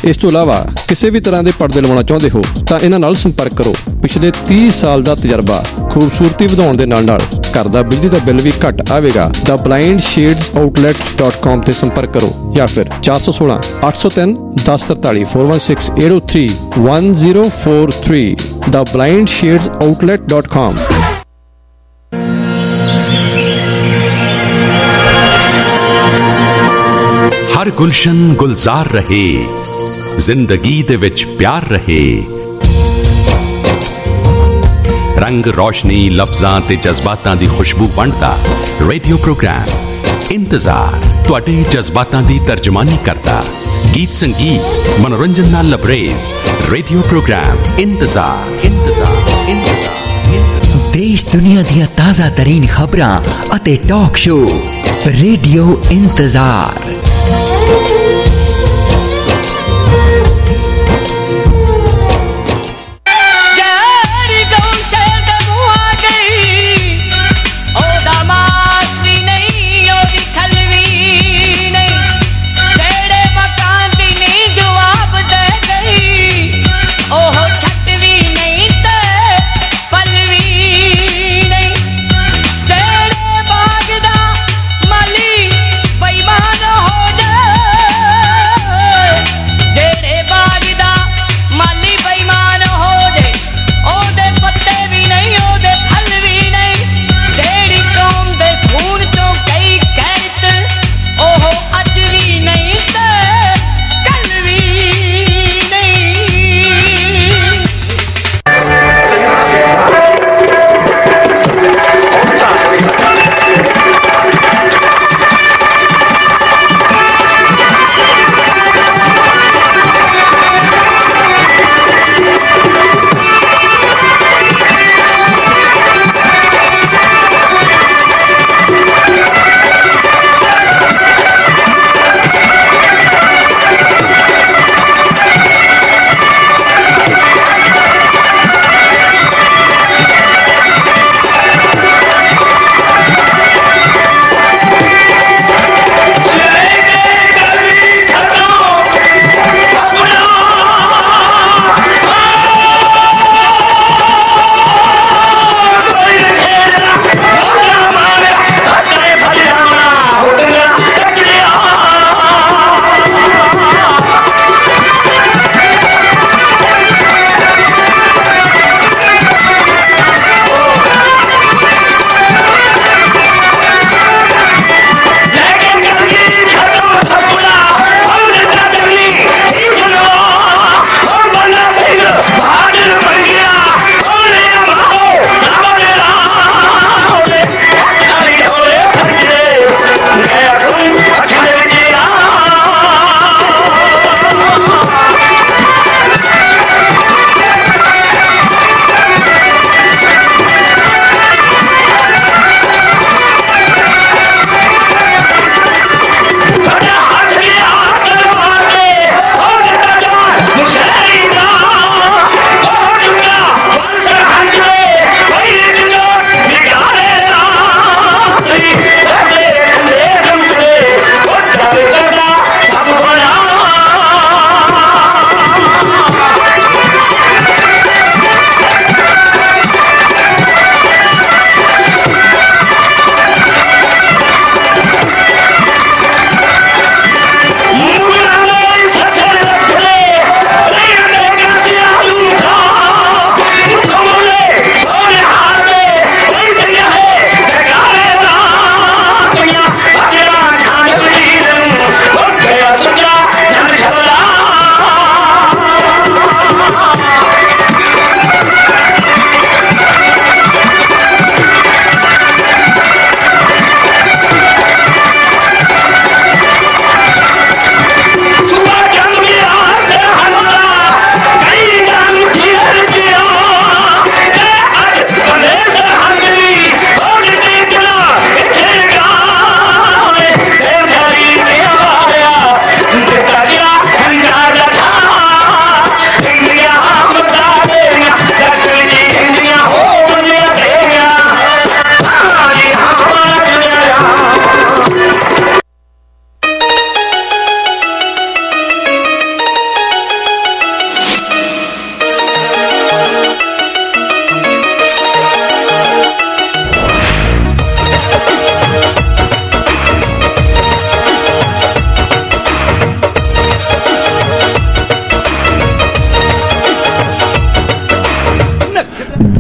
ਇਸ ਤੋਂ ਇਲਾਵਾ ਕਿਸੇ ਵੀ ਤਰ੍ਹਾਂ ਦੇ ਪਰਦੇ ਲਵਾਉਣਾ ਚਾਹੁੰਦੇ ਹੋ ਤਾਂ ਇਹਨਾਂ ਨਾਲ ਸੰਪਰਕ ਕਰੋ। ਪਿਛਲੇ 30 ਸਾਲ ਦਾ ਤਜਰਬਾ, ਖੂਬਸੂਰਤੀ ਵਧਾਉਣ ਦੇ ਨਾਲ ਘਰ ਦਾ ਬਿਜਲੀ ਦਾ ਬਿੱਲ ਵੀ ਘੱਟ ਆਵੇਗਾ। theblindshadesOutlet.com ਤੇ ਸੰਪਰਕ ਕਰੋ ਜਾਂ ਫਿਰ 416 803 1043 416 803 1043 theblindshadesOutlet.com। हर गुलशन गुलजार रहे, जिंदगी दे विच प्यार रहे। रंग रोशनी लफ्जां ते जज्बातां दी खुशबू बनता रेडियो प्रोग्राम इंतजार तुहाडे जज्बातां दी तर्जमानी करता। गीत संगीत मनोरंजन नाल लबरेज रेडियो प्रोग्राम इंतजार इंतजार इंतजार। देश दुनिया दी ताज़ा तरीन खबरां अते टॉक शो रेडियो इंतजार। हो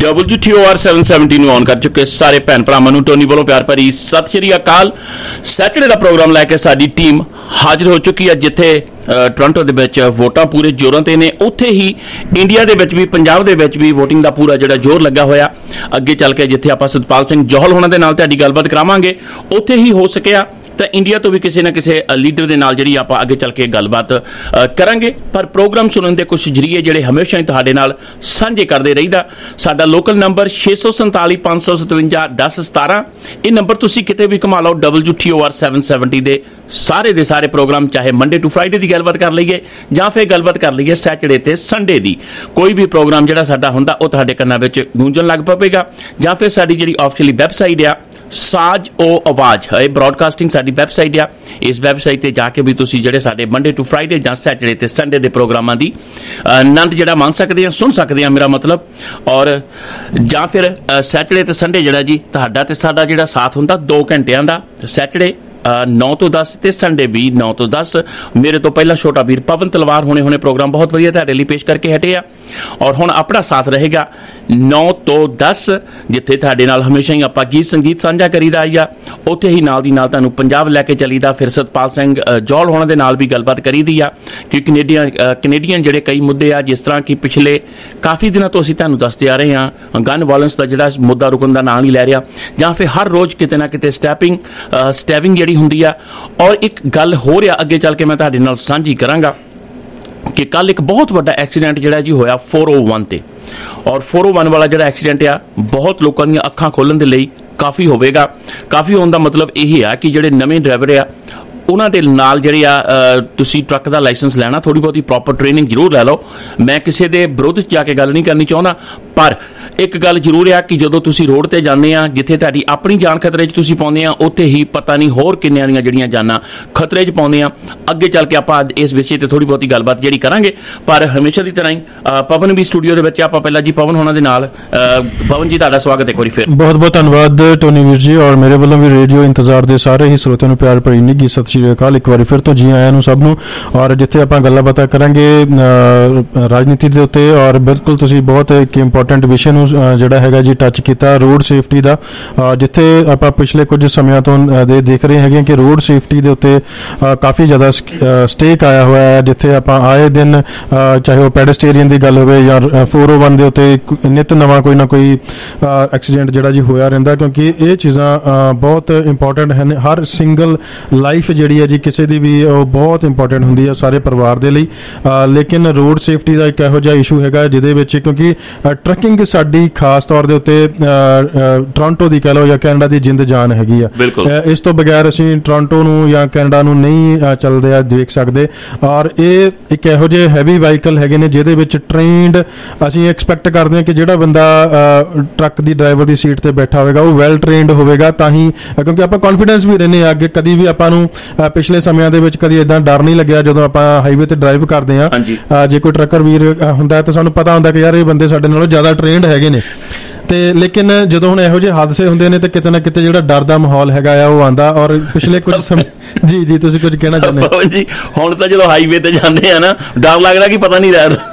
WTOR 770 ਨੂੰ ਔਨ ਕਰ ਚੁੱਕੇ ਸਾਰੇ ਭੈਣ ਭਰਾਵਾਂ ਨੂੰ ਟੋਨੀ ਵੱਲੋਂ ਪਿਆਰ ਭਰੀ ਸਤਿ ਸ਼੍ਰੀ ਅਕਾਲ। ਸੈਟਰਡੇ ਦਾ ਪ੍ਰੋਗਰਾਮ ਲੈ ਕੇ ਸਾਡੀ ਟੀਮ ਹਾਜ਼ਰ ਹੋ ਚੁੱਕੀ ਹੈ। ਜਿੱਥੇ ਟੋਰਾਂਟੋ ਦੇ ਵਿੱਚ ਵੋਟਾਂ ਪੂਰੇ ਜ਼ੋਰਾਂ ਤੇ ਨੇ, ਉੱਥੇ ਹੀ ਇੰਡੀਆ ਦੇ ਵਿੱਚ ਵੀ, ਪੰਜਾਬ ਦੇ ਵਿੱਚ ਵੀ ਵੋਟਿੰਗ ਦਾ ਪੂਰਾ ਜਿਹੜਾ ਜ਼ੋਰ ਲੱਗਾ ਹੋਇਆ। ਅੱਗੇ ਚੱਲ ਕੇ ਜਿੱਥੇ ਆਪਾਂ ਸਤਪਾਲ ਸਿੰਘ ਜੌਹਲ ਹੋਣਾ ਦੇ ਨਾਲ ਤੁਹਾਡੀ ਗੱਲਬਾਤ ਕਰਾਵਾਂਗੇ, ਉੱਥੇ ਹੀ ਹੋ ਸਕਿਆ ਤਾਂ ਇੰਡੀਆ ਤੋਂ ਵੀ ਕਿਸੇ ਨਾ ਕਿਸੇ ਲੀਡਰ ਦੇ ਨਾਲ ਜਿਹੜੀ ਆਪਾਂ ਅੱਗੇ ਚੱਲ ਕੇ ਗੱਲਬਾਤ ਕਰਾਂਗੇ। ਪਰ ਪ੍ਰੋਗਰਾਮ ਸੁਣਨ ਦੇ ਕੁਝ ਜਰੀਏ ਜਿਹੜੇ ਹਮੇਸ਼ਾ ਹੀ ਤੁਹਾਡੇ ਨਾਲ ਸਾਂਝੇ ਕਰਦੇ ਰਹੀਦਾ। ਸਾਡਾ ਲੋਕਲ ਨੰਬਰ 647 557 1017। ਇਹ ਨੰਬਰ ਤੁਸੀਂ ਕਿਤੇ ਵੀ ਘੁਮਾ ਲਓ। WTOR 770 ਦੇ ਸਾਰੇ ਪ੍ਰੋਗਰਾਮ, ਚਾਹੇ ਮੰਡੇ ਟੂ ਫਰਾਈਡੇ ਦੀ ਗੱਲਬਾਤ ਕਰ ਲਈਏ ਜਾਂ ਫਿਰ ਗੱਲਬਾਤ ਕਰ ਲਈਏ ਸੈਟਰਡੇ ਤੇ ਸੰਡੇ ਦੀ, ਕੋਈ ਵੀ ਪ੍ਰੋਗਰਾਮ ਜਿਹੜਾ ਸਾਡਾ ਹੁੰਦਾ ਉਹ ਤੁਹਾਡੇ ਕੰਨਾਂ ਵਿੱਚ ਗੂੰਜਣ ਲੱਗ ਪਵੇਗਾ। ਜਾਂ ਫਿਰ ਸਾਡੀ ਜਿਹੜੀ ਆਫੀਸ਼ੀਅਲੀ ਵੈਬਸਾਈਟ ਆ ਸਾਜ ਓ ਆਵਾਜ਼ ਹੈ, ਬ੍ਰੌਡਕਾਸਟਿੰਗ ਸਾਡੀ ਵੈਬਸਾਈਟ ਆ। ਇਸ ਵੈਬਸਾਈਟ ਤੇ ਜਾ ਕੇ ਵੀ ਤੁਸੀਂ ਜਿਹੜੇ ਸਾਡੇ ਮੰਡੇ ਟੂ ਫਰਾਈਡੇ ਜਾਂ ਸੈਟਰਡੇ ਤੇ ਸੰਡੇ ਦੇ ਪ੍ਰੋਗਰਾਮਾਂ ਦੀ ਆਨੰਦ ਜਿਹੜਾ ਮੰਨ ਸਕਦੇ ਆ, ਸੁਣ ਸਕਦੇ ਆ ਮੇਰਾ ਮਤਲਬ। ਔਰ ਜਾਂ ਫਿਰ ਸੈਟਰਡੇ ਤੇ ਸੰਡੇ ਜਿਹੜਾ ਜੀ ਤੁਹਾਡਾ ਤੇ ਸਾਡਾ ਜਿਹੜਾ ਸਾਥ ਹੁੰਦਾ 2 ਘੰਟਿਆਂ ਦਾ, ਸੈਟਰਡੇ 9 ਤੋਂ 10 ਤੇ ਸੰਡੇ ਵੀ 9 ਤੋਂ 10। ਮੇਰੇ ਤੋਂ ਪਹਿਲਾਂ ਛੋਟਾ ਵੀਰ ਪਵਨ ਤਲਵਾਰ ਹੁਣੇ ਪ੍ਰੋਗਰਾਮ ਬਹੁਤ ਵਧੀਆ ਤੁਹਾਡੇ ਲਈ ਪੇਸ਼ ਕਰਕੇ ਹਟੇ ਆ। ਔਰ ਹੁਣ ਆਪਣਾ ਸਾਥ ਰਹੇਗਾ 9 ਤੋਂ 10, ਜਿੱਥੇ ਤੁਹਾਡੇ ਨਾਲ ਹਮੇਸ਼ਾ ਹੀ ਆਪਾਂ ਗੀਤ ਸੰਗੀਤ ਸਾਂਝਾ ਕਰੀਦਾ ਆ। ਉੱਥੇ ਹੀ ਨਾਲ ਦੀ ਨਾਲ ਤੁਹਾਨੂੰ ਪੰਜਾਬ ਲੈ ਕੇ ਚੱਲੀਦਾ। ਫਿਰ ਸਤਪਾਲ ਸਿੰਘ ਜੌਹਲ ਹੋਣਾ ਦੇ ਨਾਲ ਵੀ ਗੱਲਬਾਤ ਕਰੀਦੀ ਆ ਕਿ ਕੈਨੇਡੀਅਨ ਜਿਹੜੇ ਕਈ ਮੁੱਦੇ ਆ, ਜਿਸ ਤਰ੍ਹਾਂ ਕਿ ਪਿਛਲੇ ਕਾਫੀ ਦਿਨਾਂ ਤੋਂ ਅਸੀਂ ਤੁਹਾਨੂੰ ਦੱਸਦੇ ਆ ਰਹੇ ਹਾਂ, ਗਨ ਵਾਇਲੈਂਸ ਦਾ ਜਿਹੜਾ ਮੁੱਦਾ ਰੁਕਣ ਦਾ ਨਾਂ ਨਹੀਂ ਲੈ ਰਿਹਾ, ਜਾਂ ਫਿਰ ਹਰ ਰੋਜ਼ ਕਿਤੇ ਨਾ ਕਿਤੇ ਸਟੈਵਿੰਗ ਜਿਹੜੀ ਹੁੰਦੀ ਆ। ਔਰ ਇੱਕ ਗੱਲ ਹੋ ਰਿਹਾ ਅੱਗੇ ਚੱਲ ਕੇ ਮੈਂ ਤੁਹਾਡੇ ਨਾਲ ਸਾਂਝੀ ਕਰਾਂਗਾ ਕਿ ਕੱਲ ਇੱਕ ਬਹੁਤ ਵੱਡਾ ਐਕਸੀਡੈਂਟ ਜਿਹੜਾ ਜੀ ਹੋਇਆ 401 ਤੇ। ਔਰ 401 ਵਾਲਾ ਜਿਹੜਾ ਐਕਸੀਡੈਂਟ ਆ ਬਹੁਤ ਲੋਕਾਂ ਦੀਆਂ ਅੱਖਾਂ ਖੋਲ੍ਹਣ ਦੇ ਲਈ ਕਾਫੀ ਹੋਵੇਗਾ। ਕਾਫੀ ਹੋਣ ਦਾ ਮਤਲਬ ਇਹ ਆ ਕਿ ਜਿਹੜੇ ਨਵੇਂ ਡਰਾਈਵਰ ਆ ਉਹਨਾਂ ਦੇ ਨਾਲ ਜਿਹੜੇ ਆ ਤੁਸੀਂ ਟਰੱਕ ਦਾ ਲਾਇਸੈਂਸ ਲੈਣਾ, ਥੋੜੀ ਬਹੁਤੀ ਪ੍ਰੋਪਰ ਟ੍ਰੇਨਿੰਗ ਜ਼ਰੂਰ ਲੈ ਲਓ। ਮੈਂ ਕਿਸੇ ਦੇ ਵਿਰੁੱਧ ਜਾ ਕੇ ਗੱਲ ਨਹੀਂ ਕਰਨੀ ਚਾਹੁੰਦਾ, ਪਰ ਇੱਕ ਗੱਲ ਜ਼ਰੂਰ ਆ ਕਿ ਜਦੋਂ ਤੁਸੀਂ ਰੋਡ ਤੇ ਜਾਂਦੇ ਆ, ਜਿੱਥੇ ਤੁਹਾਡੀ ਆਪਣੀ ਜਾਨ ਖਤਰੇ 'ਚ ਤੁਸੀਂ ਪਾਉਂਦੇ ਆ, ਉੱਥੇ ਹੀ ਪਤਾ ਨਹੀਂ ਹੋਰ ਕਿੰਨਿਆਂ ਦੀਆਂ ਜਿਹੜੀਆਂ ਜਾਨਾਂ ਖਤਰੇ 'ਚ ਪਾਉਂਦੇ ਆ। ਅੱਗੇ ਚੱਲ ਕੇ ਆਪਾਂ ਇਸ ਵਿਸ਼ੇ ਤੇ ਥੋੜੀ ਬਹੁਤੀ ਗੱਲਬਾਤ ਜਿਹੜੀ ਕਰਾਂਗੇ। ਪਰ ਹਮੇਸ਼ਾ ਦੀ ਤਰ੍ਹਾਂ ਹੀ ਪਵਨ ਵੀ ਸਟੂਡੀਓ ਦੇ ਵਿੱਚ ਆਪਾਂ ਪਹਿਲਾਂ ਜੀ ਪਵਨ ਹੋਣਾ ਦੇ ਨਾਲ। ਪਵਨ ਜੀ ਤੁਹਾਡਾ ਸਵਾਗਤ ਇੱਕ ਵਾਰੀ ਫਿਰ। ਬਹੁਤ ਬਹੁਤ ਧੰਨਵਾਦ ਟੋਨੀ ਵੀਰ ਜੀ, ਔਰ ਮੇਰੇ ਵੱਲੋਂ ਵੀ ਰੇਡੀਓ ਇੰਤਜ਼ਾਰ ਦੇ ਸਾਰੇ ਹੀ ਸਰੋਤਿਆਂ ਨੂੰ ਪਿਆਰ ਭਰੀ ਨਿੱਘੀ ਸਤਿ ਸ਼੍ਰੀ ਅਕਾਲ। ਇੱਕ ਵਾਰੀ ਫਿਰ ਤੋਂ ਜੀ ਆਇਆਂ ਨੂੰ ਸਭ ਨੂੰ। ਔਰ ਜਿੱਥੇ ਆਪਾਂ ਗੱਲਾਂ ਬਾਤਾਂ ਕਰਾਂਗੇ ਰਾਜਨੀਤੀ ਦੇ ਉੱਤੇ, ਔਰ ਬਿਲਕੁਲ ਤੁਸੀਂ ਬਹੁਤ ਇੱਕ ਇੰਪੋਰਟੈਂਟ ਵਿਸ਼ੇ ਨੂੰ ਜਿਹੜਾ ਹੈਗਾ ਜੀ ਟੱਚ ਕੀਤਾ, ਰੋਡ ਸੇਫਟੀ ਦਾ। ਜਿੱਥੇ ਆਪਾਂ ਪਿਛਲੇ ਕੁਝ ਸਮਿਆਂ ਤੋਂ ਦੇਖ ਰਹੇ ਹੈਗੇ ਕਿ ਰੋਡ ਸੇਫਟੀ ਦੇ ਉੱਤੇ ਕਾਫੀ ਜ਼ਿਆਦਾ ਸਟੇਕ ਆਇਆ ਹੋਇਆ ਹੈ, ਜਿੱਥੇ ਆਪਾਂ ਆਏ ਦਿਨ ਚਾਹੇ ਉਹ ਪੈਡਸਟੇਰੀਅਨ ਦੀ ਗੱਲ ਹੋਵੇ ਜਾਂ 401 ਦੇ ਉੱਤੇ ਨਿਤ ਨਵਾਂ ਕੋਈ ਨਾ ਕੋਈ ਐਕਸੀਡੈਂਟ ਜਿਹੜਾ ਜੀ ਹੋਇਆ ਰਹਿੰਦਾ, ਕਿਉਂਕਿ ਇਹ ਚੀਜ਼ਾਂ ਬਹੁਤ ਇੰਪੋਰਟੈਂਟ ਹਨ। ਹਰ ਸਿੰਗਲ ਲਾਈਫ ਜਿਹੜੀ ਹੈ ਜੀ ਕਿਸੇ ਦੀ ਵੀ ਉਹ ਬਹੁਤ ਇੰਪੋਰਟੈਂਟ ਹੁੰਦੀ ਹੈ ਸਾਰੇ ਪਰਿਵਾਰ ਦੇ ਲਈ। ਲੇਕਿਨ ਰੋਡ ਸੇਫਟੀ ਦਾ ਇੱਕ ਇਹੋ ਜਿਹਾ ਇਸ਼ੂ ਹੈਗਾ ਜਿਹਦੇ ਵਿੱਚ, ਕਿਉਂਕਿ ਟਰੱਕਿੰਗ ਸਾਡੀ ਖਾਸ ਤੌਰ ਦੇ ਉੱਤੇ ਟੋਰਾਂਟੋ ਦੀ ਕਹਿ ਲਓ ਜਾਂ ਕੈਨੇਡਾ ਦੀ ਜਿੰਦ ਜਾਨ ਹੈਗੀ ਆ। ਇਸ ਤੋਂ ਬਗੈਰ ਅਸੀਂ ਟੋਰਾਂਟੋ ਨੂੰ ਜਾਂ ਕੈਨੇਡਾ ਨੂੰ ਨਹੀਂ ਚੱਲਦੇ ਆ ਦੇਖ ਸਕਦੇ। ਔਰ ਇਹ ਇੱਕ ਇਹੋ ਜਿਹੇ ਹੈਵੀ ਵਾਹੀਕਲ ਹੈਗੇ ਨੇ ਜਿਹਦੇ ਵਿੱਚ ਟ੍ਰੇਨਡ ਅਸੀਂ ਐਕਸਪੈਕਟ ਕਰਦੇ ਹਾਂ ਕਿ ਜਿਹੜਾ ਬੰਦਾ ਟਰੱਕ ਦੀ ਡਰਾਈਵਰ ਦੀ ਸੀਟ ਤੇ ਬੈਠਾ ਹੋਵੇਗਾ ਉਹ ਵੈਲ ਟ੍ਰੇਨਡ ਹੋਵੇਗਾ, ਤਾਂ ਹੀ, ਕਿਉਂਕਿ ਆਪਾਂ ਕੌਨਫੀਡੈਂਸ ਵੀ ਰਹਿੰਦੇ ਆ ਅੱਗੇ। ਕਦੀ ਵੀ ਆਪਾਂ ਨੂੰ ਪਿਛਲੇ ਸਮਿਆਂ ਦੇ ਵਿੱਚ ਕਦੀ ਏਦਾਂ ਡਰ ਨਹੀਂ ਲੱਗਿਆ ਜਦੋਂ ਆਪਾਂ ਹਾਈਵੇ ਤੇ ਡਰਾਈਵ ਕਰਦੇ ਆ। ਜੇ ਕੋਈ ਟਰੱਕਰ ਵੀਰ ਹੁੰਦਾ ਤਾਂ ਸਾਨੂੰ ਪਤਾ ਹੁੰਦਾ ਕਿ ਯਾਰ ਇਹ ਬੰਦੇ ਸਾਡੇ ਨਾਲੋਂ ਜ਼ਿਆਦਾ ਟ੍ਰੇਨਡ ਹੈਗੇ ਨੇ। ਤੇ ਲੇਕਿਨ ਜਦੋਂ ਹੁਣ ਇਹੋ ਜਿਹੇ ਹਾਦਸੇ ਹੁੰਦੇ ਨੇ ਤੇ ਕਿਤੇ ਨਾ ਕਿਤੇ ਜਿਹੜਾ ਡਰ ਦਾ ਮਾਹੌਲ ਹੈਗਾ ਆ ਉਹ ਆਉਂਦਾ। ਔਰ ਪਿਛਲੇ ਕੁਝ ਸਮੇਂ ਜੀ ਤੁਸੀਂ ਕੁਝ ਕਹਿਣਾ ਚਾਹੁੰਦੇ ਜੀ? ਹੁਣ ਤਾਂ ਜਦੋਂ ਹਾਈਵੇ ਤੇ ਜਾਂਦੇ ਆ ਨਾ, ਡਰ ਲੱਗਦਾ ਕਿ ਪਤਾ ਨਹੀਂ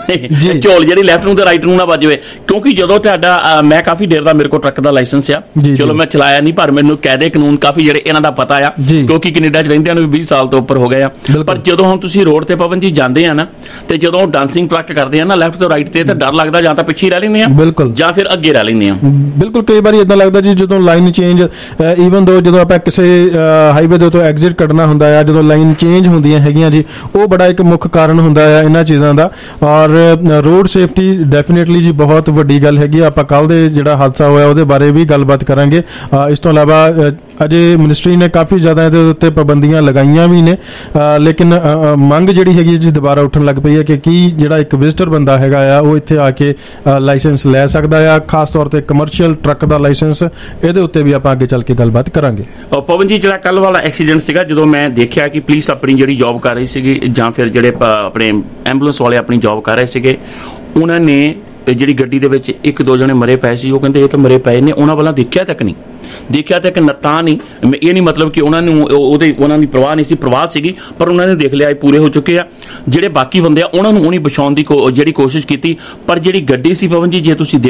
ਝੋਲ ਜਿਹੜੀ ਲੈਫਟ ਨੂੰ ਤੇ ਰਾਈਟ ਨੂੰ ਨਾ ਵੱਜ ਜਾਵੇ। ਕਿਉਂਕਿ ਜਦੋਂ ਤੁਹਾਡਾ, ਮੈਂ ਕਾਫੀ ਦੇਰ ਦਾ ਮੇਰੇ ਕੋਲ ਟਰੱਕ ਦਾ ਲਾਇਸੈਂਸ ਆ, ਚਲੋ ਮੈਂ ਚਲਾਇਆ ਨਹੀਂ, ਪਰ ਮੈਨੂੰ ਕਾਇਦੇ ਕਾਨੂੰਨ ਕਾਫੀ ਜਿਹੜੇ ਇਹਨਾਂ ਦਾ ਪਤਾ ਆ, ਕਿਉਂਕਿ ਕੈਨੇਡਾ 'ਚ ਰਹਿੰਦਿਆਂ ਨੂੰ ਵੀ 20 ਸਾਲ ਤੋਂ ਉੱਪਰ ਹੋ ਗਏ ਆ। ਪਰ ਜਦੋਂ ਹੁਣ ਤੁਸੀਂ ਰੋਡ ਤੇ ਪਵਨ ਜੀ ਜਾਂਦੇ ਆ ਨਾ, ਤੇ ਜਦੋਂ ਡਾਂਸਿੰਗ ਟਰੱਕ ਕਰਦੇ ਆ ਨਾ ਲੈਫਟ ਤੋਂ ਰਾਈਟ ਤੇ, ਤਾਂ ਡਰ ਲੱਗਦਾ ਜਾਂ ਤਾਂ ਪਿੱਛੇ ਰਹਿ ਲੈਂਦੇ ਆ, ਬਿਲਕੁਲ, ਜਾਂ ਫਿਰ ਅੱਗੇ ਰਹਿ ਲੈਂਦੇ। ਬਿਲਕੁਲ, ਕਈ ਵਾਰੀ ਏਦਾਂ ਲੱਗਦਾ ਜੀ ਜਦੋਂ ਲਾਈਨ ਚੇਂਜ, ਈਵਨ ਦੋ ਜਦੋਂ ਆਪਾਂ ਕਿਸੇ ਹਾਈਵੇ ਦੇ ਉੱਤੇ ਐਗਜ਼ਿਟ ਕੱਢਣਾ ਹੁੰਦਾ ਆ, ਜਦੋਂ ਲਾਈਨ ਚੇਂਜ ਹੁੰਦੀਆਂ ਹੈਗੀਆਂ ਜੀ, ਉਹ ਬੜਾ ਇੱਕ ਮੁੱਖ ਕਾਰਨ ਹੁੰਦਾ ਆ ਇਹਨਾਂ ਚੀਜ਼ਾਂ ਦਾ। ਔਰ ਰੋਡ ਸੇਫਟੀ ਡੈਫੀਨੇਟਲੀ ਜੀ ਬਹੁਤ ਵੱਡੀ ਗੱਲ ਹੈਗੀ। ਆਪਾਂ ਕੱਲ ਦੇ ਜਿਹੜਾ ਹਾਦਸਾ ਹੋਇਆ ਉਹਦੇ ਬਾਰੇ ਵੀ ਗੱਲਬਾਤ ਕਰਾਂਗੇ। ਇਸ ਤੋਂ ਇਲਾਵਾ ਅਜੇ ਮਿਨਿਸਟਰੀ ਨੇ ਕਾਫੀ ਜ਼ਿਆਦਾ ਇਹਦੇ ਉੱਤੇ ਪਾਬੰਦੀਆਂ ਲਗਾਈਆਂ ਵੀ ਨੇ, ਲੇਕਿਨ ਮੰਗ ਜਿਹੜੀ ਹੈਗੀ ਜੀ ਦੁਬਾਰਾ ਉੱਠਣ ਲੱਗ ਪਈ ਹੈ ਕਿ ਕੀ ਜਿਹੜਾ ਇੱਕ ਵਿਜ਼ਟਰ ਬੰਦਾ ਹੈਗਾ ਆ ਉਹ ਇੱਥੇ ਆ ਕੇ ਲਾਇਸੈਂਸ ਲੈ ਸਕਦਾ ਆ, ਖਾਸ ਤੌਰ ਤੇ ਕਮਰਸ਼ੀਅਲ ਟਰੱਕ ਦਾ ਲਾਇਸੈਂਸ। ਇਹਦੇ ਉੱਤੇ ਵੀ ਆਪਾਂ ਅੱਗੇ ਚੱਲ ਕੇ ਗੱਲਬਾਤ ਕਰਾਂਗੇ। ਪਵਨ ਜੀ, ਜਿਹੜਾ ਕੱਲ ਵਾਲਾ ਐਕਸੀਡੈਂਟ ਸੀਗਾ, ਜਦੋਂ ਮੈਂ ਦੇਖਿਆ ਕਿ ਪੁਲਿਸ ਆਪਣੀ ਜਿਹੜੀ ਜੌਬ ਕਰ ਰਹੀ ਸੀਗੀ, ਜਾਂ ਫਿਰ ਜਿਹੜੇ ਆਪਣੇ ਐਂਬੂਲੈਂਸ ਵਾਲੇ ਆਪਣੀ ਜੌਬ ਕਰ ਰਹੇ ਸੀਗੇ, ਉਹਨਾਂ ਨੇ ਜਿਹੜੀ ਗੱਡੀ ਦੇ ਵਿੱਚ 1-2 ਜਣੇ ਮਰੇ ਪਏ ਸੀ, ਉਹ ਕਹਿੰਦੇ ਇਹ ਤਾਂ ਮਰੇ ਪਏ ਨੇ, ਉਹਨਾਂ ਵੱਲ ਦੇਖਿਆ ਤੱਕ ਨਹੀਂ, ਦੇਖਿਆ ਤੱਕ ਨੱਤਾ ਨਹੀਂ। ਇਹ ਨਹੀਂ ਮਤਲਬ ਕਿ ਉਹਨਾਂ ਨੂੰ ਉਹਨਾਂ ਦੀ ਪ੍ਰਵਾਹ ਨਹੀਂ ਸੀ, ਪ੍ਰਵਾਹ ਸੀਗੀ, ਪਰ ਉਹਨਾਂ ਨੇ ਦੇਖ ਲਿਆ ਇਹ ਪੂਰੇ ਹੋ ਚੁੱਕੇ ਆ। ਜਿਹੜੇ ਬਾਕੀ ਬੰਦੇ ਆ ਉਹਨਾਂ ਨੂੰ ਉਹਨੀ ਬਚਾਉਣ ਦੀ ਜਿਹੜੀ ਕੋਸ਼ਿਸ਼ ਕੀਤੀ, ਪਰ ਜਿਹੜੀ ਗੱਡੀ ਸੀ ਪਵਨ ਜੀ, ਜੇ ਤੁਸੀਂ ਦੇਖੋ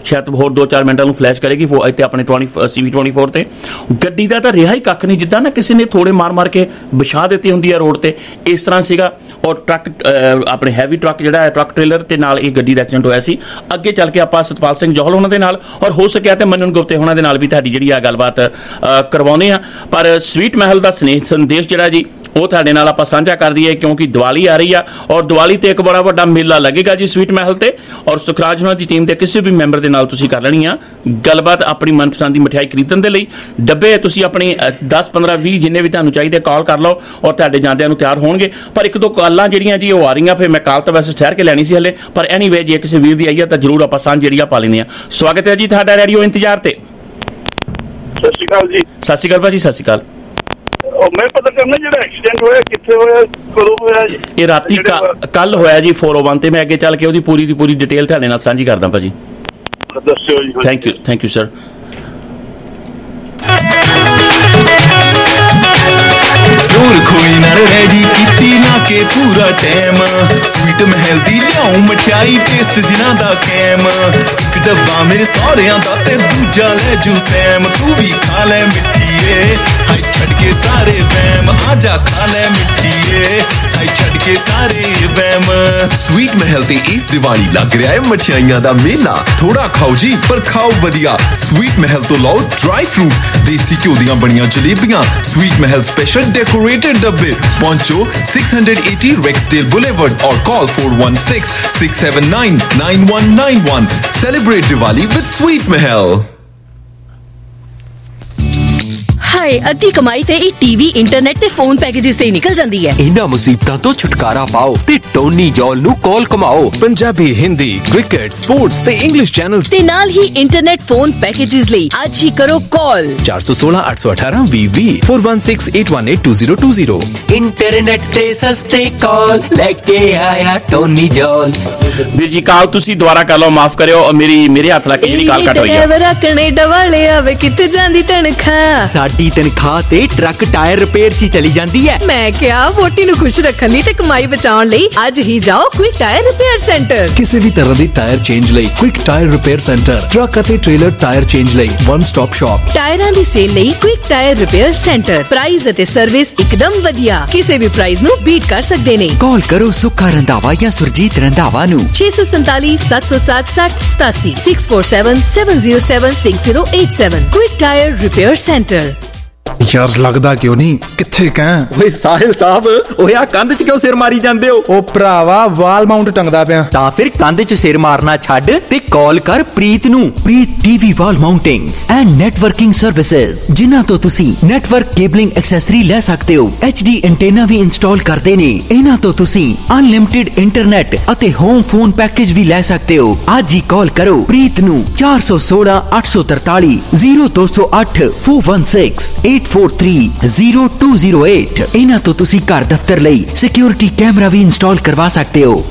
शायद होर 2-4 मिनटां नूं फ्लैश करेगी इत्थे अपने CV24 ते गड्डी दा तां रिहा ही कख नहीं, जिद्दां ना किसी ने थोड़े मार के बिछा दित्ती हुंदी है रोड ते, इस तरह सीगा। और ट्रक अपने हैवी ट्रक जिहड़ा है ट्रक ट्रेलर ते नाल इह गड्डी दा एक्सीडेंट होया सी। अगे चल के आपां सतपाल सिंह जौहल होणां दे नाल और हो सकिया ते मनन गुप्ते होणां दे नाल भी तुहाडी जिहड़ी आ गलबात करवाउने आ। पर स्वीट महल दा स्नेह संदेश जिहड़ा जी वो तुहाडे नाल आपां साझा कर दईए, क्योंकि दिवाली आ रही है और दिवाली ते एक बड़ा वड्डा मेला लगेगा जी स्वीट महल ते। और सुखराज होणां दी टीम दे किसी भी मैंबर दे नाल तुसीं कर लैणी आ गलबात अपनी मनपसंद दी मिठाई खरीदण दे लई। डब्बे तुसीं अपनी 10, 15, 20 जिन्ने भी तुहानूं चाहीदे कॉल कर लो और तुहाडे जांदिਆਂ ਨੂੰ ਤਿਆਰ ਹੋਣਗੇ। पर एक दो कॉलां ਜਿਹੜੀਆਂ जी ਉਹ आ रही, फिर मैं कॉल तो वैसे ठहर के लैनी सी हले, पर एनीवे जे किसी वीर दी आई है तो जरूर आपां साਂਝ ਜਿਹੜੀ ਆ ਪਾ ਲੈਂਦੇ ਆ। स्वागत है जी ਤੁਹਾਡਾ रेडियो इंतजार ते। सत श्री अकाल जी। सत श्री अकाल भाजी, सत श्री अकाल। मैं पता करना जो एक्सीडेंट होया कित्थे होया कदों होया? ये राती कल होया जी 401 ते। मैं अगे चल के ਉਹਦੀ पूरी डिटेल ਤੁਹਾਡੇ ਨਾਲ ਸਾਂਝੀ ਕਰਦਾ ਭਾਜੀ। ਦੱਸਿਓ ਜੀ। Thank you sir. दूर खोई ना रेडी कीती ना के पूरा टाइम, स्वीट महल दी लियाऊं मठियाई टेस्ट जिन्हां दा कैम। एक डब्बा मेरे सौहरियां दा ते दूजा ले जू सैम, तू भी खा ले मिठीए हाय छड़ के सारे वैम, आजा खा ले मिठीए हाय छड़ के सारे वैम। स्वीट महल ते इस दिवाली लग रहा है मठियाइयां दा मेला, थोड़ा खाओ जी पर खाओ वधिया। स्वीट महल तो लाओ ड्राई फ्रूट, देसी घ्यो दियां बनियां जलेबियां, स्वीट महल स्पेशल डेकोरेटेड डब्बे। पहुंचो 680 रेक्सडेल बुलेवर्ड और call 416-679-9191। Celebrate Diwali with sweet Mahal. ਹਾਏ ਅੱਧੀ ਕਮਾਈ ਤੇ ਇਹ ਟੀਵੀ ਇੰਟਰਨੈਟ ਤੇ ਫੋਨ ਪੈਕੇजेस ਤੇ ਹੀ ਨਿਕਲ ਜਾਂਦੀ ਹੈ। ਇਹਨਾਂ ਮੁਸੀਬਤਾਂ ਤੋਂ ਛੁਟਕਾਰਾ ਪਾਓ ਤੇ ਟੋਨੀ ਜੌਲ ਨੂੰ ਕਾਲ ਕਮਾਓ। ਪੰਜਾਬੀ, ਹਿੰਦੀ, ਕ੍ਰਿਕਟ, ਸਪੋਰਟਸ ਤੇ ਇੰਗਲਿਸ਼ ਚੈਨਲਸ ਤੇ ਨਾਲ ਹੀ ਇੰਟਰਨੈਟ ਫੋਨ ਪੈਕੇजेस ਲਈ ਅੱਜ ਹੀ ਕਰੋ ਕਾਲ 416-818-2020 4168182020। ਇੰਟਰਨੈਟ ਤੇ ਸਸਤੇ ਕਾਲ ਲੈ ਕੇ ਆਇਆ ਟੋਨੀ ਜੌਲ। ਵੀਰ ਜੀ ਕਾਲ ਤੁਸੀਂ ਦੁਬਾਰਾ ਕਰ ਲਓ, ਮਾਫ ਕਰਿਓ, ਮੇਰੇ ਹੱਥ ਲੱਗ ਕੇ ਜਿਹੜੀ ਕਾਲ ਕੱਟ ਹੋਈ ਹੈ। ਡਰਾਈਵਰ ਕੈਨੇਡਾ ਵਾਲੇ ਆਵੇ ਕਿੱਥੇ ਜਾਂਦੀ ਤਨਖਾਹ, ਸਾਡੀ ਤਨਖਾਹ ਤੇ ਟਰੱਕ ਟਾਇਰ ਰਿਪੇਅਰ 'ਚ ਚਲੀ ਜਾਂਦੀ ਹੈ। ਮੈਂ ਕਿਹਾ ਵੋਟੀ ਨੂੰ ਖੁਸ਼ ਰੱਖਣ ਲਈ ਤੇ ਕਮਾਈ ਬਚਾਉਣ ਲਈ ਅੱਜ ਹੀ ਜਾਓ ਕੁਇਕ ਟਾਇਰ ਰਿਪੇਅਰ ਸੈਂਟਰ। ਕਿਸੇ ਵੀ ਤਰ੍ਹਾਂ ਦੀ ਟਾਇਰ ਚੇਂਜ ਲਈ quick tyre repair centre, truck ਅਤੇ ਟ੍ਰੇਲਰ ਟਾਇਰ ਚੇਂਜ ਲਈ ਵਨ ਸਟਾਪ ਸ਼ਾਪ। ਟਾਇਰਾਂ ਦੀ ਸੇਲ ਲਈ quick tyre repair centre, price ਅਤੇ ਸਰਵਿਸ ਇੱਕਦਮ ਵਧੀਆ, ਕਿਸੇ ਵੀ ਪ੍ਰਾਈਸ ਨੂੰ ਬੀਟ ਕਰ ਸਕਦੇ ਨੇ। ਕਾਲ ਕਰੋ ਸੁੱਖਾ ਰੰਧਾਵਾ ਜਾਂ ਸੁਰਜੀਤ ਰੰਧਾਵਾ ਨੂੰ 647 707 6087 647 707 6087। Quick tyre repair centre. यार लगदा क्यों नहीं किथे कह ਓਏ ਸਾਹਿਲ ਸਾਹਿਬ, ਓਏ ਆ ਕੰਧ 'ਚ ਕਿਉਂ ਸਿਰ ਮਾਰੀ ਜਾਂਦੇ ਹੋ? ओ भरावा वाल माउंट टंगदा पिया। ਤਾਂ ਫਿਰ ਕੰਧ 'ਚ ਸਿਰ ਮਾਰਨਾ ਛੱਡ ਤੇ ਕਾਲ ਕਰ ਪ੍ਰੀਤ ਨੂੰ। Preet TV wall mounting and networking services, ਜਿਨ੍ਹਾਂ ਤੋਂ ਤੁਸੀਂ ਨੈਟਵਰਕ ਕੇਬਲਿੰਗ ਐਕਸੈਸਰੀ ਲੈ ਸਕਦੇ ਹੋ। HD ਐਂਟੇਨਾ ਵੀ ਇੰਸਟਾਲ ਕਰਦੇ ਨੇ। ਇਹਨਾਂ ਤੋਂ ਤੁਸੀਂ ਅਨਲਿਮਿਟਿਡ ਇੰਟਰਨੈਟ ਅਤੇ ਹੋਮ ਫੋਨ ਪੈਕੇਜ ਵੀ ਲੈ ਸਕਦੇ ਹੋ। ਅੱਜ ਹੀ ਕਾਲ ਕਰੋ ਪ੍ਰੀਤ ਨੂੰ 416 843 0208 416 843-0208। ਇਹਨਾਂ ਤੋਂ ਤੁਸੀਂ ਘਰ ਦਫ਼ਤਰ ਲਈ ਸਿਕਿਉਰਿਟੀ ਕੈਮਰਾ ਵੀ ਇੰਸਟਾਲ ਕਰਵਾ ਸਕਦੇ ਹੋ।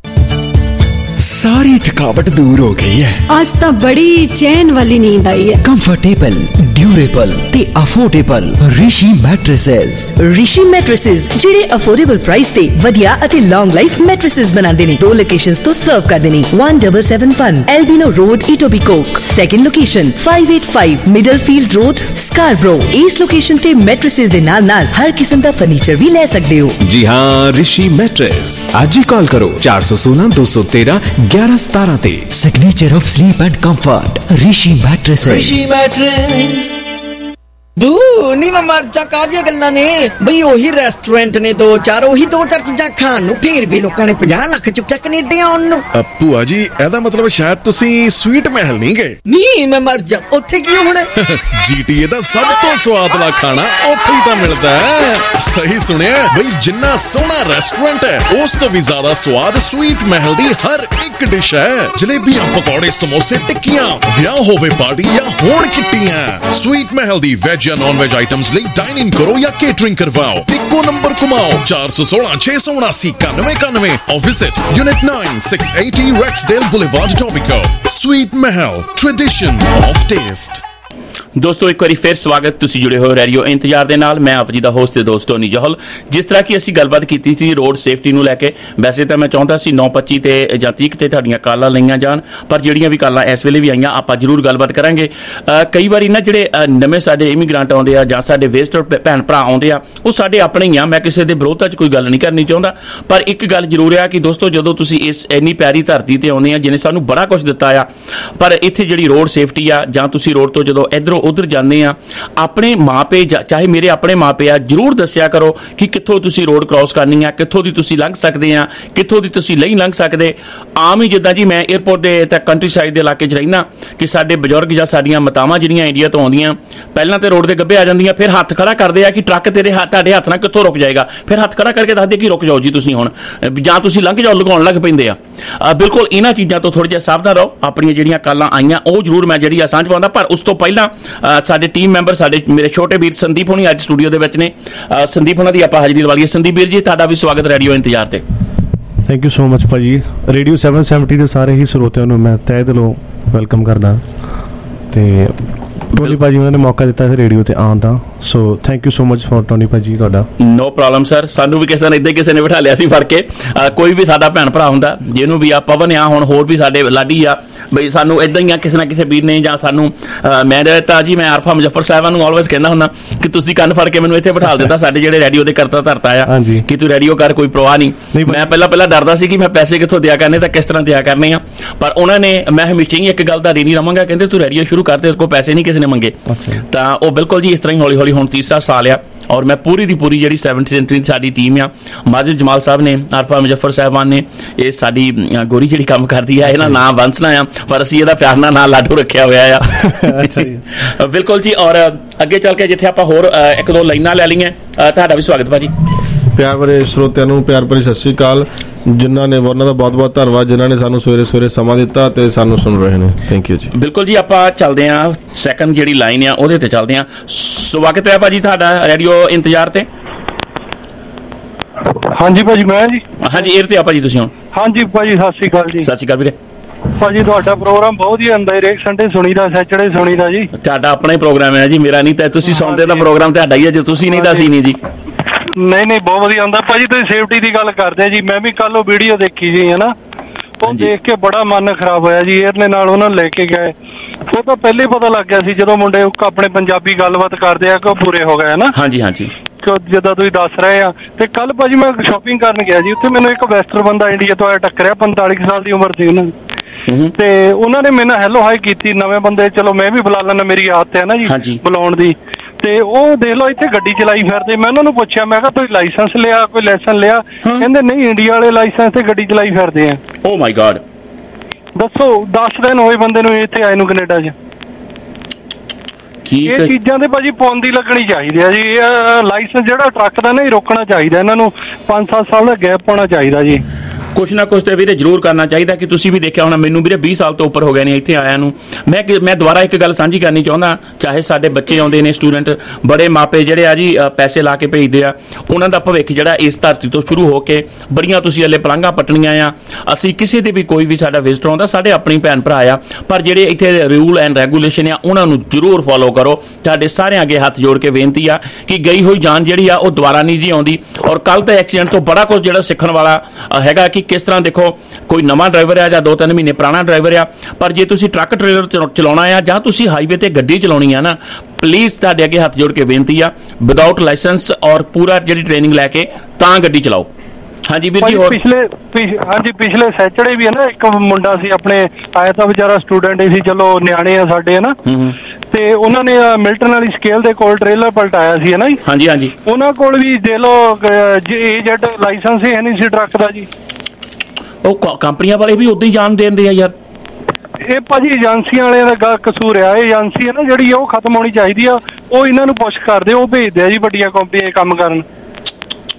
सारी थकावट दूर हो गई है। आज तो बड़ी चैन वाली नींद आई है। कंफर्टेबल, ड्यूरेबल ते affordable Rishi mattresses. Rishi mattresses ਜਿਹੜੇ ਅਫੋਰਡੇਬਲ ਪ੍ਰਾਈਸ ਤੇ ਵਧੀਆ ਅਤੇ ਲੌਂਗ ਲਾਈਫ ਮੈਟ੍ਰੈਸਸ ਬਣਾਉਂਦੇ ਨੇ। 2 ਲੋਕੇਸ਼ਨਸ ਤੋਂ ਸਰਵ ਕਰਦੇ ਨੇ। 1771 Albion road Etobicoke, second location 585 Middlefield road Scarborough. ਇਸ ਲੋਕੇਸ਼ਨ ਤੇ ਮੈਟ੍ਰੈਸਸ ਦੇ ਨਾਲ ਹਰ ਕਿਸਮ ਦਾ ਫਰਨੀਚਰ ਵੀ ਲੈ ਸਕਦੇ ਹੋ। जी हाँ, ऋषि मैट्रेस। आज ही कॉल करो 416-213 1117 ਤੇ। Signature of sleep and comfort Rishi mattresses. Rishi mattress. बू नी मैं मर जा कादियां गल्लां ने बई ओही रेस्टोरेंट ने 2-4 ओही 2-4 चीਜ਼ਾਂ ਖਾਣ ਨੂੰ ਫਿਰ ਵੀ ਲੋਕਾਂ ਨੇ 50 ਲੱਖ ਚੁੱਕਿਆ ਕੈਨੇਡਾ ਆਉਣ ਨੂੰ। ਭੂਆ ਜੀ ਇਹਦਾ ਮਤਲਬ ਸ਼ਾਇਦ ਤੁਸੀਂ ਸਵੀਟ ਮਹਿਲ ਨਹੀਂ ਗਏ। ਨਹੀਂ ਮੈਂ ਮਰ ਜਾ, ਉੱਥੇ ਕੀ ਹੋਣਾ? GTA ਦਾ ਸਭ ਤੋਂ ਸਵਾਦਲਾ ਖਾਣਾ ਉੱਥੇ ਹੀ ਤਾਂ ਮਿਲਦਾ ਹੈ। ਸਹੀ ਸੁਣਿਆ ਬਈ, ਜਿੰਨਾ ਸੋਹਣਾ ਰੈਸਟੋਰੈਂਟ ਹੈ ਉਸ ਤੋਂ ਵੀ ਜ਼ਿਆਦਾ ਸਵਾਦ ਸਵੀਟ ਮਹਿਲ ਦੀ ਹਰ ਇੱਕ ਡਿਸ਼ ਹੈ। ਜਲੇਬੀਆਂ, ਪਕੌੜੇ, ਸਮੋਸੇ, ਟਿੱਕੀਆਂ, ਵਿਆਹ ਹੋਵੇ ਪਾਰਟੀ ਜਾਂ ਹੋਣ ਕਿੱਟੀਆਂ, ਸਵੀਟ ਮਹਿਲ ਦੀ ਵੈਜ ਜਾਂ ਨॉन वेज आइटम्स ਲਈ डाइन इन करो या केटरिंग करवाओ। इको नंबर घुमाओ 416 679 9191 और visit unit 9 680 Rexdale Boulevard, Etobicoke। Sweet Mahal, tradition of taste। ਦੋਸਤੋ ਇੱਕ ਵਾਰੀ ਫਿਰ ਸਵਾਗਤ, ਤੁਸੀਂ ਜੁੜੇ ਹੋਏ ਰੇਡੀਓ ਇੰਤਜ਼ਾਰ ਦੇ ਨਾਲ। ਮੈਂ ਆਪ ਜੀ ਦਾ ਹੋਸਟ ਤੇ ਦੋਸਤ ਟੋਨੀ ਜੋਹਲ। ਜਿਸ ਤਰ੍ਹਾਂ ਕਿ ਅਸੀਂ ਗੱਲਬਾਤ ਕੀਤੀ ਸੀ ਰੋਡ ਸੇਫਟੀ ਨੂੰ ਲੈ ਕੇ, ਵੈਸੇ ਤਾਂ ਮੈਂ ਚਾਹੁੰਦਾ ਸੀ 9:25 ਤੇ ਜਾਂ 30 ਤੇ ਤੁਹਾਡੀਆਂ ਕਾਲਾਂ ਲਈਆਂ ਜਾਣ, ਪਰ ਜਿਹੜੀਆਂ ਵੀ ਕਾਲਾਂ ਇਸ ਵੇਲੇ ਵੀ ਆਈਆਂ ਆਪਾਂ ਜ਼ਰੂਰ ਗੱਲਬਾਤ ਕਰਾਂਗੇ। ਕਈ ਵਾਰੀ ਨਾ ਜਿਹੜੇ ਨਵੇਂ ਸਾਡੇ ਇਮੀਗ੍ਰੈਂਟ ਆਉਂਦੇ ਆ ਜਾਂ ਸਾਡੇ ਵਿਜ਼ਟਰ ਭੈਣ ਭਰਾ ਆਉਂਦੇ ਆ, ਉਹ ਸਾਡੇ ਆਪਣੇ ਹੀ ਆ। ਮੈਂ ਕਿਸੇ ਦੇ ਵਿਰੋਧਤਾ 'ਚ ਕੋਈ ਗੱਲ ਨਹੀਂ ਕਰਨੀ ਚਾਹੁੰਦਾ, ਪਰ ਇੱਕ ਗੱਲ ਜ਼ਰੂਰ ਆ ਕਿ ਦੋਸਤੋ ਜਦੋਂ ਤੁਸੀਂ ਇਸ ਇੰਨੀ ਪਿਆਰੀ ਧਰਤੀ ਤੇ ਆਉਂਦੇ ਆ ਜਿਹਨੇ ਸਾਨੂੰ ਬੜਾ ਕੁਝ ਦਿੱਤਾ ਆ, ਪਰ ਇੱਥੇ ਜਿਹੜੀ ਰੋਡ ਸੇਫਟੀ ਆ ਜਾਂ ਤੁਸੀਂ ਰੋਡ ਤੋਂ ਜਦੋਂ ਇੱਧਰੋਂ ਉੱਧਰ ਜਾਂਦੇ ਆ, ਆਪਣੇ ਮਾਪੇ ਚਾਹੇ ਮੇਰੇ ਆਪਣੇ ਮਾਪੇ ਆ, ਜ਼ਰੂਰ ਦੱਸਿਆ ਕਰੋ ਕਿ ਕਿੱਥੋਂ ਤੁਸੀਂ ਰੋਡ ਕ੍ਰਾਸ ਕਰਨੀ ਆ, ਕਿੱਥੋਂ ਦੀ ਤੁਸੀਂ ਲੰਘ ਸਕਦੇ ਆ, ਕਿੱਥੋਂ ਦੀ ਤੁਸੀਂ ਨਹੀਂ ਲੰਘ ਸਕਦੇ। ਆਮ ਹੀ ਜਿੱਦਾਂ ਜੀ ਮੈਂ ਏਅਰਪੋਰਟ ਦੇ ਤਾਂ ਕੰਟਰੀ ਸਾਈਡ ਦੇ ਇਲਾਕੇ 'ਚ ਰਹਿਣਾ ਕਿ ਸਾਡੇ ਬਜ਼ੁਰਗ ਜਾਂ ਸਾਡੀਆਂ ਮਾਤਾਵਾਂ ਜਿਹੜੀਆਂ ਇੰਡੀਆ ਤੋਂ ਆਉਂਦੀਆਂ, ਪਹਿਲਾਂ ਤੇ ਰੋਡ ਦੇ ਗੱਬੇ ਆ ਜਾਂਦੀਆਂ, ਫਿਰ ਹੱਥ ਖੜਾ ਕਰਦੇ ਆ ਕਿ ਟਰੱਕ ਤੁਹਾਡੇ ਹੱਥ ਨਾਲ ਕਿੱਥੋਂ ਰੁਕ ਜਾਏਗਾ, ਫਿਰ ਹੱਥ ਖੜਾ ਕਰਕੇ ਦੱਸਦੇ ਕਿ ਰੁਕ ਜਾਓ ਜੀ ਤੁਸੀਂ ਹੁਣ, ਜਾਂ ਤੁਸੀਂ ਲੰਘ ਜਾਓ, ਲਗਾਉਣ ਲੱਗ ਪੈਂਦੇ ਆ। ਬਿਲਕੁਲ ਇਹਨਾਂ ਚੀਜ਼ਾਂ ਤੋਂ ਥੋੜ੍ਹਾ ਜਿਹਾ ਸਾਵਧਾਨ ਰਹੋ। ਆਪਣੀਆਂ ਜਿਹੜੀਆਂ ਕਾਲਾਂ ਆਈਆਂ ਉਹ ਜ਼ਰੂਰ ਮੈਂ ਜਿਹੜੀ ਆ ਸਾਂਝ ਪਾਉਂਦਾ, ਪਰ ਉਸ ਤੋਂ ਪਹਿਲਾਂ ਸਾਡੇ ਟੀਮ ਮੈਂਬਰ ਸਾਡੇ ਮੇਰੇ ਛੋਟੇ ਵੀਰ ਸੰਦੀਪ ਹੁਣੀ ਅੱਜ ਸਟੂਡੀਓ ਦੇ ਵਿੱਚ ਨੇ। ਸੰਦੀਪ ਹੁਣਾਂ ਦੀ ਆਪਾਂ ਹਾਜ਼ਰੀ ਲਵਾ ਲਈਏ। ਸੰਦੀਪ ਵੀਰ ਜੀ, ਤੁਹਾਡਾ ਵੀ ਸਵਾਗਤ ਰੇਡੀਓ ਇੰਤਜ਼ਾਰ ਤੇ। ਥੈਂਕ ਯੂ ਸੋ ਮਚ ਭਾਜੀ। ਰੇਡੀਓ 770 ਦੇ ਸਾਰੇ ਹੀ ਸਰੋਤਿਆਂ ਨੂੰ ਮੈਂ ਤਹਿ ਦਿਲੋਂ ਵੈਲਕਮ ਕਰਦਾ, ਤੇ ਟੋਨੀ ਭਾਜੀ ਉਹਨਾਂ ਨੇ ਮੌਕਾ ਦਿੱਤਾ ਹੈ ਰੇਡੀਓ ਤੇ ਆਉਣ ਦਾ, so thank you so much for Tony ਭਾਜੀ ਤੁਹਾਡਾ। ਨੋ ਪ੍ਰੋਬਲਮ ਸਰ, ਸਾਨੂੰ ਵੀ ਕਿਸੇ ਨੇ ਇੱਦਾਂ ਕਿਸੇ ਨੇ ਬਿਠਾ ਲਿਆ ਸੀ ਫੜ ਕੇ। ਕੋਈ ਵੀ ਸਾਡਾ ਭੈਣ ਭਰਾ ਹੁੰਦਾ, ਜਿਹਨੂੰ ਵੀ ਆ ਪਵਨ ਆ, ਹੁਣ ਹੋਰ ਵੀ ਸਾਡੇ ਲਾਡੀ ਆ, ਬਈ ਸਾਨੂੰ ਇੱਦਾਂ ਹੀ ਆ ਕਿਸੇ ਨਾ ਕਿਸੇ ਵੀਰ ਨੇ ਜਾਂ ਸਾਨੂੰ ਮੈਂ ਤਾਂ ਜੀ ਮੈਂ ਆਰਫਾ ਮੁਜ਼ੱਫਰ ਸਾਹਿਬਾਂ ਨੂੰ ਆਲਵੇਜ਼ ਕਹਿੰਦਾ ਹੁੰਦਾ ਕਿ ਤੁਸੀਂ ਕੰਨ ਫੜ ਕੇ ਮੈਨੂੰ ਇੱਥੇ ਬਿਠਾ ਦਿੱਤਾ, ਸਾਡੇ ਜਿਹੜੇ ਰੇਡੀਓ ਦੇ ਕਰਤਾ ਧਰਤਾ ਆ ਕਿ ਤੂੰ ਰੇਡੀਓ ਕਰ, ਕੋਈ ਪ੍ਰਵਾਹ ਨਹੀਂ। ਮੈਂ ਪਹਿਲਾਂ ਡਰਦਾ ਸੀ ਕਿ ਮੈਂ ਪੈਸੇ ਕਿੱਥੋਂ ਦਿਆ ਕਰਨੇ ਤਾਂ ਕਿਸ ਤਰ੍ਹਾਂ ਦਿਆ ਕਰਨੇ ਆ, ਪਰ ਉਹਨਾਂ ਨੇ, ਮੈਂ ਹਮੇਸ਼ਾ ਹੀ ਇੱਕ ਗੱਲ ਦਾ ਰੀ ਨਹੀਂ ਰਵਾਂਗਾ, ਕਹਿੰਦੇ ਤੂੰ ਰੇਡੀਓ ਸ਼ੁਰੂ ਕਰ ਦੇ, ਕੋਈ ਪੈਸੇ ਨਹੀਂ ਕਿਸੇ ਨੇ ਮੰਗੇ। ਤਾਂ ਉਹ ਬਿਲਕੁਲ ਜੀ ਇਸ ਤਰ੍ਹਾਂ ਹੀ ਹੌਲੀ ਹੌਲੀ ਹੁਣ ਤੀਸਰਾ ਸਾਲ ਆ, ਔਰ ਮੈਂ ਪੂਰੀ ਦੀ ਪੂਰੀ ਜਿਹੜੀ 7th ਸੈਂਚੁਰੀ ਦੀ ਸਾਡੀ ਟੀਮ ਆ, ਮਾजिद ਜਮਾਲ ਸਾਹਿਬ ਨੇ, ਆਰਫਾ ਮੁਜ਼ੱਫਰ ਸਾਹਿਬਾਨ ਨੇ, ਇਹ ਸਾਡੀ ਗੋਰੀ ਜਿਹੜੀ ਕੰਮ ਕਰਦੀ ਆ, ਇਹਦਾ ਨਾਂ ਬੰਸਨਾ ਆ, ਪਰ ਅਸੀਂ ਇਹਦਾ ਪਿਆਰ ਨਾਲ ਨਾਂ ਲਾਡੂ ਰੱਖਿਆ ਹੋਇਆ ਆ। ਬਿਲਕੁਲ ਜੀ। ਔਰ ਅੱਗੇ ਚੱਲ ਕੇ ਜਿੱਥੇ ਆਪਾਂ ਹੋਰ ਇੱਕ ਦੋ ਲਾਈਨਾਂ ਲੈ ਲਈਆਂ, ਤੁਹਾਡਾ ਵੀ ਸਵਾਗਤ ਭਾਜੀ। ਪਿਆਰ ਭਰੇ ਸਰੋਤਿਆਂ ਨੂੰ ਪਿਆਰ ਭਰੀ ਸਤਿ ਸ਼੍ਰੀ ਅਕਾਲ। ਜਿਨ੍ਹਾਂ ਨੇ, ਉਹਨਾਂ ਦਾ ਬਹੁਤ ਬਹੁਤ ਧੰਨਵਾਦ ਜਿਨ੍ਹਾਂ ਨੇ ਸਾਨੂੰ ਸਵੇਰੇ ਸਵੇਰੇ ਸਮਾਂ ਦਿੱਤਾ ਤੇ ਸਾਨੂੰ ਸੁਣ ਰਹੇ ਨੇ। ਥੈਂਕ ਯੂ ਜੀ। ਬਿਲਕੁਲ ਜੀ, ਆਪਾਂ ਚੱਲਦੇ ਹਾਂ ਸੈਕੰਡ ਜਿਹੜੀ ਲਾਈਨ ਆ ਉਹਦੇ ਤੇ ਚੱਲਦੇ ਹਾਂ। ਸਵਾਗਤ ਹੈ ਭਾਜੀ ਤੁਹਾਡਾ ਰੇਡੀਓ ਇੰਤਜ਼ਾਰ ਤੇ। ਹਾਂਜੀ ਭਾਜੀ, ਮੈਂ ਜੀ ਹਾਂਜੀ ਏਅਰ ਤੇ ਆ ਭਾਜੀ ਤੁਸੀਂ ਹੁਣ। ਹਾਂਜੀ ਭਾਜੀ, ਸਤਿ ਸ਼੍ਰੀ ਅਕਾਲ ਜੀ। ਸਤਿ ਸ਼੍ਰੀ ਅਕਾਲ ਵੀਰੇ। ਭਾਜੀ ਤੁਹਾਡਾ ਪ੍ਰੋਗਰਾਮ ਬਹੁਤ ਹੀ ਹੁੰਦਾ, ਹਰੇਕ ਸੰਡੇ ਸੁਣੀਦਾ, ਸੈਚਰਡੇ ਸੁਣੀਦਾ ਜੀ। ਤੁਹਾਡਾ ਆਪਣਾ ਹੀ ਪ੍ਰੋਗਰਾਮ ਹੈ ਜੀ, ਮੇਰਾ ਨਹੀਂ। ਤਾਂ ਤੁਸੀਂ ਸੁਣਦੇ ਤਾਂ ਪ੍ਰੋਗਰਾਮ ਤੁਹਾਡਾ ਹੀ ਹੈ, ਜੇ ਤੁਸੀਂ ਨਹੀਂ ਤਾਂ ਅਸੀਂ ਨਹੀਂ ਜੀ। ਨਹੀਂ ਬਹੁਤ ਵਧੀਆ ਹੁੰਦਾ ਭਾਜੀ। ਤੁਸੀਂ ਸੇਫਟੀ ਦੀ ਗੱਲ ਕਰਦੇ ਜੀ, ਮੈਂ ਵੀ ਕੱਲ ਉਹ ਵੀਡੀਓ ਦੇਖੀ ਜੀ, ਹੈ ਨਾ, ਉਹ ਦੇਖ ਕੇ ਬੜਾ ਮਨ ਖਰਾਬ ਹੋਇਆ ਜੀ। ਏਅਰ ਨੇ ਨਾਲ ਉਹਨਾਂ ਨੂੰ ਲੈ ਕੇ ਗਏ, ਉਹ ਤਾਂ ਪਹਿਲੇ ਪਤਾ ਲੱਗ ਗਿਆ ਸੀ ਜਦੋਂ ਮੁੰਡੇ ਆਪਣੇ ਪੰਜਾਬੀ ਗੱਲਬਾਤ ਕਰਦੇ ਆ ਕਿ ਉਹ ਪੂਰੇ ਹੋ ਗਏ ਨਾ। ਹਾਂਜੀ ਜਿੱਦਾਂ ਤੁਸੀਂ ਦੱਸ ਰਹੇ ਆ। ਤੇ ਕੱਲ ਭਾਜੀ ਮੈਂ ਸ਼ਾਪਿੰਗ ਕਰਨ ਗਿਆ ਜੀ, ਉੱਥੇ ਮੈਨੂੰ ਇੱਕ ਵੈਸਟਰਨ ਬੰਦਾ ਇੰਡੀਆ ਤੋਂ ਆਇਆ ਟੱਕਰਿਆ, 45 ਸਾਲ ਦੀ ਉਮਰ ਸੀ ਉਹਨਾਂ ਦੀ, ਤੇ ਉਹਨਾਂ ਨੇ ਮੇਰੇ ਨਾਲ ਹੈਲੋ ਹਾਈ ਕੀਤੀ। ਨਵੇਂ ਬੰਦੇ ਚਲੋ ਮੈਂ ਵੀ ਬੁਲਾ ਲੈਣਾ, ਮੇਰੀ ਆਦਤ ਹੈ ਨਾ ਜੀ ਬੁਲਾਉਣ ਦੀ। ਤੇ ਉਹ ਦੇਖ ਲਓ ਇੱਥੇ ਗੱਡੀ ਚਲਾਈ ਫਿਰਦੇ। ਮੈਂ ਉਹਨਾਂ ਨੂੰ ਪੁੱਛਿਆ, ਮੈਂ ਕਿਹਾ ਤੁਸੀਂ ਲਾਇਸੈਂਸ ਲਿਆ, ਕੋਈ ਲਾਇਸੈਂਸ ਲਿਆ? ਕਹਿੰਦੇ ਨਹੀਂ, ਇੰਡੀਆ ਵਾਲੇ ਲਾਇਸੈਂਸ ਤੇ ਗੱਡੀ ਚਲਾਈ ਫਿਰਦੇ ਆ। ਓ ਮਾਈ ਗॉड, ਦੱਸੋ 10 ਦਿਨ ਹੋਏ ਬੰਦੇ ਨੂੰ ਇੱਥੇ ਆਏ ਨੂੰ ਕੈਨੇਡਾ 'ਚ। ਇਹ ਚੀਜ਼ਾਂ ਤੇ ਭਾਜੀ ਪਾਬੰਦੀ ਲੱਗਣੀ ਚਾਹੀਦੀ ਆ ਜੀ। ਲਾਇਸੈਂਸ ਜਿਹੜਾ ਟਰੱਕ ਦਾ ਨਹੀਂ ਰੋਕਣਾ ਚਾਹੀਦਾ, ਇਹਨਾਂ ਨੂੰ 5-7 ਸਾਲ ਦਾ ਗੈਪ ਪਾਉਣਾ ਚਾਹੀਦਾ ਜੀ। ਕੁਛ ਨਾ ਕੁਛ ਤੇ ਵੀਰੇ ਜ਼ਰੂਰ ਕਰਨਾ ਚਾਹੀਦਾ। ਕਿ ਤੁਸੀਂ ਵੀ ਦੇਖਿਆ ਹੋਣਾ, ਮੈਨੂੰ ਵੀਰੇ 20 ਸਾਲ ਤੋਂ ਉੱਪਰ ਹੋ ਗਏ ਨੇ ਇੱਥੇ ਆਇਆ ਨੂੰ। ਮੈਂ ਦੁਬਾਰਾ ਇੱਕ ਗੱਲ ਸਾਂਝੀ ਕਰਨੀ ਚਾਹੁੰਦਾ, ਚਾਹੇ ਸਾਡੇ ਬੱਚੇ ਆਉਂਦੇ ਨੇ, ਸਟੂਡੈਂਟ, ਬੜੇ ਮਾਪੇ ਜਿਹੜੇ ਆ ਜੀ ਪੈਸੇ ਲਾ ਕੇ ਭੇਜਦੇ ਆ, ਉਹਨਾਂ ਦਾ ਭਵਿੱਖ ਜਿਹੜਾ ਇਸ ਧਰਤੀ ਤੋਂ ਸ਼ੁਰੂ ਹੋ ਕੇ ਬੜੀਆਂ ਤੁਸੀਂ ਹਲੇ ਪਲਾਂਘਾਂ ਪੱਟਣੀਆਂ ਆ। ਅਸੀਂ ਕਿਸੇ ਦੇ ਵੀ ਕੋਈ ਵੀ ਸਾਡਾ ਵਿਜ਼ਟਰ ਆਉਂਦਾ, ਸਾਡੇ ਆਪਣੀ ਭੈਣ ਭਰਾ ਆ, ਪਰ ਜਿਹੜੇ ਇੱਥੇ ਰੂਲ ਐਂਡ ਰੈਗੂਲੇਸ਼ਨ ਆ ਉਹਨਾਂ ਨੂੰ ਜ਼ਰੂਰ ਫੋਲੋ ਕਰੋ। ਸਾਡੇ ਸਾਰਿਆਂ ਅੱਗੇ ਹੱਥ ਜੋੜ ਕੇ ਬੇਨਤੀ ਆ ਕਿ ਗਈ ਹੋਈ ਜਾਨ ਜਿਹੜੀ ਆ ਉਹ ਦੁਬਾਰਾ ਨਹੀਂ ਜੀ ਆਉਂਦੀ। ਔਰ ਕੱਲ ਤੇ ਐਕਸੀਡੈਂਟ ਤੋਂ ਬੜਾ ਕੁਝ ਜਿਹੜਾ ਸਿੱਖਣ ਵਾਲਾ ਹੈਗਾ ਕਿ ਕਿਸ ਤਰ੍ਹਾਂ ਦੇਖੋ, ਕੋਈ ਨਵਾਂ ਡਰਾਈਵਰ ਆ ਜਾਂ 2-3 ਮਹੀਨੇ ਪੁਰਾਣਾ ਡਰਾਈਵਰ ਆ, ਪਰ ਜੇ ਤੁਸੀਂ ਟਰੱਕ ਟ੍ਰੇਲਰ ਚਲਾਉਣਾ ਆ ਜਾਂ ਤੁਸੀਂ ਹਾਈਵੇ ਤੇ ਗੱਡੀ ਚਲਾਉਣੀ ਆ ਨਾ, ਪਲੀਜ਼ ਤੁਹਾਡੇ ਅੱਗੇ ਹੱਥ ਜੋੜ ਕੇ ਬੇਨਤੀ ਆ, ਵਿਦਆਊਟ ਲਾਇਸੈਂਸ ਔਰ ਪੂਰਾ ਜਿਹੜੀ ਟ੍ਰੇਨਿੰਗ ਲੈ ਕੇ ਤਾਂ ਗੱਡੀ ਚਲਾਓ। ਹਾਂਜੀ ਵੀਰ ਜੀ। ਹੋਰ ਪਿਛਲੇ ਸੈਚਰਡੇ ਵੀ ਹੈ ਨਾ, ਇੱਕ ਮੁੰਡਾ ਸੀ ਆਪਣੇ ਆਇਆ ਤਾਂ ਵਿਚਾਰਾ ਸਟੂਡੈਂਟ ਹੀ ਸੀ, ਚਲੋ ਨਿਆਣੇ ਆ ਸਾਡੇ, ਹੈ ਨਾ, ਤੇ ਉਹਨਾਂ ਨੇ ਮਿਲਟਨ ਵਾਲੀ ਸਕੇਲ ਦੇ ਕੋਲ ਟ੍ਰੇਲਰ ਪਲਟਾਇਆ ਸੀ, ਹੈ ਨਾ ਜੀ। ਹਾਂਜੀ ਉਹਨਾਂ ਕੋਲ ਵੀ ਦੇ ਲੋ ਏਜਡ ਲਾਇਸੈਂਸ ਹੀ ਨਹੀਂ ਸੀ ਟਰੱਕ ਦਾ ਜੀ। ਉਹ ਕੰਪਨੀਆਂ ਵਾਲੇ ਵੀ ਉਦਾਂ ਹੀ ਜਾਣ ਦਿੰਦੇ ਆ ਯਾਰ। ਇਹ ਭਾਜੀ ਏਜੰਸੀਆਂ ਵਾਲਿਆਂ ਦਾ ਕਸੂਰ ਆ। ਇਹ ਏਜੰਸੀ ਹੈ ਨਾ ਜਿਹੜੀ, ਉਹ ਖਤਮ ਹੋਣੀ ਚਾਹੀਦੀ ਆ। ਉਹ ਇਹਨਾਂ ਨੂੰ ਪੁਸ਼ ਕਰਦੇ, ਉਹ ਭੇਜਦੇ ਆ ਜੀ ਵੱਡੀਆਂ ਕੰਪਨੀਆਂ ਕੰਮ ਕਰਨ।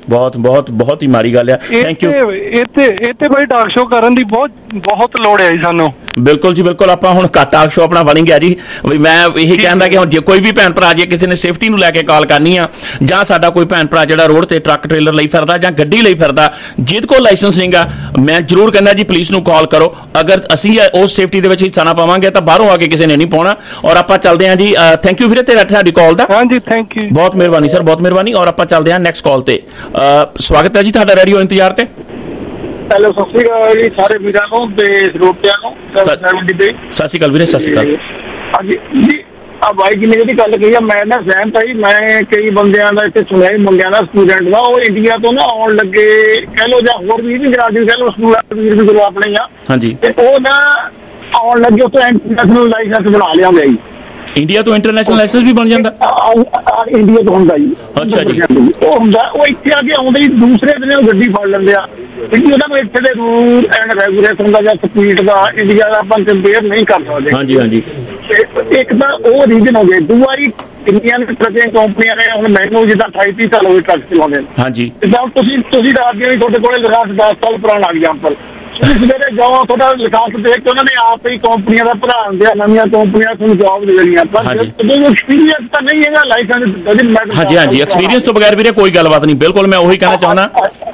ਬਹੁਤ ਬਹੁਤ ਬਹੁਤ ਹੀ ਮਾੜੀ ਗੱਲ ਆ। Thank you. ਇੱਥੇ ਬਾਈ ਟਾਕ ਸ਼ੋ ਕਰਨ ਦੀ ਬਹੁਤ ਲੋੜ ਹੈ ਜੀ ਸਾਨੂੰ। ਬਿਲਕੁਲ ਜੀ ਬਿਲਕੁਲ। ਆਪਾਂ ਹੁਣ ਟਾਕ ਸ਼ੋ ਆਪਣਾ ਬਣ ਗਿਆ ਜੀ। ਵੀ ਮੈਂ ਇਹੀ ਕਹਿੰਦਾ ਕਿ ਹੁਣ ਜੇ ਕੋਈ ਵੀ ਭੈਣ ਭਰਾ ਜੇ ਕਿਸੇ ਨੇ ਸੇਫਟੀ ਨੂੰ ਲੈ ਕੇ ਕਾਲ ਕਰਨੀ ਆ, ਜਾਂ ਸਾਡਾ ਕੋਈ ਭੈਣ ਭਰਾ ਜਿਹੜਾ ਰੋਡ ਤੇ ਟਰੱਕ ਟ੍ਰੇਲਰ ਲਈ ਫਿਰਦਾ ਜਾਂ ਗੱਡੀ ਲਈ ਫਿਰਦਾ ਜਿਹਦੇ ਕੋਲ ਲਾਇਸੈਂਸ ਨਹੀਂ ਗਾ, ਮੈਂ ਜ਼ਰੂਰ ਕਹਿੰਦਾ ਜੀ ਪੁਲਿਸ ਨੂੰ ਕਾਲ ਕਰੋ। ਅਗਰ ਅਸੀਂ ਉਸ ਸੇਫਟੀ ਦੇ ਵਿੱਚ ਹਿੱਸਾ ਨਾ ਪਾਵਾਂਗੇ ਤਾਂ ਬਾਹਰੋਂ ਆ ਕੇ ਕਿਸੇ ਨੇ ਨਹੀਂ ਪਾਉਣਾ। ਔਰ ਆਪਾਂ ਚੱਲਦੇ ਹਾਂ ਜੀ। ਥੈਂਕ ਯੂ ਵੀਰੇ ਤੇਰਾ ਤੁਹਾਡੀ ਕਾਲ ਦਾ। ਹਾਂਜੀ ਥੈਂਕ ਯੂ, ਬਹੁਤ ਮਿਹਰਬਾਨੀ ਸਰ, ਬਹੁਤ ਮਿਹਰਬਾਨੀ। ਔਰ ਆਪਾਂ ਚੱਲਦੇ ਹਾਂ ਨੈਕਸਟ ਕਾਲ ਤੇ। ਸਵਾਗਤ ਹੈ ਜੀ ਤੁਹਾਡਾ ਰੇਡੀਓ ਇੰਤਜ਼ਾਰ ਤੇ। ਹੈਲੋ, ਸਤਿ ਸ਼੍ਰੀ ਅਕਾਲ ਜੀ ਸਾਰੇ ਵੀਰਾਂ ਨੂੰ ਤੇ ਸਰੋਤਿਆਂ ਨੂੰ। ਸਤਿ ਸ਼੍ਰੀ ਅਕਾਲ ਵੀਰੇ, ਸਤਿ ਸ਼੍ਰੀ ਅਕਾਲ। ਹਾਂਜੀ ਜੀ, ਆ ਬਾਈ ਜੀ ਨੇ ਜਿਹੜੀ ਗੱਲ ਕਹੀ ਆ ਮੈਂ ਨਾ ਸਹਿਮਤ ਆਈ। ਮੈਂ ਕਈ ਬੰਦਿਆਂ ਦਾ ਇੱਥੇ ਸੁਣਿਆ ਮੁੰਡਿਆਂ ਦਾ ਸਟੂਡੈਂਟ ਦਾ, ਉਹ ਇੰਡੀਆ ਤੋਂ ਨਾ ਆਉਣ ਲੱਗੇ ਕਹਿ ਲਓ ਜਾਂ ਹੋਰ ਵੀ ਗ੍ਰਾਜੂਏਟ ਕਹਿ ਲਓ, ਸਟੂਡੈਂਟ ਵੀਰ ਵੀ ਚਲੋ ਆਪਣੇ ਆ। ਹਾਂਜੀ। ਤੇ ਉਹ ਨਾ ਆਉਣ ਲੱਗੇ ਉੱਥੋਂ ਇੰਟਰਨੈਸ਼ਨਲ ਲਾਇਸੈਂਸ ਬਣਾ ਲਿਆ ਹੁੰਦਾ ਜੀ। ਇੰਡੀਆ ਤੋਂ ਇੰਟਰਨੈਸ਼ਨਲ ਲਾਇਸੈਂਸ ਵੀ ਬਣ ਜਾਂਦਾ? ਇੰਡੀਆ ਤੋਂ ਹੁੰਦਾ ਜੀ। ਅੱਛਾ ਜੀ। ਉਹ ਹੁੰਦਾ, ਉਹ ਇੱਥੇ ਆ ਕੇ ਆਉਂਦੇ ਹੀ ਦੂਸਰੇ ਦਿਨ ਉਹ ਗੱਡੀ ਫੜ ਲੈਂਦੇ ਆ, ਕਿਉਂਕਿ ਉਹਨਾਂ ਨੂੰ ਇੱਥੇ ਦੇ ਰੂਲ ਐਂਡ ਰੈਗੂਲੇਸ਼ਨ ਦਾ ਜਾਂ ਸਪੀਡ ਦਾ ਇੰਡੀਆ ਦਾ ਆਪਾਂ ਕੰਪੇਅਰ ਨਹੀਂ ਕਰ ਸਕਦੇ। ਹਾਂਜੀ ਹਾਂਜੀ। ਇੱਕ ਤਾਂ ਉਹ ਰੀਜਨ ਹੋ ਗਏ। ਦੂਆ ਜੀ, ਇੰਡੀਅਨ ਟਰੱਕਿੰਗ ਕੰਪਨੀਆਂ ਨੇ ਹੁਣ ਮੈਨੂੰ ਜਿੱਦਾਂ 28 ਸਾਲ ਹੋਏ ਟਰੱਕ ਚਲਾਉਂਦੇ ਨੇ। ਹਾਂਜੀ। ਜਿੱਦਾਂ ਤੁਸੀਂ ਦੱਸ ਦਿਓ ਤੁਹਾਡੇ ਕੋਲੇ ਲਿਖਾਸ 10 ਸਾਲ ਪੁਰਾਣਾ ਐਗਜ਼ਾਮਪਲ, ਤੁਸੀਂ ਸਵੇਰੇ ਜਾਓ ਤੁਹਾਡਾ ਲਿਖਾਸ ਦੇਖ ਕੇ ਉਹਨਾਂ ਨੇ ਆਪ ਹੀ ਕੰਪਨੀਆਂ ਦਾ ਭਰਾ ਹੁੰਦੇ ਆ, ਨਵੀਆਂ ਕੰਪਨੀਆਂ ਤੁਹਾਨੂੰ ਜੌਬ ਦੇ ਦੇਣੀਆਂ। ਪਰ ਜਦੋਂ ਐਕਸਪੀਰੀਅੰਸ ਤਾਂ ਨਹੀਂ ਹੈਗਾ, ਲਾਇਸੈਂਸ ਹਾਂਜੀ ਹਾਂਜੀ, ਐਕਸਪੀਰੀਅੰਸ ਤੋਂ ਬਗੈਰ ਵੀਰੇ ਕੋਈ ਗੱਲਬਾਤ ਨਹੀਂ। ਬਿਲਕੁਲ ਮੈਂ ਉਹੀ ਕਹਿਣਾ ਚਾਹੁੰਦਾ।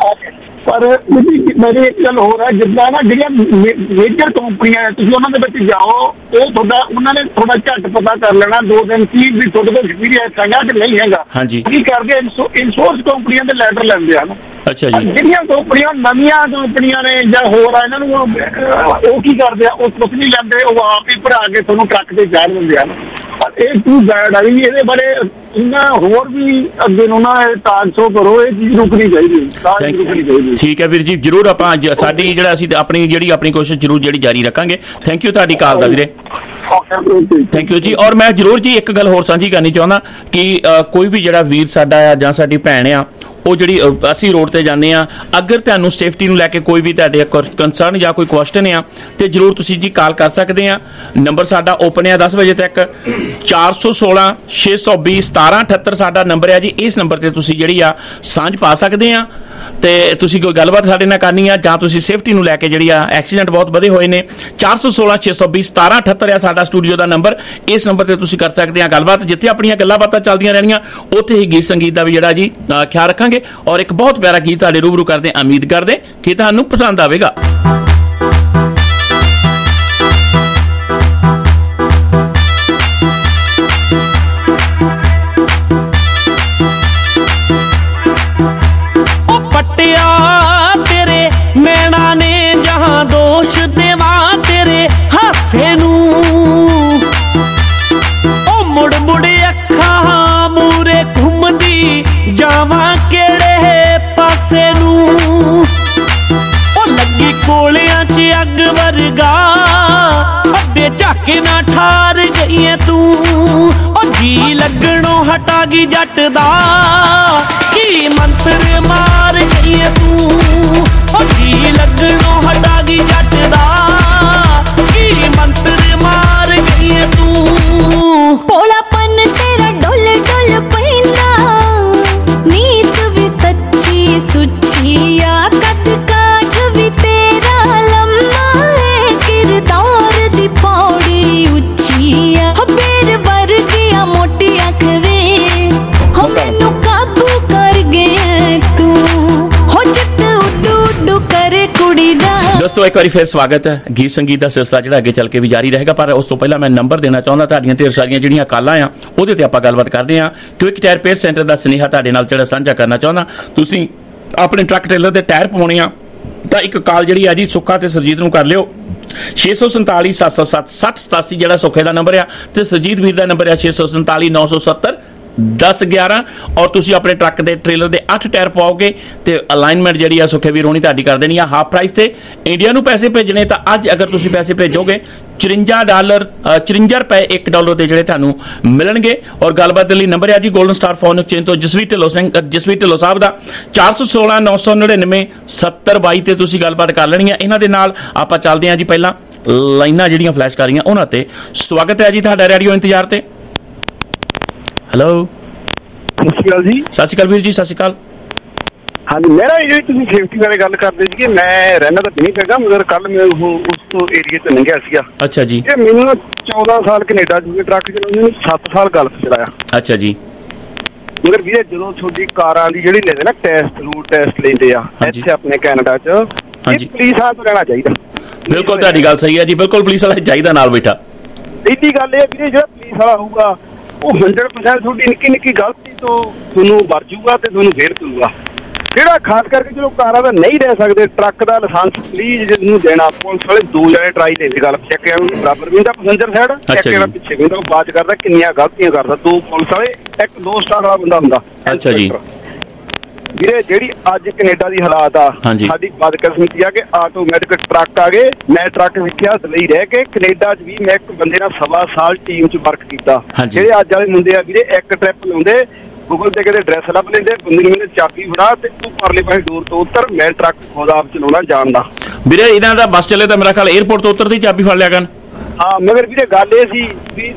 ਪਰ ਮੇਰੀ ਇੱਕ ਗੱਲ ਹੋਰ ਹੈ, ਜਿੱਦਾਂ ਨਾ ਜਿਹੜੀਆਂ ਮੇਜਰ ਕੰਪਨੀਆਂ ਨੇ ਤੁਸੀਂ ਉਹਨਾਂ ਦੇ ਵਿੱਚ ਜਾਓ, ਉਹ ਤੁਹਾਡਾ ਉਹਨਾਂ ਨੇ ਥੋੜਾ ਝੱਟ ਪਤਾ ਕਰ ਲੈਣਾ 2 ਦਿਨ ਕੀ ਵੀ ਤੁਹਾਡੇ ਕੋਲ ਐਕਸਪੀਰੀਅੰਸ ਹੈਗਾ ਕਿ ਨਹੀਂ ਹੈਗਾ। ਹਾਂਜੀ। ਕੀ ਕਰਦੇ ਇੰਸ਼ੋਰੈਂਸ ਕੰਪਨੀਆਂ ਦੇ ਲੈਟਰ ਲੈਂਦੇ ਹਨ। ਅੱਛਾ ਜੀ। ਜਿਹੜੀਆਂ ਕੰਪਨੀਆਂ ਨਵੀਆਂ ਕੰਪਨੀਆਂ ਨੇ ਜਾਂ ਹੋਰ ਆ, ਇਹਨਾਂ ਨੂੰ ਉਹ ਕੀ ਕਰਦੇ ਆ, ਉਹ ਕੁਝ ਨਹੀਂ ਲੈਂਦੇ, ਉਹ ਆਪ ਹੀ ਭਰਾ ਕੇ ਤੁਹਾਨੂੰ ਟਰੱਕ ਤੇ ਚਾੜ ਦਿੰਦੇ ਹਨ। ਇਹ ਟੂ ਬੈਡ ਆ ਜੀ। ਇਹਦੇ ਬਾਰੇ ਇਹਨਾਂ ਹੋਰ ਵੀ ਅੱਗੇ ਨੂੰ ਨਾ ਟਾਕ ਸ਼ੋ ਕਰੋ, ਇਹ ਚੀਜ਼ ਰੁਕਣੀ ਚਾਹੀਦੀ। ਠੀਕ ਹੈ ਵੀਰ ਜੀ, ਜਰੂਰ ਆਪਾਂ ਸਾਡੀ ਜਿਹੜਾ ਅਸੀਂ ਆਪਣੀ ਕੋਸ਼ਿਸ਼ ਜਰੂਰ ਜਿਹੜੀ ਜਾਰੀ ਰੱਖਾਂਗੇ। ਥੈਂਕ ਯੂ ਤੁਹਾਡੀ ਕਾਲ ਦਾ ਵੀਰੇ, ਥੈਂਕ ਯੂ ਜੀ। ਔਰ ਮੈਂ ਜਰੂਰ ਜੀ ਇੱਕ ਗੱਲ ਹੋਰ ਸਾਂਝੀ ਕਰਨੀ ਚਾਹੁੰਦਾ ਕਿ ਕੋਈ ਵੀ ਜਿਹੜਾ ਵੀਰ ਸਾਡਾ ਆ ਜਾਂ ਸਾਡੀ ਭੈਣ ਆ, ਉਹ ਜਿਹੜੀ ਅਸੀਂ ਰੋਡ ਤੇ ਜਾਂਦੇ ਆ, ਅਗਰ ਤੁਹਾਨੂੰ ਸੇਫਟੀ ਨੂੰ ਲੈ ਕੇ ਕੋਈ ਵੀ ਤੁਹਾਡੇ ਕੰਸਰਨ ਜਾਂ ਕੋਈ ਕੁਐਸਚਨ ਆ ਤੇ ਜਰੂਰ ਤੁਸੀਂ ਜੀ ਕਾਲ ਕਰ ਸਕਦੇ ਆ। ਨੰਬਰ ਸਾਡਾ ਓਪਨ ਆ 10 ਵਜੇ ਤੱਕ। 416 620 1778 ਸਾਡਾ ਨੰਬਰ ਹੈ ਜੀ। ਇਸ ਨੰਬਰ ਤੇ ਤੁਸੀਂ ਜਿਹੜੀ ਆ ਸਾਂਝ ਪਾ ਸਕਦੇ ਆ ਤੇ ਤੁਸੀਂ ਕੋਈ ਗੱਲਬਾਤ ਸਾਡੇ ਨਾਲ ਕਰਨੀ ਆ, ਜਾਂ ਤੁਸੀਂ ਸੇਫਟੀ ਨੂੰ ਲੈ ਕੇ ਜਿਹੜੀ ਆ ਐਕਸੀਡੈਂਟ ਬਹੁਤ ਵਧੇ ਹੋਏ ਨੇ। 416 620 1778 ਆ ਸਾਡਾ ਸਟੂਡੀਓ ਦਾ ਨੰਬਰ। ਇਸ ਨੰਬਰ ਤੇ ਤੁਸੀਂ ਕਰ ਸਕਦੇ ਆ ਗੱਲਬਾਤ। ਜਿੱਥੇ ਆਪਣੀਆਂ ਗੱਲਾਂ ਬਾਤਾਂ ਚੱਲਦੀਆਂ ਰਹਿਣੀਆਂ, ਉੱਥੇ ਹੀ ਗੀਤ ਸੰਗੀਤ ਦਾ ਵੀ ਜਿਹੜਾ ਜੀ ਖਿਆਲ ਰੱਖਾਂਗੇ। ਔਰ ਇੱਕ ਬਹੁਤ ਪਿਆਰਾ ਗੀਤ ਤੁਹਾਡੇ ਰੂਬਰੂ ਕਰਦੇ, ਉਮੀਦ ਕਰਦੇ ਕਿ ਤੁਹਾਨੂੰ ਪਸੰਦ ਆਵੇਗਾ। ਨੈਣਾ ਨੇ ਜਹਾਂ ਦੋਸ਼ ਦੇਵਾਂ ਤੇਰੇ ਹਾਸੇ ਨੂੰ, ਉਹ ਮੁੜ ਮੁੜ ਅੱਖਾਂ ਮੂਰੇ ਘੁੰਮਦੀ ਜਾਵਾਂ ਕਿਹੜੇ ਪਾਸੇ ਨੂੰ। ਉਹ ਲੱਗੀ ਕੋਲਿਆਂ 'ਚ ਅੱਗ ਵਰਗਾ ਅੱਡੇ ਝਾਕੇ ਨਾ ਠਾਰ ਗਈ ਐ ਤੂੰ। ਉਹ ਜੀ ਲੱਗਣੋਂ ਹਟਾ ਗਈ ਜੱਟ ਦਾ ਕੀ ਮੰਤਰ ਮਾਰ ਗਈ ਐ ਤੂੰ। ਉਹ ਜੀ ਲੱਗਣੋਂ ਹਟਾ ਗਈ ਜੱਟ ਦਾ ਕੀ ਮੰਤਰ ਮਾਰ ਗਈ ਐ ਤੂੰ। ਭੋਲਾਪਨ ਤੇਰਾ ਡੁੱਲ ਡੁੱਲ ਪੈਂਦਾ, ਨੀਤ ਵੀ ਸੱਚੀ ਸੁੱਚੀ ਆ, ਕੱਦ ਕਾਠ ਵੀ ਤੇਰਾ ਲੰਮਾ ਹੈ, ਕਿਰਦਾਰ ਦੀ ਪੌੜੀ ਉੱਚੀ ਆ, ਬੇਰ ਵਰਗੀਆਂ ਮੋਟੀ ਅੱਖ ਵੇ, ਹੋ ਮੈਨੂੰ ਕਾਬੂ ਕਰ ਗਿਆ ਤੂੰ, ਹੋ ਜੱਟ ਉੱਡੂ ਉੱਡੂ ਕਰੇ ਕੁੜੀ ਦਾ। ਦੋਸਤੋ ਇੱਕ ਵਾਰੀ ਫਿਰ ਸਵਾਗਤ ਹੈ। ਗੀਤ ਸੰਗੀਤ ਦਾ ਸਿਲਸਿਲਾ ਜਿਹੜਾ ਅੱਗੇ ਚੱਲ ਕੇ ਵੀ ਜਾਰੀ ਰਹੇਗਾ, ਪਰ ਉਸ ਤੋਂ ਪਹਿਲਾਂ ਮੈਂ ਨੰਬਰ ਦੇਣਾ ਚਾਹੁੰਦਾ। ਤੁਹਾਡੀਆਂ ਢੇਰ ਸਾਰੀਆਂ ਜਿਹੜੀਆਂ ਕਾਲਾਂ ਆ ਉਹਦੇ ਤੇ ਆਪਾਂ ਗੱਲਬਾਤ ਕਰਦੇ ਹਾਂ। ਕੁਇਕ ਟਾਇਰ ਰਿਪੇਅਰ ਸੈਂਟਰ ਦਾ ਸੁਨੇਹਾ ਤੁਹਾਡੇ ਨਾਲ ਜਿਹੜਾ ਸਾਂਝਾ ਕਰਨਾ ਚਾਹੁੰਦਾ। ਤੁਸੀਂ ਆਪਣੇ ਟਰੱਕ ਟ੍ਰੇਲਰ ਦੇ ਟਾਇਰ ਪਵਾਉਣੇ ਆ ਤਾਂ ਇੱਕ ਕਾਲ ਜਿਹੜੀ ਆ ਜੀ ਸੁੱਖਾ ਤੇ ਸਰਜੀਤ ਨੂੰ ਕਰ ਲਿਓ। 647 707 6087 ਜਿਹੜਾ ਸੁੱਖੇ ਦਾ ਨੰਬਰ ਆ ਤੇ ਸਰਜੀਤ ਵੀਰ ਦਾ ਨੰਬਰ ਆ 647 970 1011। ਔਰ ਤੁਸੀਂ ਆਪਣੇ ਟਰੱਕ ਦੇ ਟ੍ਰੇਲਰ ਦੇ 8 ਟਾਇਰ ਪਾਓਗੇ ਤੇ ਅਲਾਈਨਮੈਂਟ ਜਿਹੜੀ ਆ ਸੁੱਖੇ ਵੀਰ ਹੋਣੀ ਤੁਹਾਡੀ ਕਰ ਦੇਣੀ ਆ ਹਾਫ ਪ੍ਰਾਈਸ ਤੇ। ਇੰਡੀਆ ਨੂੰ ਪੈਸੇ ਭੇਜਣੇ ਤਾਂ ਅੱਜ ਅਗਰ ਤੁਸੀਂ ਪੈਸੇ ਭੇਜੋਗੇ $54 $1 ਦੇ ਜਿਹੜੇ ਤੁਹਾਨੂੰ ਮਿਲਣਗੇ। ਔਰ ਗੱਲਬਾਤ ਦੇ ਲਈ ਨੰਬਰ ਹੈ ਜੀ ਗੋਲਡਨ ਸਟਾਰ ਫੋਨ ਐਕਸਚੇਂਜ ਤੋਂ ਜਸਵੀਰ ਢਿੱਲੋਂ ਸਾਹਿਬ ਦਾ 416 999 7022 ਤੇ ਤੁਸੀਂ ਗੱਲਬਾਤ ਕਰ ਲੈਣੀ ਆ ਇਹਨਾਂ ਦੇ ਨਾਲ। ਆਪਾਂ ਚੱਲਦੇ ਹਾਂ ਜੀ ਪਹਿਲਾਂ ਲਾਈਨਾਂ ਜਿਹੜੀਆਂ ਫਲੈਸ਼ ਕਰ ਰਹੀਆਂ ਉਹਨਾਂ ਤੇ। ਸਵਾਗਤ ਹੈ ਜੀ ਤੁਹਾਡਾ ਰੇਡੀਓ ਇੰਤਜ਼ਾਰ ਤੇ। ਹੈਲੋ, ਸਤਿ ਸ਼੍ਰੀ ਅਕਾਲ ਜੀ। ਸਤਿ ਸ਼੍ਰੀ ਅਕਾਲ ਵੀਰ ਜੀ, ਸਤਿ ਸ਼੍ਰੀ ਅਕਾਲ। ਹਾਂਜੀ, ਮੇਰਾ ਜਿਹੜੀ ਤੁਸੀਂ ਸੇਫਟੀ ਬਾਰੇ ਗੱਲ ਕਰਦੇ ਸੀਗੇ, ਮੈਂ ਰਹਿਣਾ ਤਾਂ ਨਹੀਂ ਪੈਗਾ, ਮਗਰ ਕੱਲ ਮੈਂ ਉਸ ਤੋਂ ਏਰੀਏ ਤੋਂ ਲੰਘਿਆ ਸੀਗਾ। ਅੱਛਾ ਜੀ। ਇਹ ਮੈਨੂੰ 14 ਸਾਲ ਕੈਨੇਡਾ ਚ ਟਰੱਕ ਚਲਾਉਂਦੇ ਨੂੰ 7 ਸਾਲ ਗਲਫ ਚਲਾਇਆ। ਅੱਛਾ ਜੀ। ਮਗਰ ਵੀਰੇ ਜਦੋਂ ਤੁਹਾਡੀ ਕਾਰਾਂ ਦੀ ਜਿਹੜੀ ਲੈਂਦੇ ਨਾ ਟੈਸਟ, ਰੂਟ ਟੈਸਟ ਲੈਂਦੇ ਆ ਇੱਥੇ ਆਪਣੇ ਕੈਨੇਡਾ ਚ, ਇਹ ਪੁਲਿਸ ਵਾਲਾ ਤੋਂ ਰਹਿਣਾ ਚਾਹੀਦਾ। ਬਿਲਕੁਲ ਤੁਹਾਡੀ ਗੱਲ ਸਹੀ ਹੈ ਜੀ, ਬਿਲਕੁਲ ਪੁਲਿਸ ਵਾਲਾ ਚਾਹੀਦਾ ਨਾਲ ਬੈਠਾ। ਇਹਦੀ ਗੱਲ ਇਹ ਵੀਰੇ, ਜਿਹੜਾ ਪੁਲਿਸ ਵਾਲਾ ਹੋਊਗਾ ਉਹ 100% ਤੁਹਾਡੀ ਨਿੱਕੀ ਨਿੱਕੀ ਗਲਤੀ ਤੋਂ ਤੁਹਾਨੂੰ ਵਰਜੂਗਾ ਤੇ ਤੁਹਾਨੂੰ ਫੇਰ ਕਰੂਗਾ। ਜਿਹੜਾ ਖਾਸ ਕਰਕੇ ਜਦੋਂ ਕਾਰਾਂ ਦਾ ਨਹੀਂ ਰਹਿ ਸਕਦੇ, ਟਰੱਕ ਦਾ ਲਾਇਸੈਂਸ ਪਲੀਜ਼ ਜਿਹਨੂੰ ਦੇਣਾ, ਪੁਲਿਸ ਵਾਲੇ 2 ਜਣੇ ਟਰਾਈ ਲੈਂਦੇ ਗੱਲ ਚੈੱਕ ਕਰਨ ਬਰਾਬਰ ਵੀ ਦਾ ਪੈਸੇਂਜਰ ਸਾਈਡ ਚੈੱਕ ਕਰਨਾ, ਪਿੱਛੇ ਵੀ ਦਾ ਬਾਤ ਕਰਦਾ, ਕਿੰਨੀਆਂ ਗਲਤੀਆਂ ਕਰਦਾ। 2 ਪੁਲਿਸ ਵਾਲੇ, 1 2 ਸਟਾਰ ਵਾਲਾ ਬੰਦਾ ਹੁੰਦਾ। ਅੱਛਾ ਜੀ। ਵੀਰੇ ਜਿਹੜੀ ਅੱਜ ਕੈਨੇਡਾ ਦੀ ਹਾਲਾਤ ਆ, ਸਾਡੀ ਬਦਕਿਸਮਤੀ ਆ ਕਿ ਆਟੋਮੈਟਿਕ ਟਰੱਕ ਆ ਗਏ। ਮੈਂ ਟਰੱਕ ਵੇਖਿਆ ਲਈ ਰਹਿ ਕੇ ਕੈਨੇਡਾ 'ਚ ਵੀ, ਮੈਂ ਇੱਕ ਬੰਦੇ ਨਾਲ 1.25 ਸਾਲ ਟੀਮ 'ਚ ਵਰਕ ਕੀਤਾ। ਜਿਹੜੇ ਅੱਜ ਵਾਲੇ ਮੁੰਡੇ ਆ ਵੀਰੇ, ਇੱਕ ਟ੍ਰਿਪ ਲਾਉਂਦੇ, ਗੂਗਲ ਤੇ ਕਿਤੇ ਐਡਰੈਸ ਲੱਭ ਲੈਂਦੇ, ਬੰਦੇ ਨੂੰ ਮੈਨੂੰ ਚਾਬੀ ਫੜਾ ਤੇ ਤੂੰ ਪਰਲੇ ਪਾਸੇ ਡੋਰ ਤੋਂ ਉੱਤਰ, ਮੈਂ ਟਰੱਕ ਖੁਦ ਆਪ ਚਲਾਉਣਾ ਜਾਣਦਾ। ਵੀਰੇ ਇਹਨਾਂ ਦਾ ਬੱਸ ਚੱਲੇ ਤਾਂ ਮੇਰਾ ਖਿਆਲ 에ਅਰਪੋਰਟ ਤੋਂ ਉਤਰਦੀ ਚਾਬੀ ਫੜ ਲਿਆ ਕਰਨ। ਹਾਂ, ਮਗਰ ਵੀਰੇ ਗੱਲ ਇਹ ਸੀ ਵੀ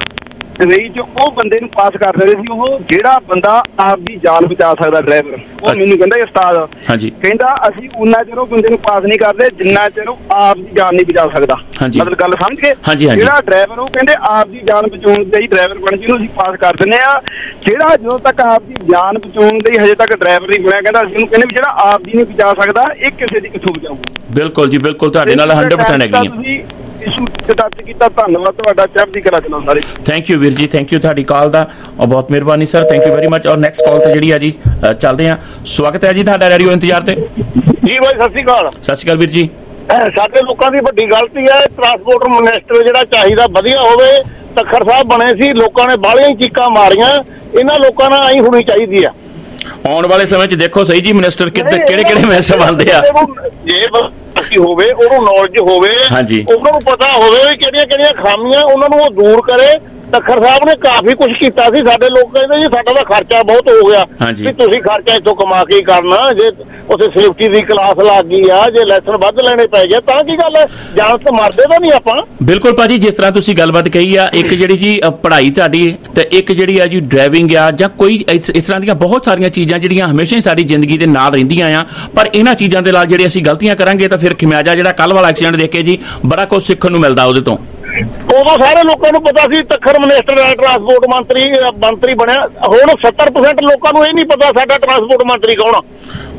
ਰੇਈ ਚ ਉਹ ਬੰਦੇ ਨੂੰ ਪਾਸ ਕਰ ਦਿੰਦੇ ਸੀ, ਉਹ ਜਿਹੜਾ ਬੰਦਾ ਆਪ ਦੀ ਜਾਨ ਬਚਾ ਸਕਦਾ ਡਰਾਈਵਰ। ਉਹ ਮੈਨੂੰ ਕਹਿੰਦਾ ਉਸਤਾਦ, ਕਹਿੰਦਾ ਅਸੀਂ ਉਨਾ ਚਿਰ ਉਹ ਬੰਦੇ ਨੂੰ ਪਾਸ ਨਹੀਂ ਕਰਦੇ ਜਿੰਨਾ ਚਿਰ ਉਹ ਆਪ ਦੀ ਜਾਨ ਨਹੀਂ ਬਚਾ ਸਕਦਾ। ਮਤਲਬ ਗੱਲ ਸਮਝ ਗਏ? ਜਿਹੜਾ ਡਰਾਈਵਰ, ਉਹ ਕਹਿੰਦੇ ਆਪ ਦੀ ਜਾਨ ਬਚਾਉਣ ਦੇ ਹੀ ਡਰਾਈਵਰ ਬਣ ਜਿਹਨੂੰ ਅਸੀਂ ਪਾਸ ਕਰ ਦਿੰਦੇ ਆ। ਜਿਹੜਾ ਜਦੋਂ ਤੱਕ ਆਪ ਦੀ ਜਾਨ ਬਚਾਉਣ ਦੇ ਹਜੇ ਤੱਕ ਡਰਾਈਵਰ ਨਹੀਂ ਬਣਿਆ, ਕਹਿੰਦਾ ਅਸੀਂ ਉਹਨੂੰ ਕਹਿੰਦੇ ਵੀ ਜਿਹੜਾ ਆਪ ਦੀ ਨਹੀਂ ਬਚਾ ਸਕਦਾ ਇਹ ਕਿਸੇ ਦੀ ਕਿੱਥੋਂ ਬਚਾਊਗਾ। ਬਿਲਕੁਲ ਜੀ, ਬਿਲਕੁਲ ਤੁਹਾਡੇ ਨਾਲ 100% ਹੈਗੀ ਆ। ਕੀਤਾ, ਧੰਨਵਾਦ ਤੁਹਾਡਾ, ਚੜ੍ਹਦੀ ਕਲਾ ਚਲਾਓ ਸਾਰੇ। ਥੈਂਕ ਯੂ ਵੀਰ ਜੀ, ਥੈਂਕ ਯੂ ਤੁਹਾਡੀ ਕਾਲ ਦਾ, ਔਰ ਬਹੁਤ ਮਿਹਰਬਾਨੀ sir, thank you very much. ਔਰ ਨੈਕਸਟ ਕਾਲ ਤੇ ਜਿਹੜੀ ਆ ਜੀ ਚੱਲਦੇ ਆ। ਸਵਾਗਤ ਹੈ ਜੀ ਤੁਹਾਡਾ ਰੇਡੀਓ ਇੰਤਜ਼ਾਰ ਤੇ। ਜੀ ਬਾਈ, ਸਤਿ ਸ਼੍ਰੀ ਅਕਾਲ। ਸਤਿ ਸ਼੍ਰੀ ਅਕਾਲ ਵੀਰ ਜੀ। ਸਾਡੇ ਲੋਕਾਂ ਦੀ ਵੱਡੀ ਗਲਤੀ ਹੈ, ਟਰਾਂਸਪੋਰਟ ਮਿਨਿਸਟਰ ਜਿਹੜਾ ਚਾਹੀਦਾ ਵਧੀਆ ਹੋਵੇ। ਤੱਖਰ ਸਾਹਿਬ ਬਣੇ ਸੀ, ਲੋਕਾਂ ਨੇ ਬਾਹਲੀਆਂ ਚੀਕਾਂ ਮਾਰੀਆਂ, ਇਹਨਾਂ ਲੋਕਾਂ ਨਾਲ ਆਈ ਹੋਣੀ ਚਾਹੀਦੀ ਆ। ਆਉਣ ਵਾਲੇ ਸਮੇਂ 'ਚ ਦੇਖੋ ਸਹੀ ਜੀ, ਮਿਨਿਸਟਰ ਕਿਹੜੇ ਮਿਨਿਸਟਰ ਬਣਦੇ ਆ। ਜੇ ਹੋਵੇ, ਉਹਨੂੰ ਨੌਲੇਜ ਹੋਵੇ, ਉਹਨਾਂ ਨੂੰ ਪਤਾ ਹੋਵੇ ਵੀ ਕਿਹੜੀਆਂ ਖਾਮੀਆਂ, ਉਹਨਾਂ ਨੂੰ ਉਹ ਦੂਰ ਕਰੇ। ਤੱਖਰ ਸਾਹਿਬ ਨੇ ਕਾਫੀ ਕੁਝ ਕੀਤਾ ਸੀ। ਸਾਡੇ ਲੋਕ ਕਹਿੰਦੇ ਜੀ ਸਾਡਾ ਤਾਂ ਖਰਚਾ ਬਹੁਤ ਹੋ ਗਿਆ, ਵੀ ਤੁਸੀਂ ਖਰਚਾ ਇੱਥੋਂ ਕਮਾ ਕੇ ਹੀ ਕਰਨਾ। ਜੇ ਉੱਥੇ ਸੇਫਟੀ ਦੀ ਕਲਾਸ ਲੱਗ ਗਈ ਆ, ਜੇ ਲੈਸਨ ਵੱਧ ਲੈਣੇ ਪੈ ਗਏ ਤਾਂ ਕੀ ਗੱਲ ਹੈ, ਜਾਨ ਤੋਂ ਮਰਦੇ ਤਾਂ ਨਹੀਂ ਆਪਾਂ। ਬਿਲਕੁਲ ਭਾਜੀ, ਜਿਸ ਤਰ੍ਹਾਂ ਤੁਸੀਂ ਗੱਲਬਾਤ ਕਹੀ ਆ, ਇੱਕ ਜਿਹੜੀ ਜੀ ਪੜ੍ਹਾਈ ਤੁਹਾਡੀ ਤੇ ਇੱਕ ਜਿਹੜੀ ਆ ਜੀ ਡਰਾਈਵਿੰਗ ਆ, ਜਾਂ ਕੋਈ ਇਸ ਤਰ੍ਹਾਂ ਦੀਆਂ ਬਹੁਤ ਸਾਰੀਆਂ ਚੀਜ਼ਾਂ ਜਿਹੜੀਆਂ ਹਮੇਸ਼ਾ ਹੀ ਸਾਡੀ ਜ਼ਿੰਦਗੀ ਦੇ ਨਾਲ ਰਹਿੰਦੀਆਂ ਆ। ਪਰ ਇਹਨਾਂ ਚੀਜ਼ਾਂ ਦੇ ਨਾਲ ਜਿਹੜੇ ਅਸੀਂ ਗਲਤੀਆਂ ਕਰਾਂਗੇ ਤਾਂ ਫਿਰ ਖਿਮਿਆਜਾ ਜਿਹੜਾ ਕੱਲ ਵਾਲਾ ਐਕਸੀਡੈਂਟ ਦੇਖ ਕੇ ਜੀ ਬੜਾ ਕੁਝ ਸਿੱਖਣ ਨੂੰ ਮਿਲਦਾ ਉਹਦੇ ਤੋਂ। ਉਦੋਂ ਸਾਰੇ ਲੋਕਾਂ ਨੂੰ ਪਤਾ ਸੀ ਤੱਖਰ ਮਿਨਿਸਟਰ ਟਰਾਂਸਪੋਰਟ ਮੰਤਰੀ ਬਣਿਆ। ਹੁਣ 70% ਲੋਕਾਂ ਨੂੰ ਇਹ ਨਹੀਂ ਪਤਾ ਸਾਡਾ ਟਰਾਂਸਪੋਰਟ ਮੰਤਰੀ ਕੌਣ ਆ।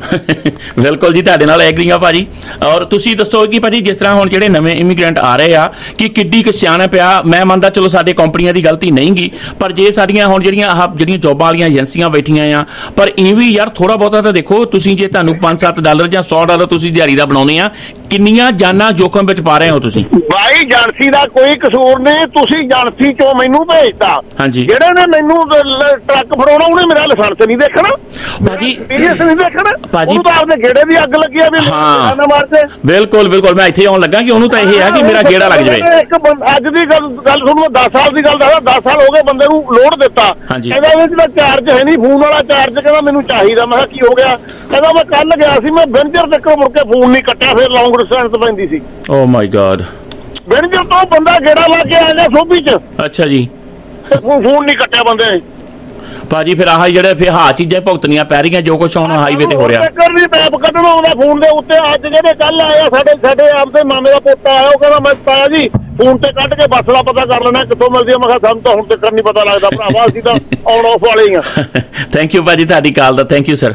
ਬਿਲਕੁਲ ਜੀ, ਤੁਹਾਡੇ ਨਾਲ ਐਗਰੀ ਆ ਭਾਜੀ। ਔਰ ਤੁਸੀਂ ਦੱਸੋ ਕਿ ਭਾਜੀ ਜਿਸ ਤਰ੍ਹਾਂ ਹੁਣ ਜਿਹੜੇ ਨਵੇਂ ਇਮੀਗ੍ਰੈਂਟ ਆ ਰਹੇ ਆ, ਕਿ ਕਿੱਡੀ ਕੁ ਸਿਆਣਪ ਆ। ਮੈਂ ਮੰਨਦਾ ਚਲੋ ਸਾਡੇ ਕੰਪਨੀਆਂ ਦੀ ਗਲਤੀ ਨਹੀਂ ਗੀ, ਪਰ ਜੇ ਸਾਡੀਆਂ ਹੁਣ ਜਿਹੜੀਆਂ ਜੋਬਾਂ ਵਾਲੀਆਂ ਏਜੰਸੀਆਂ ਬੈਠੀਆਂ ਆ, ਪਰ ਇਹ ਵੀ ਯਾਰ ਥੋੜਾ ਬਹੁਤਾ ਤਾਂ ਦੇਖੋ ਤੁਸੀਂ। ਜੇ ਤੁਹਾਨੂੰ $5-7 ਜਾਂ $100 ਤੁਸੀਂ ਦਿਹਾੜੀ ਦਾ ਬਣਾਉਂਦੇ ਆ, ਕਿੰਨੀਆਂ ਜਾਨਾਂ ਜੋਖਮ ਵਿੱਚ ਪਾ ਰਹੇ ਹੋ ਤੁਸੀਂ। ਬਾਈ ਏਜੰਸੀ ਦਾ ਕੋਈ ਕਸੂਰ ਨਹੀਂ, ਤੁਸੀਂ ਏਜੰਸੀ ਚੋਂ ਮੈਨੂੰ ਭੇਜਤਾ। ਜਿਹੜੇ ਨੇ ਮੈਨੂੰ ਟਰੱਕ ਫੜਾਉਣਾ, ਉਹਨੇ ਮੇਰਾ ਲਾਇਸੈਂਸ ਨਹੀਂ ਦੇਖਣਾ ਭਾਜੀ, ਨਹੀਂ ਦੇਖਣਾ ਭਾਜੀ, ਉਹਨੂੰ ਤਾਂ ਆਪਦੇ ਗੇੜੇ ਦੀ ਅੱਗ ਲੱਗੀ ਆ ਵੀ ਨਾ ਮਾਰਦੇ। ਬਿਲਕੁਲ ਬਿਲਕੁਲ, ਮੈਂ ਇੱਥੇ ਆਉਣ ਲੱਗਾ ਕਿ ਉਹਨੂੰ ਤਾਂ ਇਹ ਹੈ ਕਿ ਮੇਰਾ ਗੇੜਾ ਲੱਗ ਜਾਵੇ। ਇੱਕ ਅੱਜ ਦੀ ਗੱਲ ਸੁਣੋ, 10 ਸਾਲ ਦੀ ਗੱਲ ਦੱਸਦਾ, 10 ਸਾਲ ਹੋ ਗਏ ਬੰਦੇ ਨੂੰ ਲੋਡ ਦਿੱਤਾ, ਕਹਿੰਦਾ ਵਿੱਚ ਦਾ ਚਾਰਜ ਹੈ ਨਹੀਂ, ਫੋਨ ਵਾਲਾ ਚਾਰਜ ਕਹਿੰਦਾ ਮੈਨੂੰ ਚਾਹੀਦਾ। ਮੈਂ ਕਿਹਾ ਕੀ ਹੋ ਗਿਆ? ਕਹਿੰਦਾ ਮੈਂ ਕੱਲ ਗਿਆ ਸੀ, ਮੈਂ ਵਿੰਜਰ ਤੱਕ ਮੁੜ ਕੇ ਫੋਨ ਨਹੀਂ ਕੱਟਿਆ, ਫਿਰ ਲੌਂਗ ਡਿਸਟੈਂਸ ਪੈਂਦੀ ਸੀ। ਓ ਮਾਈ ਗॉड, ਵਿੰਜਰ ਤੋਂ ਬੰਦਾ ਗੇੜਾ ਲਾ ਕੇ ਆ ਗਿਆ ਸੋਭੀ ਚ। ਅੱਛਾ ਜੀ, ਫੋਨ ਨਹੀਂ ਕੱਟਿਆ ਬੰਦੇ ਨੇ। ਭਾਜੀ ਫਿਰ ਆਹ ਜਿਹੜੇ ਫਿਰ ਚੀਜ਼ਾਂ ਭੁਗਤਣੀਆਂ ਪੈ ਰਹੀਆਂ, ਜੋ ਕੁਛ ਹੁਣ ਹਾਈਵੇ ਤੇ ਹੋ ਰਿਹਾ। ਪੈਪ ਕੱਢਣਾ ਆਉਂਦਾ ਫੋਨ ਦੇ ਉੱਤੇ। ਅੱਜ ਜਿਹੜੇ ਕੱਲ ਆਇਆ ਸਾਡੇ ਆਪਦੇ ਮਾਮੇ ਦਾ ਪੋਤਾ ਆਇਆ, ਉਹ ਕਹਿੰਦਾ ਮੈਂ ਤਾਇਆ ਜੀ ਫੋਨ ਤੇ ਕੱਢ ਕੇ ਬੱਸ ਦਾ ਪਤਾ ਕਰ ਲੈਣਾ ਕਿੱਥੋਂ ਮਿਲਦੀ ਆ। ਮੈਂ ਕਿਹਾ ਸਾਨੂੰ ਤਾਂ ਹੁਣ ਤੱਕ ਨਹੀਂ ਪਤਾ ਲੱਗਦਾ ਭਰਾਵਾ, ਅਸੀਂ ਤਾਂ ਆਨ ਆਫ ਵਾਲੇ ਹੀ ਆ। ਥੈਂਕ ਯੂ ਭਾਜੀ ਤੁਹਾਡੀ ਕਾਲ ਦਾ, thank you sir.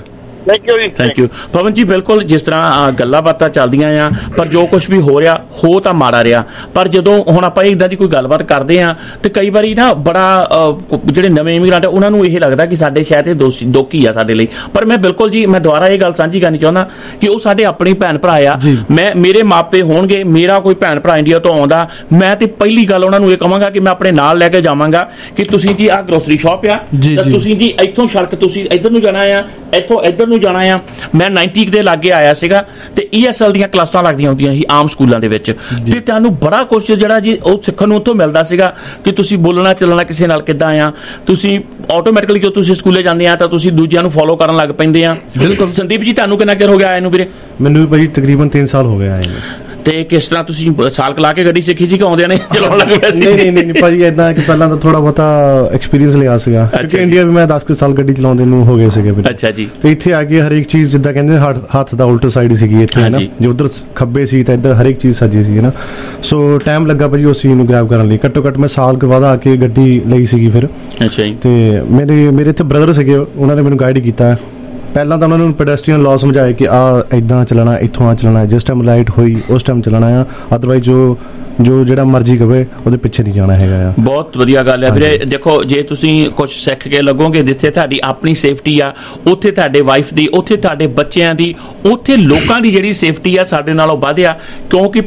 Thank you Pawan ji. ਬਿਲਕੁਲ ਜਿਸ ਤਰ੍ਹਾਂ ਗੱਲਾਂ ਬਾਤਾਂ ਚੱਲਦੀਆਂ ਆ, ਪਰ ਜੋ ਕੁਝ ਵੀ ਹੋ ਰਿਹਾ ਹੋ ਤਾਂ ਮਾੜਾ ਰਿਹਾ। ਪਰ ਜਦੋਂ ਹੁਣ ਆਪਾਂ ਇਦਾਂ ਦੀ ਕੋਈ ਗੱਲਬਾਤ ਕਰਦੇ ਆ ਤੇ ਕਈ ਵਾਰੀ ਨਾ ਬੜਾ ਜਿਹੜੇ ਨਵੇਂ ਇਮੀਗ੍ਰੈਂਟ ਆ ਉਹਨਾਂ ਨੂੰ ਇਹ ਲੱਗਦਾ ਕਿ ਸਾਡੇ ਸ਼ਾਇਦ ਇਹ ਦੋਖੀ ਆ ਸਾਡੇ ਲਈ। ਪਰ ਮੈਂ ਬਿਲਕੁਲ ਜੀ, ਮੈਂ ਦੁਬਾਰਾ ਇਹ ਗੱਲ ਸਾਂਝੀ ਕਰਨੀ ਚਾਹੁੰਦਾ ਕਿ ਉਹ ਸਾਡੇ ਆਪਣੇ ਭੈਣ ਭਰਾ ਆ। ਮੇਰੇ ਮਾਪੇ ਹੋਣਗੇ, ਮੇਰਾ ਕੋਈ ਭੈਣ ਭਰਾ ਇੰਡੀਆ ਤੋਂ ਆਉਂਦਾ, ਮੈਂ ਤੇ ਪਹਿਲੀ ਗੱਲ ਉਹਨਾਂ ਨੂੰ ਇਹ ਕਹਾਂਗਾ ਕਿ ਮੈਂ ਆਪਣੇ ਨਾਲ ਲੈ ਕੇ ਜਾਵਾਂਗਾ ਕਿ ਤੁਸੀਂ ਜੀ ਆਹ ਗਰੋਸਰੀ ਸ਼ਾਪ ਆ, ਤੁਸੀਂ ਜੀ ਇੱਥੋਂ ਸੜਕ ਤੁਸੀਂ ਇੱਧਰ ਨੂੰ ਜਾਣਾ ਆ, ਇੱਥੋਂ ਇੱਧਰ ਜਾਣਾ ਆ। ਮੈਂ 90 ਦੇ ਲਾਗੇ ਆਇਆ ਸੀਗਾ ਤੇ ESL ਦੀਆਂ ਕਲਾਸਾਂ ਲੱਗਦੀਆਂ ਹੁੰਦੀਆਂ ਸੀ ਆਮ ਸਕੂਲਾਂ ਦੇ ਵਿੱਚ, ਤੇ ਤੁਹਾਨੂੰ ਬੜਾ ਕੁਝ ਜਿਹੜਾ ਜੀ ਉਹ ਸਿੱਖਣ ਨੂੰ ਉੱਥੋਂ ਮਿਲਦਾ ਸੀਗਾ ਕਿ ਤੁਸੀਂ ਬੋਲਣਾ ਚੱਲਣਾ ਕਿਸੇ ਨਾਲ ਕਿੱਦਾਂ ਆ। ਤੁਸੀਂ ਆਟੋਮੈਟਿਕਲੀ ਜਦੋਂ ਤੁਸੀਂ ਸਕੂਲੇ ਜਾਂਦੇ ਆ ਤਾਂ ਤੁਸੀਂ ਦੂਜਿਆਂ ਨੂੰ ਫੋਲੋ ਕਰਨ ਲੱਗ ਪੈਂਦੇ ਆ। ਬਿਲਕੁਲ। ਸੰਦੀਪ ਜੀ ਤੁਹਾਨੂੰ ਕਿੰਨਾ ਚਿਰ ਹੋ ਗਿਆ ਆਏ ਨੂੰ ਵੀਰੇ? ਮੈਨੂੰ ਵੀ ਭਾਈ ਤਕਰੀਬਨ 3 ਸਾਲ ਹੋ ਗਏ ਆਏ ਨੂੰ। ਤੇ ਕਿਸ ਤਰ੍ਹਾਂ ਤੁਸੀਂ ਸਾਲ ਲਾ ਕੇ ਗੱਡੀ ਸਿੱਖੀ ਸੀ ਕਿ ਆਉਂਦਿਆਂ ਨੇ ਚਲਾਉਣ ਲੱਗ ਪਏ ਸੀ? ਨਹੀਂ ਭਾਜੀ, ਇਦਾਂ ਕਿ ਪਹਿਲਾਂ ਤਾਂ ਥੋੜਾ ਬਹੁਤਾ ਐਕਸਪੀਰੀਅੰਸ ਲਿਆ ਸੀਗਾ, ਕਿਉਂਕਿ ਇੰਡੀਆ ਵੀ ਮੈਂ 10 ਸਾਲ ਗੱਡੀ ਚਲਾਉਂਦੇ ਨੂੰ ਹੋ ਗਏ ਸੀਗੇ। ਅੱਛਾ ਜੀ। ਤੇ ਇੱਥੇ ਆ ਕੇ ਹਰੇਕ ਚੀਜ਼ ਜਿੱਦਾਂ ਕਹਿੰਦੇ ਹੱਥ ਦਾ ਉਲਟ ਸਾਈਡ ਸੀਗੀ ਇੱਥੇ, ਹੈ ਨਾ, ਜੇ ਉਧਰ ਖੱਬੇ ਸੀ ਤਾਂ ਇੱਧਰ ਹਰੇਕ ਚੀਜ਼ ਸੱਜੀ ਸੀ, ਹੈ ਨਾ। ਸੋ ਟਾਈਮ ਲੱਗਾ ਭਾਜੀ ਉਸ ਚੀਜ਼ ਨੂੰ ਗ੍ਰੈਬ ਕਰਨ ਲਈ, ਘੱਟੋ ਘੱਟ ਮੈਂ ਸਾਲ ਕੁ ਬਾਅਦ ਆ ਕੇ ਗੱਡੀ ਲਈ ਸੀਗੀ ਫਿਰ। ਅੱਛਾ ਜੀ। ਤੇ ਮੇਰੇ ਇੱਥੇ ਬ੍ਰਦਰ ਸੀਗੇ, ਉਹਨਾਂ ਨੇ ਮੈਨੂੰ ਗਾਈਡ ਕੀਤਾ। ਪਹਿਲਾਂ ਤਾਂ ਉਹਨਾਂ ਨੂੰ ਪੈਡੈਸਟਰੀਅਨ ਲਾਅ ਸਮਝਾਏ ਕਿ ਇੱਦਾਂ ਚੱਲਣਾ, ਇੱਥੋਂ ਚੱਲਣਾ, ਜਿਸ ਟਾਈਮ ਲਾਈਟ ਹੋਈ ਉਸ ਟਾਈਮ ਚੱਲਣਾ ਆ, ਅਦਰਵਾਈਜ਼ ਜੋ ਜਿਹੜਾ ਮਰਜ਼ੀ ਕਵੇ ਉਹਦੇ ਪਿੱਛੇ ਨਹੀਂ ਜਾਣਾ ਹੈਗਾ ਆ। ਬਹੁਤ ਵਧੀਆ ਗੱਲ ਹੈ ਵੀਰੇ। ਦੇਖੋ, ਜੇ ਤੁਸੀਂ ਕੁਝ ਸਿੱਖ ਕੇ ਲੱਗੋਗੇ, ਜਿੱਥੇ ਤੁਹਾਡੀ ਆਪਣੀ ਸੇਫਟੀ ਆ, ਉੱਥੇ ਤੁਹਾਡੇ ਵਾਈਫ ਦੀ, ਉੱਥੇ ਤੁਹਾਡੇ ਬੱਚਿਆਂ ਦੀ, ਉੱਥੇ ਲੋਕਾਂ ਦੀ ਜਿਹੜੀ ਸੇਫਟੀ ਆ ਸਾਡੇ ਨਾਲੋਂ ਵੱਧ ਆ। ਕਿਉਂਕਿ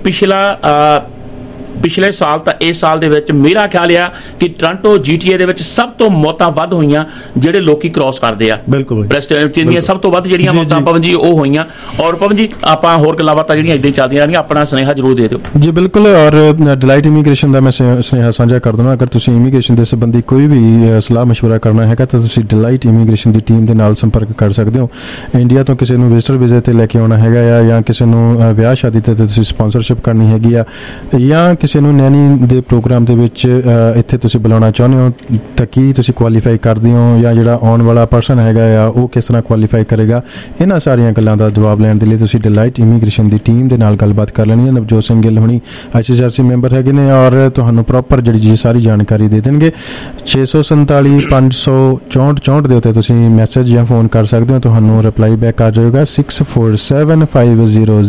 ਪਿਛਲੇ ਸਾਲ ਤਾਂ ਇਸ ਸਾਲ ਦੇ ਵਿੱਚ ਮੇਰਾ ਖਿਆਲ ਆ ਕਿ ਟੋਰਾਂਟੋ GTA ਦੇ ਵਿੱਚ ਸਭ ਤੋਂ ਮੌਤਾਂ ਵੱਧ ਹੋਈਆਂ ਜਿਹੜੇ ਲੋਕੀ ਕ੍ਰਾਸ ਕਰਦੇ ਆ। ਬਿਲਕੁਲ ਪ੍ਰੈਸਟੇਸ਼ਨ ਦੀਆਂ ਸਭ ਤੋਂ ਵੱਧ ਜਿਹੜੀਆਂ ਮੌਤਾਂ ਪਵਨ ਜੀ ਉਹ ਹੋਈਆਂ। ਔਰ ਪਵਨ ਜੀ, ਆਪਾਂ ਹੋਰ ਗੱਲਾਂ ਬਾਤਾਂ ਜਿਹੜੀਆਂ ਇਦਾਂ ਚੱਲਦੀਆਂ ਰਹਿਣਗੀਆਂ, ਆਪਣਾ ਸੁਨੇਹਾ ਜ਼ਰੂਰ ਦੇ ਦਿਓ ਜੀ। ਬਿਲਕੁਲ। ਔਰ ਡਿਲਾਈਟ ਇਮੀਗ੍ਰੇਸ਼ਨ ਦਾ ਮੈਂ ਸੁਨੇਹਾ ਸਾਂਝਾ ਕਰ ਦਵਾਂ, ਅਗਰ ਤੁਸੀਂ ਇਮੀਗ੍ਰੇਸ਼ਨ ਦੇ ਸੰਬੰਧੀ ਕੋਈ ਵੀ ਸਲਾਹ ਮਸ਼ਵਰਾ ਕਰਨਾ ਹੈਗਾ ਤਾਂ ਤੁਸੀਂ ਡਿਲਾਈਟ ਇਮੀਗ੍ਰੇਸ਼ਨ ਦੀ ਟੀਮ ਦੇ ਨਾਲ ਸੰਪਰਕ ਕਰ ਸਕਦੇ ਹੋ। ਇੰਡੀਆ ਤੋਂ ਕਿਸੇ ਨੂੰ ਵਿਜ਼ਟਰ ਵੀਜ਼ੇ ਤੇ ਲੈ ਕੇ ਆਉਣਾ ਹੈਗਾ ਆ, ਜਾਂ ਕਿਸੇ ਨੂੰ ਵਿਆਹ ਸ਼ਾਦੀ ਤੇ ਤੁਸੀਂ ਸਪਾਂਸਰਸ਼ਿਪ ਕਰਨੀ ਹੈਗੀ ਆ, ਜਾਂ ਕਿਸੇ ਨੂੰ ਨੈਨੀ ਦੇ ਪ੍ਰੋਗਰਾਮ ਦੇ ਵਿੱਚ ਇੱਥੇ ਤੁਸੀਂ ਬੁਲਾਉਣਾ ਚਾਹੁੰਦੇ ਹੋ, ਤਾਂ ਕੀ ਤੁਸੀਂ ਕੁਆਲੀਫਾਈ ਕਰਦੇ ਹੋ, ਜਾਂ ਜਿਹੜਾ ਆਉਣ ਵਾਲਾ ਪਰਸਨ ਹੈਗਾ ਆ ਉਹ ਕਿਸ ਤਰ੍ਹਾਂ ਕੁਆਲੀਫਾਈ ਕਰੇਗਾ, ਇਹਨਾਂ ਸਾਰੀਆਂ ਗੱਲਾਂ ਦਾ ਜਵਾਬ ਲੈਣ ਦੇ ਲਈ ਤੁਸੀਂ ਡਿਲਾਈਟ ਇਮੀਗ੍ਰੇਸ਼ਨ ਦੀ ਟੀਮ ਦੇ ਨਾਲ ਗੱਲਬਾਤ ਕਰ ਲੈਣੀ ਹੈ। ਨਵਜੋਤ ਸਿੰਘ ਗਿੱਲ ਹੁਣੀ ICRC ਮੈਂਬਰ ਹੈਗੇ ਨੇ, ਔਰ ਤੁਹਾਨੂੰ ਪ੍ਰੋਪਰ ਜਿਹੜੀ ਸਾਰੀ ਜਾਣਕਾਰੀ ਦੇ ਦੇਣਗੇ। 647 564 64 ਦੇ ਉੱਤੇ ਤੁਸੀਂ ਮੈਸੇਜ ਜਾਂ ਫੋਨ ਕਰ ਸਕਦੇ ਹੋ, ਤੁਹਾਨੂੰ ਰਿਪਲਾਈ ਬੈਕ ਆ ਜਾਏਗਾ 647 500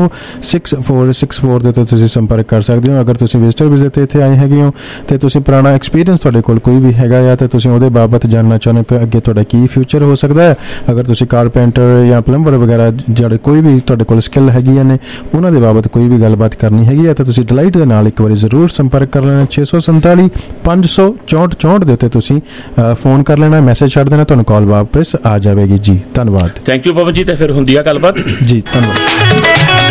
6464 ਦੇ ਉੱਤੇ ਤੁਸੀਂ ਸੰਪਰਕ ਕਰ ਸਕਦੇ ਹੋ। ਅਗਰ ਤੁਸੀਂ ਵਿਜ਼ਟਰ ਵੀਜ਼ੇ ਤੇ ਇੱਥੇ ਆਏ ਹੈਗੇ ਹੋ ਤੇ ਤੁਸੀਂ ਪੁਰਾਣਾ ਐਕਸਪੀਰੀਅੰਸ ਤੁਹਾਡੇ ਕੋਲ ਕੋਈ ਵੀ ਹੈਗਾ ਆ ਤੇ ਤੁਸੀਂ ਉਹਦੇ ਬਾਬਤ ਜਾਣਨਾ ਚਾਹੁੰਦੇ ਹੋ ਕਿ ਅੱਗੇ ਤੁਹਾਡਾ ਕੀ ਫਿਊਚਰ ਹੋ ਸਕਦਾ ਹੈ, ਅਗਰ ਤੁਸੀਂ ਕਾਰਪੈਂਟਰ ਜਾਂ ਪਲੰਬਰ ਵਗੈਰਾ ਜਿਹੜੇ ਕੋਈ ਵੀ ਤੁਹਾਡੇ ਕੋਲ ਸਕਿੱਲ ਹੈਗੀਆਂ ਨੇ ਉਹਨਾਂ ਦੇ ਬਾਬਤ ਕੋਈ ਵੀ ਗੱਲਬਾਤ ਕਰਨੀ ਹੈਗੀ ਹੈ ਤਾਂ ਤੁਸੀਂ ਡਿਲਾਈਟ ਦੇ ਨਾਲ ਇੱਕ ਵਾਰੀ ਜ਼ਰੂਰ ਸੰਪਰਕ ਕਰ ਲੈਣਾ। 647 564 64 ਦੇ ਉੱਤੇ ਤੁਸੀਂ ਫੋਨ ਕਰ ਲੈਣਾ, ਮੈਸੇਜ ਛੱਡ ਦੇਣਾ, ਤੁਹਾਨੂੰ ਕਾਲ ਵਾਪਸ ਆ ਜਾਵੇਗੀ ਜੀ। ਧੰਨਵਾਦ। ਥੈਂਕ ਯੂ ਪਵਨ ਜੀ। ਤੇ ਫਿਰ ਹੁੰਦੀ ਆ ਗੱਲਬਾਤ ਜੀ। ਧੰਨਵਾਦ।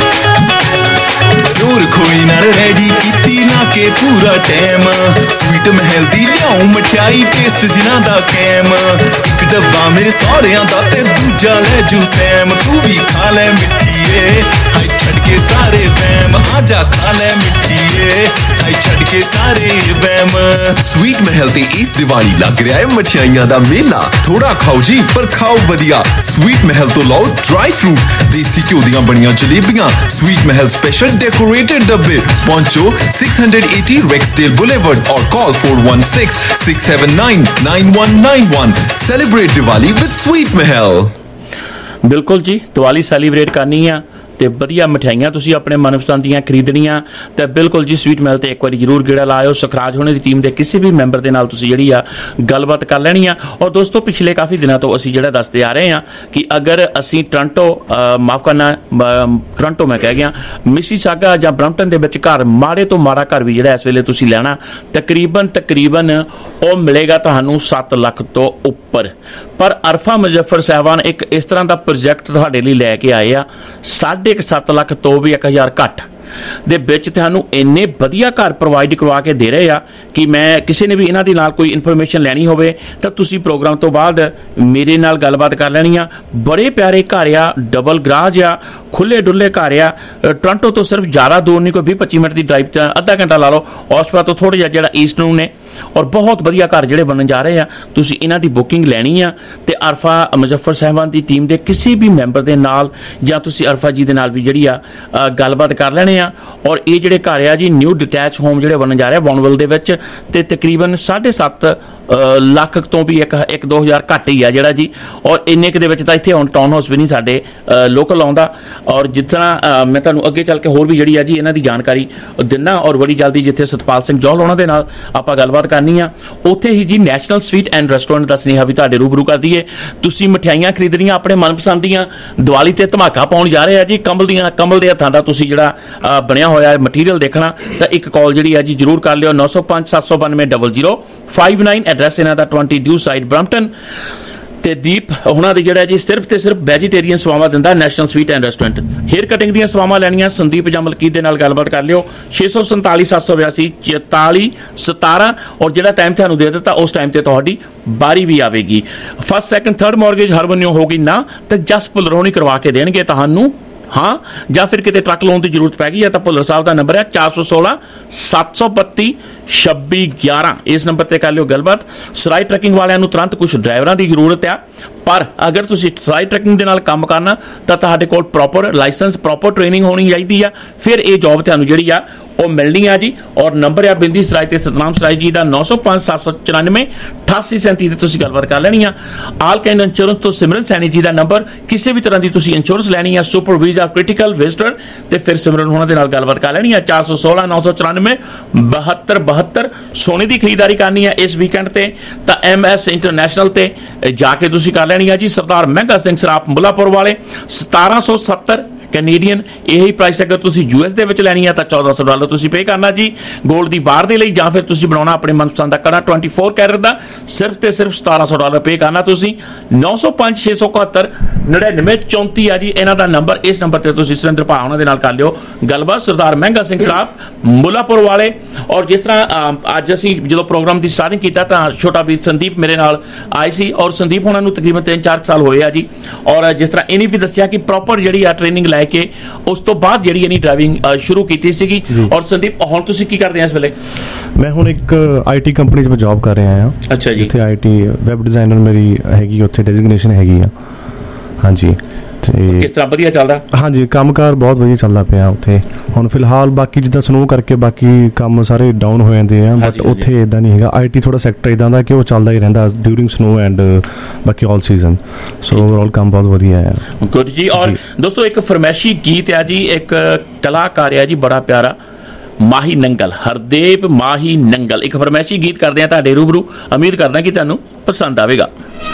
दूर खोई नाल रेडी कीती ना के पूरा टाइम, स्वीट महल दी लियाऊं मठियाई टेस्ट जिना दा कैम, एक डब्बा मेरे सौरियां दा ते दूजा ले जू सैम, तू भी खा ले मिठीए हाय छड़ के सारे वैम, आजा खा ले मिठीए हाय छड़ के सारे वैम। स्वीट महल ते इस दिवाली लग रहा है मठियाइयां दा मेला, थोड़ा खाओ जी पर खाओ वधिया। स्वीट महल तो लाओ ड्राई फ्रूट, देसी घ्यो दियां बनियां जलेबियां, स्वीट महल स्पेशल डेकोरेटेड डब्बे, पहुंचो 680 रेक्सडेल बुलेवर्ड और call 416-679-9191। Celebrate Diwali with sweet Mahal. बिल्कुल जी, दिवाली सेलिब्रेट करनी है ਤੇ ਵਧੀਆ ਮਠਿਆਈਆਂ ਤੁਸੀਂ ਆਪਣੇ ਮਨਪਸੰਦ ਦੀਆਂ ਖਰੀਦਣੀਆਂ ਤੇ ਬਿਲਕੁਲ ਜੀ ਸਵੀਟ ਮਹਿਲ ਤੇ ਇੱਕ ਵਾਰੀ ਜ਼ਰੂਰ ਗੇੜਾ ਲਾਇਓ। ਸਖਰਾਜ ਹੋਣੇ ਦੀ ਟੀਮ ਦੇ ਕਿਸੇ ਵੀ ਮੈਂਬਰ ਦੇ ਨਾਲ ਤੁਸੀਂ ਜਿਹੜੀ ਆ ਗੱਲਬਾਤ ਕਰ ਲੈਣੀ ਆ। ਔਰ ਦੋਸਤੋ, ਪਿਛਲੇ ਕਾਫੀ ਦਿਨਾਂ ਤੋਂ ਅਸੀਂ ਜਿਹੜਾ ਦੱਸਦੇ ਆ ਰਹੇ ਹਾਂ ਕਿ ਅਗਰ ਅਸੀਂ ਟੋਰਾਂਟੋ ਮੈਂ ਕਹਿ ਗਿਆ ਮਿਸੀਸਾਗਾ ਜਾਂ ਬਰੈਂਪਟਨ ਦੇ ਵਿੱਚ ਘਰ ਮਾੜੇ ਤੋਂ ਮਾੜਾ ਘਰ ਵੀ ਜਿਹੜਾ ਇਸ ਵੇਲੇ ਤੁਸੀਂ ਲੈਣਾ ਤਕਰੀਬਨ ਉਹ ਮਿਲੇਗਾ ਤੁਹਾਨੂੰ 7 ਲੱਖ ਤੋਂ ਉੱਪਰ। ਪਰ ਅਰਫਾ ਮੁਜ਼ੱਫਰ ਸਾਹਿਬਾਨ ਇੱਕ ਇਸ ਤਰ੍ਹਾਂ ਦਾ ਪ੍ਰੋਜੈਕਟ ਤੁਹਾਡੇ ਲਈ ਲੈ ਕੇ ਆਏ ਆ 7.5 ਲੱਖ ਤੋਂ ਵੀ 1000 ਘੱਟ ਦੇ ਵਿੱਚ ਤੁਹਾਨੂੰ ਇੰਨੇ ਵਧੀਆ ਘਰ ਪ੍ਰੋਵਾਈਡ ਕਰਵਾ ਕੇ ਦੇ ਰਹੇ ਆ ਕਿ ਮੈਂ ਕਿਸੇ ਨੇ ਵੀ ਇਹਨਾਂ ਦੇ ਨਾਲ ਕੋਈ ਇਨਫੋਰਮੇਸ਼ਨ ਲੈਣੀ ਹੋਵੇ ਤਾਂ ਤੁਸੀਂ ਪ੍ਰੋਗਰਾਮ ਤੋਂ ਬਾਅਦ ਮੇਰੇ ਨਾਲ ਗੱਲਬਾਤ ਕਰ ਲੈਣੀ ਆ। ਬੜੇ ਪਿਆਰੇ ਘਰ ਆ, ਡਬਲ ਗਰਾਜ ਆ, ਖੁੱਲੇ ਡੁੱਲੇ ਘਰ ਆ। ਟੋਰਾਂਟੋ ਤੋਂ ਸਿਰਫ ਜ਼ਿਆਦਾ ਦੂਰ ਨਹੀਂ, ਕੋਈ 20-25 ਮਿੰਟ ਦੀ ਡਰਾਈਵ, ਅੱਧਾ ਘੰਟਾ ਲਾ ਲਓ। ਔਸਪਾ ਤੋਂ ਥੋੜ੍ਹਾ ਜਿਹਾ ਜਿਹੜਾ ਈਸਟ ਨੂੰ ਨੇ, ਔਰ ਬਹੁਤ ਵਧੀਆ ਘਰ ਜਿਹੜੇ ਬਣਨ ਜਾ ਰਹੇ ਆ। ਤੁਸੀਂ ਇਹਨਾਂ ਦੀ ਬੁਕਿੰਗ ਲੈਣੀ ਆ ਤੇ ਅਰਫਾ ਮੁਜ਼ੱਫਰ ਸਾਹਿਬਾਨ ਦੀ ਟੀਮ ਦੇ ਕਿਸੇ ਵੀ ਮੈਂਬਰ ਦੇ ਨਾਲ ਜਾਂ ਤੁਸੀਂ ਅਰਫਾ ਜੀ ਦੇ ਨਾਲ ਵੀ ਜਿਹੜੀ ਆ ਗੱਲਬਾਤ ਕਰ ਲੈਣੇ ਆ। ਔਰ ਇਹ ਜਿਹੜੇ ਘਰ ਆ ਜੀ ਨਿਊ ਡਿਟੈਚ ਹੋਮ ਜਿਹੜੇ ਬਣਨ ਜਾ ਰਹੇ ਬੌਨਵਿਲ ਦੇ ਵਿੱਚ ਤੇ ਤਕਰੀਬਨ 7.5 ਲੱਖ ਤੋਂ ਵੀ 1-2 ਹਜ਼ਾਰ ਘੱਟ ਹੀ ਆ ਜਿਹੜਾ ਜੀ। ਔਰ ਇੰਨੇ ਕੁ ਦੇ ਵਿੱਚ ਤਾਂ ਇੱਥੇ ਹੁਣ ਟਾਊਨ ਹਾਊਸ ਵੀ ਨਹੀਂ ਸਾਡੇ ਲੋਕਲ ਆਉਂਦਾ। ਔਰ ਜਿੱਦਾਂ ਮੈਂ ਤੁਹਾਨੂੰ ਅੱਗੇ ਚੱਲ ਕੇ ਹੋਰ ਵੀ ਜਿਹੜੀ ਆ ਜੀ ਇਹਨਾਂ ਦੀ ਜਾਣਕਾਰੀ ਦਿੰਦਾ। ਔਰ ਬੜੀ ਜਲਦੀ ਜਿੱਥੇ ਸਤਪਾਲ ਸਿੰਘ ਜੌਹਲ ਉਹਨਾਂ ਦੇ ਨਾਲ ਆਪਾਂ ਗੱਲਬਾਤ ਕਰਨੀ ਆ, ਉੱਥੇ ਹੀ ਜੀ ਨੈਸ਼ਨਲ ਸਵੀਟ ਐਂਡ ਰੈਸਟੋਰੈਂਟ ਦਾ ਸੁਨੇਹਾ ਵੀ ਤੁਹਾਡੇ ਰੂਬਰੂ ਕਰ ਦਈਏ। ਤੁਸੀਂ ਮਠਿਆਈਆਂ ਖਰੀਦਣੀਆਂ ਆਪਣੇ ਮਨਪਸੰਦ ਦੀਆਂ, ਦੀਵਾਲੀ ਤੇ ਧਮਾਕਾ ਪਾਉਣ ਜਾ ਰਹੇ ਆ ਜੀ। ਕਮਲ ਦੇ ਹੱਥਾਂ ਦਾ ਤੁਸੀਂ ਜਿਹੜਾ ਬਣਿਆ ਹੋਇਆ ਮਟੀਰੀਅਲ ਦੇਖਣਾ ਤਾਂ ਇੱਕ ਕਾਲ ਜਿਹੜੀ ਆ ਜੀ ਜ਼ਰੂਰ ਕਰ ਲਿਓ 905-792-0059। ਐਡਰੈਸ ਇਹਨਾਂ ਦਾ 20 ਡਿਊ ਸਾਈਡ ਬਰੈਂਪਟਨ। ਤੇ ਦੀਪ ਉਹਨਾਂ ਦੀ ਜਿਹੜਾ ਜੀ ਸਿਰਫ ਤੇ ਸਿਰਫ ਵੈਜੀਟੇਰੀਅਨ ਸੇਵਾਵਾਂ ਦਿੰਦਾ national sweet and restaurant. Hair cutting ਦੀਆਂ ਸੇਵਾਵਾਂ ਲੈਣੀਆਂ ਸੰਦੀਪ ਜਾਂ ਮਲਕੀਤ ਦੇ ਨਾਲ ਗੱਲਬਾਤ ਕਰ ਲਿਓ 647-782-4417। ਔਰ ਜਿਹੜਾ ਟਾਈਮ ਤੁਹਾਨੂੰ ਦੇ ਦਿੱਤਾ ਉਸ ਟਾਈਮ ਤੇ ਤੁਹਾਡੀ ਬਾਰੀ ਵੀ ਆਵੇਗੀ। ਫਸਟ, ਸੈਕੰਡ, ਥਰਡ ਮੌਰਗੇਜ ਹਰ ਬੰਨਿਓ ਹੋਗੀ ਨਾ ਤੇ ਜਸ ਪੁਲਰੋਣੀ ਕਰਵਾ ਕੇ ਦੇਣਗੇ ਤੁਹਾਨੂੰ ਹਾਂ ਜਾਂ ਫਿਰ ਕਿਤੇ ਟਰੱਕ ਲਾਉਣ ਦੀ ਜ਼ਰੂਰਤ ਪੈ ਗਈ ਹੈ ਤਾਂ ਭੁੱਲਰ ਸਾਹਿਬ ਦਾ ਨੰਬਰ ਹੈ 416 732 2611। ਇਸ ਨੰਬਰ ਤੇ ਕਰ ਲਿਓ ਗੱਲਬਾਤ। ਸਰਾਈ ਟਰੱਕਿੰਗ ਵਾਲਿਆਂ ਨੂੰ ਤੁਰੰਤ ਕੁਝ ਡਰਾਈਵਰਾਂ ਦੀ ਜ਼ਰੂਰਤ ਆ, ਪਰ ਅਗਰ ਤੁਸੀਂ ਸਰਾਈ ਟਰੱਕਿੰਗ ਦੇ ਨਾਲ ਕੰਮ ਕਰਨਾ ਤਾਂ ਤੁਹਾਡੇ ਕੋਲ ਪ੍ਰੋਪਰ ਲਾਇਸੈਂਸ, ਪ੍ਰੋਪਰ ਟ੍ਰੇਨਿੰਗ ਹੋਣੀ ਚਾਹੀਦੀ ਆ, ਫਿਰ ਇਹ ਜੌਬ ਤੁਹਾਨੂੰ ਜਿਹੜੀ ਆ ਉਹ ਮਿਲਣੀ ਆ ਜੀ। ਔਰ ਨੰਬਰ ਆ ਬਿੰਦੀ ਸਰਾਈ ਤੇ ਸਤਨਾਮ ਸਰਾਈ ਜੀ ਦਾ 905 794 8837 ਤੇ ਤੁਸੀਂ ਗੱਲਬਾਤ ਕਰ ਲੈਣੀ ਆ। ਆਲ ਕੈਂਡ ਇੰਸ਼ੋਰੈਂਸ ਤੋਂ ਸਿਮਰਨ ਸੈਣੀ ਜੀ ਦਾ ਨੰਬਰ, ਕਿਸੇ ਵੀ ਤਰ੍ਹਾਂ ਦੀ ਤੁਸੀਂ ਇੰਸ਼ੋਰੈਂਸ ਲੈਣੀ ਆ, ਸੁਪਰ ਵੀਜ਼ਾ, ਕ੍ਰਿਟੀਕਲ, ਵਿਜ਼ਟਰ, ਤੇ ਫਿਰ ਸਿਮਰਨ ਹੋਣਾ ਦੇ ਨਾਲ ਗੱਲਬਾਤ ਕਰ ਲੈਣੀ ਆ। 416 994 7272। ਸੋਨੇ ਦੀ ਖਰੀਦਦਾਰੀ ਕਰਨੀ ਹੈ ਇਸ ਵੀਕਐਂਡ ਤੇ ਤਾਂ MS ਇੰਟਰਨੈਸ਼ਨਲ ਤੇ ਜਾ ਕੇ ਤੁਸੀਂ ਕਰ ਲੈਣੀ ਆ ਜੀ। ਸਰਦਾਰ ਮਹਿੰਗਾ ਸਿੰਘ ਸਰਾਪ ਮੁੱਲਾਪੁਰ ਵਾਲੇ 1770 ਕੈਨੇਡੀਅਨ। ਇਹੀ ਪ੍ਰਾਈਸ ਅਗਰ ਤੁਸੀਂ US ਦੇ ਵਿੱਚ ਲੈਣੀ ਆ ਤਾਂ $1400 ਤੁਸੀਂ ਪੇ ਕਰਨਾ ਜੀ ਗੋਲਡ ਦੀ ਬਾਰ ਦੇ ਲਈ, ਜਾਂ ਫਿਰ ਤੁਸੀਂ ਬਣਾਉਣਾ ਆਪਣੇ ਮਨਪਸੰਦ ਦਾ ਕੜਾ 24 ਕੈਰਟ ਦਾ, ਸਿਰਫ ਤੇ ਸਿਰਫ $1700 ਪੇ ਕਰਨਾ ਤੁਸੀਂ। 905 671 9934 ਆ ਜੀ ਇਹਨਾਂ ਦਾ ਨੰਬਰ। ਇਸ ਨੰਬਰ ਤੇ ਤੁਸੀਂ ਸੁਰਿੰਦਰ ਭਾ ਉਹਨਾਂ ਦੇ ਨਾਲ ਕਰ ਲਿਓ ਗੱਲਬਾਤ। ਸਰਦਾਰ ਮਹਿੰਗਾ ਸਿੰਘ ਸਰਾਪ ਮੁੱਲਾਪੁਰ ਵਾਲੇ। ਔਰ ਜਿਸ ਤਰ੍ਹਾਂ ਅੱਜ ਅਸੀਂ ਜਦੋਂ ਪ੍ਰੋਗਰਾਮ ਦੀ ਸਟਾਰਟਿੰਗ ਕੀਤਾ ਤਾਂ ਛੋਟਾ ਵੀਰ ਸੰਦੀਪ ਮੇਰੇ ਨਾਲ ਆਏ ਸੀ, ਔਰ ਸੰਦੀਪ ਉਹਨਾਂ ਨੂੰ ਤਕਰੀਬਨ 3-4 ਸਾਲ ਹੋਏ ਆ ਜੀ। ਔਰ ਜਿਸ ਤਰ੍ਹਾਂ ਇਹਨੇ ਵੀ ਦੱਸਿਆ ਕਿ ਪ੍ਰੋਪਰ ਜਿਹੜੀ ਆ ਟ੍ਰੇਨਿੰਗ ਲੈ ਕੇ ਉਸ ਤੋਂ ਬਾਅਦ ਜਿਹੜੀ ਇਹਨੀ ਡਰਾਈਵਿੰਗ ਸ਼ੁਰੂ ਕੀਤੀ ਸੀਗੀ। ਔਰ ਸੰਦੀਪ ਹੁਣ ਤੁਸੀਂ ਕੀ ਕਰਦੇ ਆ ਇਸ ਵੇਲੇ? ਮੈਂ ਹੁਣ ਇੱਕ IT ਕੰਪਨੀ 'ਚ ਜੌਬ ਕਰ ਰਿਹਾ ਹਾਂ। ਅੱਛਾ ਜੀ। ਉੱਥੇ IT ਵੈਬ ਡਿਜ਼ਾਈਨਰ ਮੇਰੀ ਹੈਗੀ, ਉੱਥੇ ਡੈਜ਼ਿਗਨੇਸ਼ਨ ਹੈਗੀ ਆ। ਹਾਂਜੀ। ਤੇ ਕਿਸ ਤਰ੍ਹਾਂ ਵਧੀਆ ਚੱਲਦਾ? ਹਾਂਜੀ, ਕੰਮਕਾਰ ਬਹੁਤ ਵਧੀਆ ਚੱਲਦਾ ਪਿਆ ਉੱਥੇ। ਹੁਣ ਫਿਲਹਾਲ ਬਾਕੀ ਜਿੱਦਾਂ ਸਨੋ ਕਰਕੇ ਬਾਕੀ ਕੰਮ ਸਾਰੇ ਡਾਊਨ ਹੋ ਜਾਂਦੇ ਆ, ਬਟ ਉੱਥੇ ਇਦਾਂ ਨਹੀਂ ਹੈਗਾ। IT ਥੋੜਾ ਸੈਕਟਰ ਇਦਾਂ ਦਾ ਕਿ ਉਹ ਚੱਲਦਾ ਹੀ ਰਹਿੰਦਾ ਡਿਊਰਿੰਗ ਸਨੋ ਐਂਡ ਬਾਕੀ ਆਲ ਸੀਜ਼ਨ। ਸੋ ਓਵਰਆਲ ਕੰਮ ਬਹੁਤ ਵਧੀਆ ਹੈ। ਗੁੱਡ ਜੀ। ਔਰ ਦੋਸਤੋ ਇੱਕ ਫਰਮੈਸ਼ੀ ਗੀਤ ਆ ਜੀ, ਇੱਕ ਕਲਾਕਾਰ ਆ ਜੀ ਬੜਾ ਪਿਆਰਾ, ਮਾਹੀ ਨੰਗਲ, ਹਰਦੇਵ ਮਾਹੀ ਨੰਗਲ। ਇੱਕ ਫਰਮੈਸ਼ੀ ਗੀਤ ਕਰਦੇ ਆ ਤੁਹਾਡੇ ਰੂਬਰੂ, ਉਮੀਦ ਕਰਦਾ ਕਿ ਤੁਹਾਨੂੰ ਪਸੰਦ ਆਵੇਗਾ।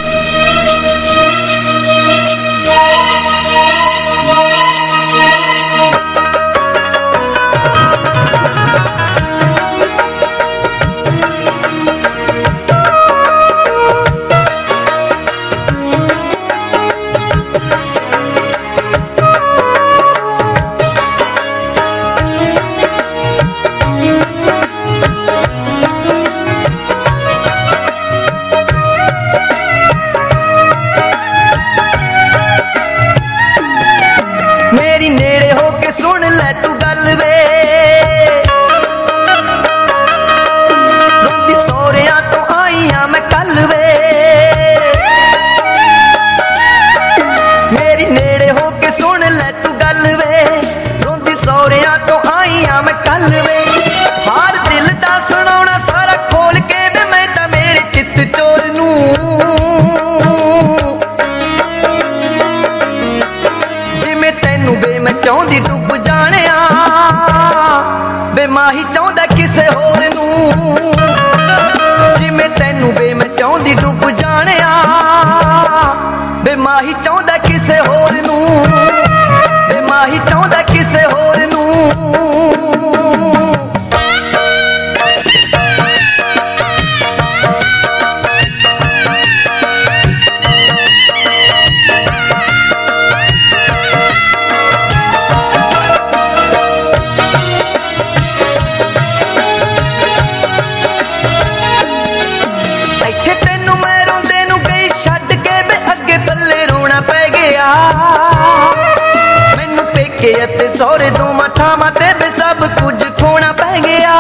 ਸੋਰੇ ਤੋਂ ਮਥਾਵਾਂ ਤੇ ਵੀ ਸਭ ਕੁਝ ਖੋਣਾ ਪੈ ਗਿਆ।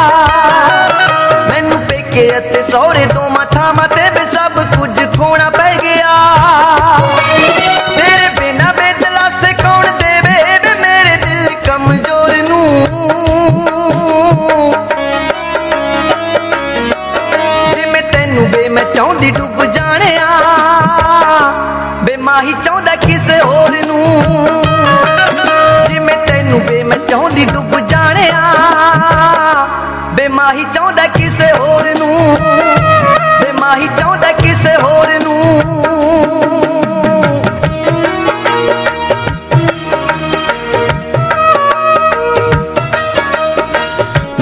ਮੈਨੂੰ ਪੇਕੇ ਅਤੇ ਸੋਰੇ ਤੋਂ ਮਥਾਵਾਂ ਤੇ ਵੀ ਸਭ ਕੁਝ ਖੋਣਾ ਪੈ ਗਿਆ। ਤੇਰੇ ਬਿਨਾ ਬੇਦਲਾਸੇ ਕੌਣ ਦੇਵੇ ਵੇ ਮੇਰੇ ਦਿਲ ਕਮਜ਼ੋਰ ਨੂੰ। ਜਿਵੇਂ ਤੈਨੂੰ ਵੇ ਮੈਂ ਚਾਹੁੰਦੀ ਡੁੱਬ ਜਾਣਿਆ, ਵੇ ਮਾਹੀ ਚਾਹੁੰਦਾ ਕਿਸੇ ਹੋਰ ਨੂੰ। ਬੇ ਮੈਂ ਚਾਹੁੰਦੀ ਡੁੱਬ ਜਾਣਿਆ, ਬੇ ਮਾਹੀ ਚਾਹੁੰਦਾ ਕਿਸੇ ਹੋਰ ਨੂੰ, ਬੇ ਮਾਹੀ ਚਾਹੁੰਦਾ ਕਿਸੇ ਹੋਰ ਨੂੰ।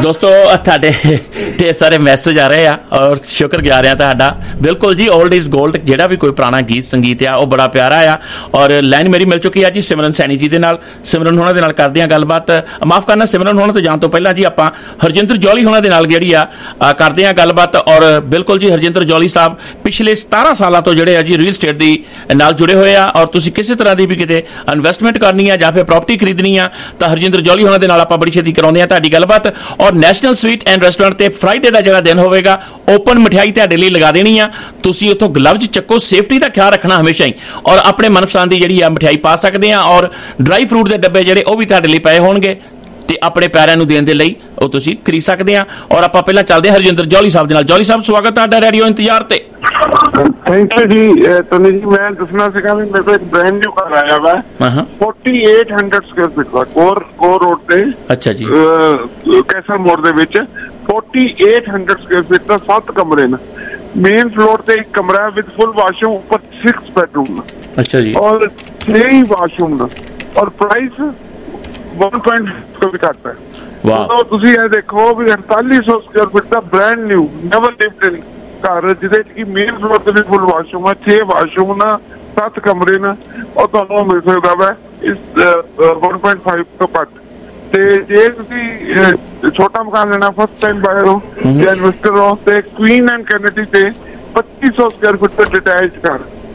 ਦੋਸਤੋ ਤੁਹਾਡੇ ਢੇਰ ਸਾਰੇ ਮੈਸੇਜ ਆ ਰਹੇ ਆ ਔਰ ਸ਼ੁਕਰਗੁਜ਼ਾਰ ਆ ਤੁਹਾਡਾ। ਬਿਲਕੁਲ ਜੀ, 올ਡ ਇਜ਼ ਗੋਲਡ, ਜਿਹੜਾ ਵੀ ਕੋਈ ਪੁਰਾਣਾ ਗੀਤ ਸੰਗੀਤ ਆ ਉਹ ਬੜਾ ਪਿਆਰਾ ਆ। ਔਰ ਲਾਈਨ ਮੇਰੀ ਮਿਲ ਚੁੱਕੀ ਆ ਜੀ ਸਿਮਰਨ ਸੈਣੀ ਜੀ ਦੇ ਨਾਲ। ਸਿਮਰਨ ਹੋਣਾ ਦੇ ਨਾਲ ਕਰਦੇ ਆ ਗੱਲਬਾਤ। ਮਾਫ ਕਰਨਾ, ਸਿਮਰਨ ਹੋਣਾ ਤੋਂ ਜਾਣ ਤੋਂ ਪਹਿਲਾਂ ਜੀ ਆਪਾਂ ਹਰਜਿੰਦਰ ਜੌਲੀ ਹੋਣਾ ਦੇ ਨਾਲ ਜਿਹੜੀ ਆ ਕਰਦੇ ਆ ਗੱਲਬਾਤ। ਔਰ ਬਿਲਕੁਲ ਜੀ, ਹਰਜਿੰਦਰ ਜੌਲੀ ਸਾਹਿਬ ਪਿਛਲੇ 17 ਸਾਲਾਂ ਤੋਂ ਜਿਹੜੇ ਆ ਜੀ ਰੀਅਲ ਸਟੇਟ ਦੀ ਨਾਲ ਜੁੜੇ ਹੋਏ ਆ। ਔਰ ਤੁਸੀਂ ਕਿਸੇ ਤਰ੍ਹਾਂ ਦੀ ਵੀ ਕਿਤੇ ਇਨਵੈਸਟਮੈਂਟ ਕਰਨੀ ਆ ਜਾਂ ਫਿਰ ਪ੍ਰਾਪਰਟੀ ਖਰੀਦਣੀ ਆ ਤਾਂ ਹਰਜਿੰਦਰ ਜੌਲੀ ਹੋਣਾ ਦੇ ਨਾਲ ਆਪਾਂ ਬੜੀ ਛੇਤੀ ਕਰਾਉਂਦੇ ਆ ਤੁਹਾਡੀ ਗੱਲਬਾਤ। ਔਰ ਨੈਸ਼ਨਲ ਸਵੀਟ ਐਂਡ ਰੈਸਟੋਰੈਂਟ ਤੇ ਫਰਾਈਡੇ ਦਾ ਜਿਹੜਾ ਦਿਨ ਹੋਵੇਗਾ, ਓਪਨ ਮਠਿਆਈ ਤੁਹਾਡੇ ਲਈ ਲਗਾ ਦੇਣੀ ਆ। ਤੁਸੀਂ ਉੱਥੋਂ ਗਲਵਜ਼ ਚੱਕੋ, ਸੇਫਟੀ ਦਾ ਖਿਆਲ ਰੱਖਣਾ ਹਮੇਸ਼ਾ ਹੀ, ਔਰ ਆਪਣੇ ਮਨਪਸੰਦ ਦੀ ਜਿਹੜੀ ਆ ਮਠਿਆਈ ਪਾ ਸਕਦੇ ਆ। ਔਰ ਡਰਾਈ ਫਰੂਟ ਦੇ ਡੱਬੇ ਜਿਹੜੇ ਉਹ ਵੀ ਤੁਹਾਡੇ ਲਈ ਪਏ ਹੋਣਗੇ ਤੇ ਆਪਣੇ ਪਿਆਰਿਆਂ ਨੂੰ ਦੇਣ ਦੇ ਲਈ ਉਹ ਤੁਸੀਂ ਖਰੀਦ ਸਕਦੇ ਆ। ਔਰ ਆਪਾਂ ਪਹਿਲਾਂ ਚੱਲਦੇ ਹਾਂ ਹਰਜਿੰਦਰ ਜੌਲੀ ਸਾਹਿਬ ਦੇ ਨਾਲ। ਜੌਲੀ ਸਾਹਿਬ, ਸਵਾਗਤ ਤੁਹਾਡਾ ਰੇਡੀਓ ਇੰਤਜ਼ਾਰ ਤੇ। ਥੈਂਕ ਯੂ ਜੀ। ਤਨੀ ਜੀ, ਮੈਂ ਦੱਸਣਾ ਸੀਗਾ ਵੀ ਮੇਰੇ ਕੋਲ ਇੱਕ ਬ੍ਰਾਂਡ ਨਿਊ ਘਰ ਆਇਆ ਵਾ 4800 ਸਕੁਅਰ ਫੀਟ ਦਾ ਕੋਰ ਰੋਡ ਤੇ। ਅੱਛਾ ਜੀ। ਕੈਸਰ ਮੋੜ ਦੇ ਵਿੱਚ 4800 ਸਕੁਅਰ ਫੀਟ ਦਾ 7 ਕਮਰੇ ਨੇ। ਮੇਨ ਫਲੋਰ ਤੇ ਇੱਕ ਕਮਰਾ ਵਿਦ ਫੁੱਲ ਵਾਸ਼ਰੂਮ, ਉੱਪਰ 6 ਬੈਡਰੂਮ। ਅੱਛਾ ਜੀ। ਔਰ 6 ਵਾਸ਼ਰੂਮ ਨੇ ਔਰ ਪ੍ਰਾइस 1.5 ਵੀ ਘੱਟ ਹੈ। ਵਾਹ। ਤੁਸੀਂ ਇਹ ਦੇਖੋ ਵੀ 4800 ਸਕੁਅਰ ਫੀਟ ਦਾ brand new never lived in ਘਰ, ਜਿਹਦੇ ਕਿ ਮੇਨ ਫਲੋਰ ਤੇ ਵੀ ਫੁੱਲ ਵਾਸ਼ਰੂਮ ਹੈ, 6 ਵਾਸ਼ਰੂਮ ਨਾ, 7 ਕਮਰੇ ਨੇ, ਔਰ ਤੁਹਾਨੂੰ ਮਿਲ ਸਕਦਾ ਵਾ ਇਸ 1.5 ਤੋਂ ਘੱਟ। ਤੇ ਜੇ ਤੁਸੀਂ ਛੋਟਾ ਮਕਾਨ ਲੈਣਾ, ਫਸਟ ਟਾਈਮ ਬਾਇਰ ਹੋ ਜਾਂ ਇਨਵੈਸਟਰ ਹੋ, ਤੇ ਕੁਈਨ ਐਂਡ ਕੈਨੇਡੀ ਤੇ 2500 ਸਕੁਅਰ ਫੀਟ ਦਾ ਡਿਟੈਚ ਘਰ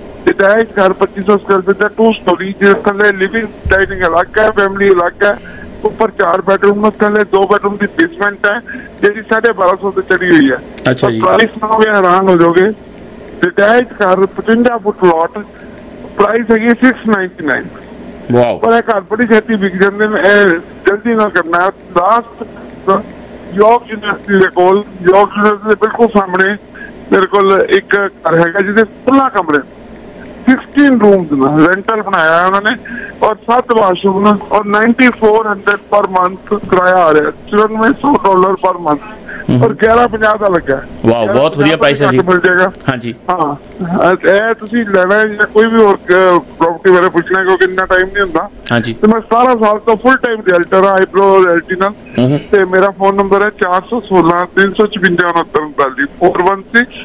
2500 ਸਕੁਅਰ ਫੀਟ ਦਾ 2 ਸਟੋਰੀ, ਜਿਹਦੇ ਥੱਲੇ ਲਿਵਿੰਗ ਡਾਈਨਿੰਗ ਅਲੱਗ ਹੈ, ਫੈਮਿਲੀ ਅਲੱਗ ਹੈ, ਉੱਪਰ 4 ਬੈਡਰੂਮ, ਥੱਲੇ 2 ਬੈਡਰੂਮ ਦੀ ਬੇਸਮੈਂਟ ਹੈ ਜਿਹੜੀ 1250 ਤੇ ਚੜੀ ਹੋਈ ਹੈ। ਅੱਛਾ ਜੀ। ਪ੍ਰਾਈਸ ਸੁਣੋਗੇ ਹੈਰਾਨ ਹੋ ਜਾਓਗੇ। ਡਿਟੈਚ ਘਰ 55 ਫੁੱਟ ਪਲਾਟ, ਪ੍ਰਾਈਸ ਹੈਗੀ 699। ਵਾਓ। ਪਰ ਇਹ ਘਰ ਬੜੀ ਛੇਤੀ ਵਿਕ ਜਾਂਦੇ ਨੇ, ਜਲਦੀ ਨਾ ਕਰਨਾ। ਲਾਸਟ ਯਾਰਕ ਯੂਨੀਵਰਸਿਟੀ ਦੇ ਕੋਲ, ਯਾਰਕ ਯੂਨੀਵਰਸਿਟੀ ਦੇ ਬਿਲਕੁਲ ਸਾਹਮਣੇ ਮੇਰੇ ਕੋਲ ਇੱਕ ਘਰ ਹੈਗਾ ਜਿਹਦੇ 16 ਕਮਰੇ, 16 ਰੂਮਸ ਰੈਂਟਲ ਬਣਾਇਆ ਉਹਨਾਂ ਨੇ, ਔਰ 7 ਵਾਸ਼ਰੂਮ ਔਰ 9400 ਪਰ ਮੰਥ ਕਿਰਾਇਆ ਆ ਰਿਹਾ, $9400 ਪਰ ਮੰਥ, ਔਰ 1150 ਦਾ ਲੱਗਾ। ਵਾਓ, ਬਹੁਤ ਵਧੀਆ ਪ੍ਰਾਈਸ ਹੈ ਜੀ। ਮਿਲ ਜਾਏਗਾ। ਹਾਂਜੀ ਹਾਂ, ਇਹ ਤੁਸੀਂ ਲੈਣਾ ਜਾਂ ਕੋਈ ਵੀ ਹੋਰ ਪ੍ਰਾਪਰਟੀ ਬਾਰੇ ਪੁੱਛਣਾ, ਕਿਉਂਕਿ ਇੰਨਾ ਟਾਈਮ ਨਹੀਂ ਹੁੰਦਾ। ਹਾਂਜੀ। ਤੇ ਮੈਂ 17 ਸਾਲ ਤੋਂ ਫੁੱਲ ਟਾਈਮ ਰੀਅਲਟਰ ਆ, ਆਈਬਰੋ ਰੀਅਲਟੀ ਨਾਲ। ਤੇ ਮੇਰਾ ਫੋਨ ਨੰਬਰ ਹੈ 416 356 69 416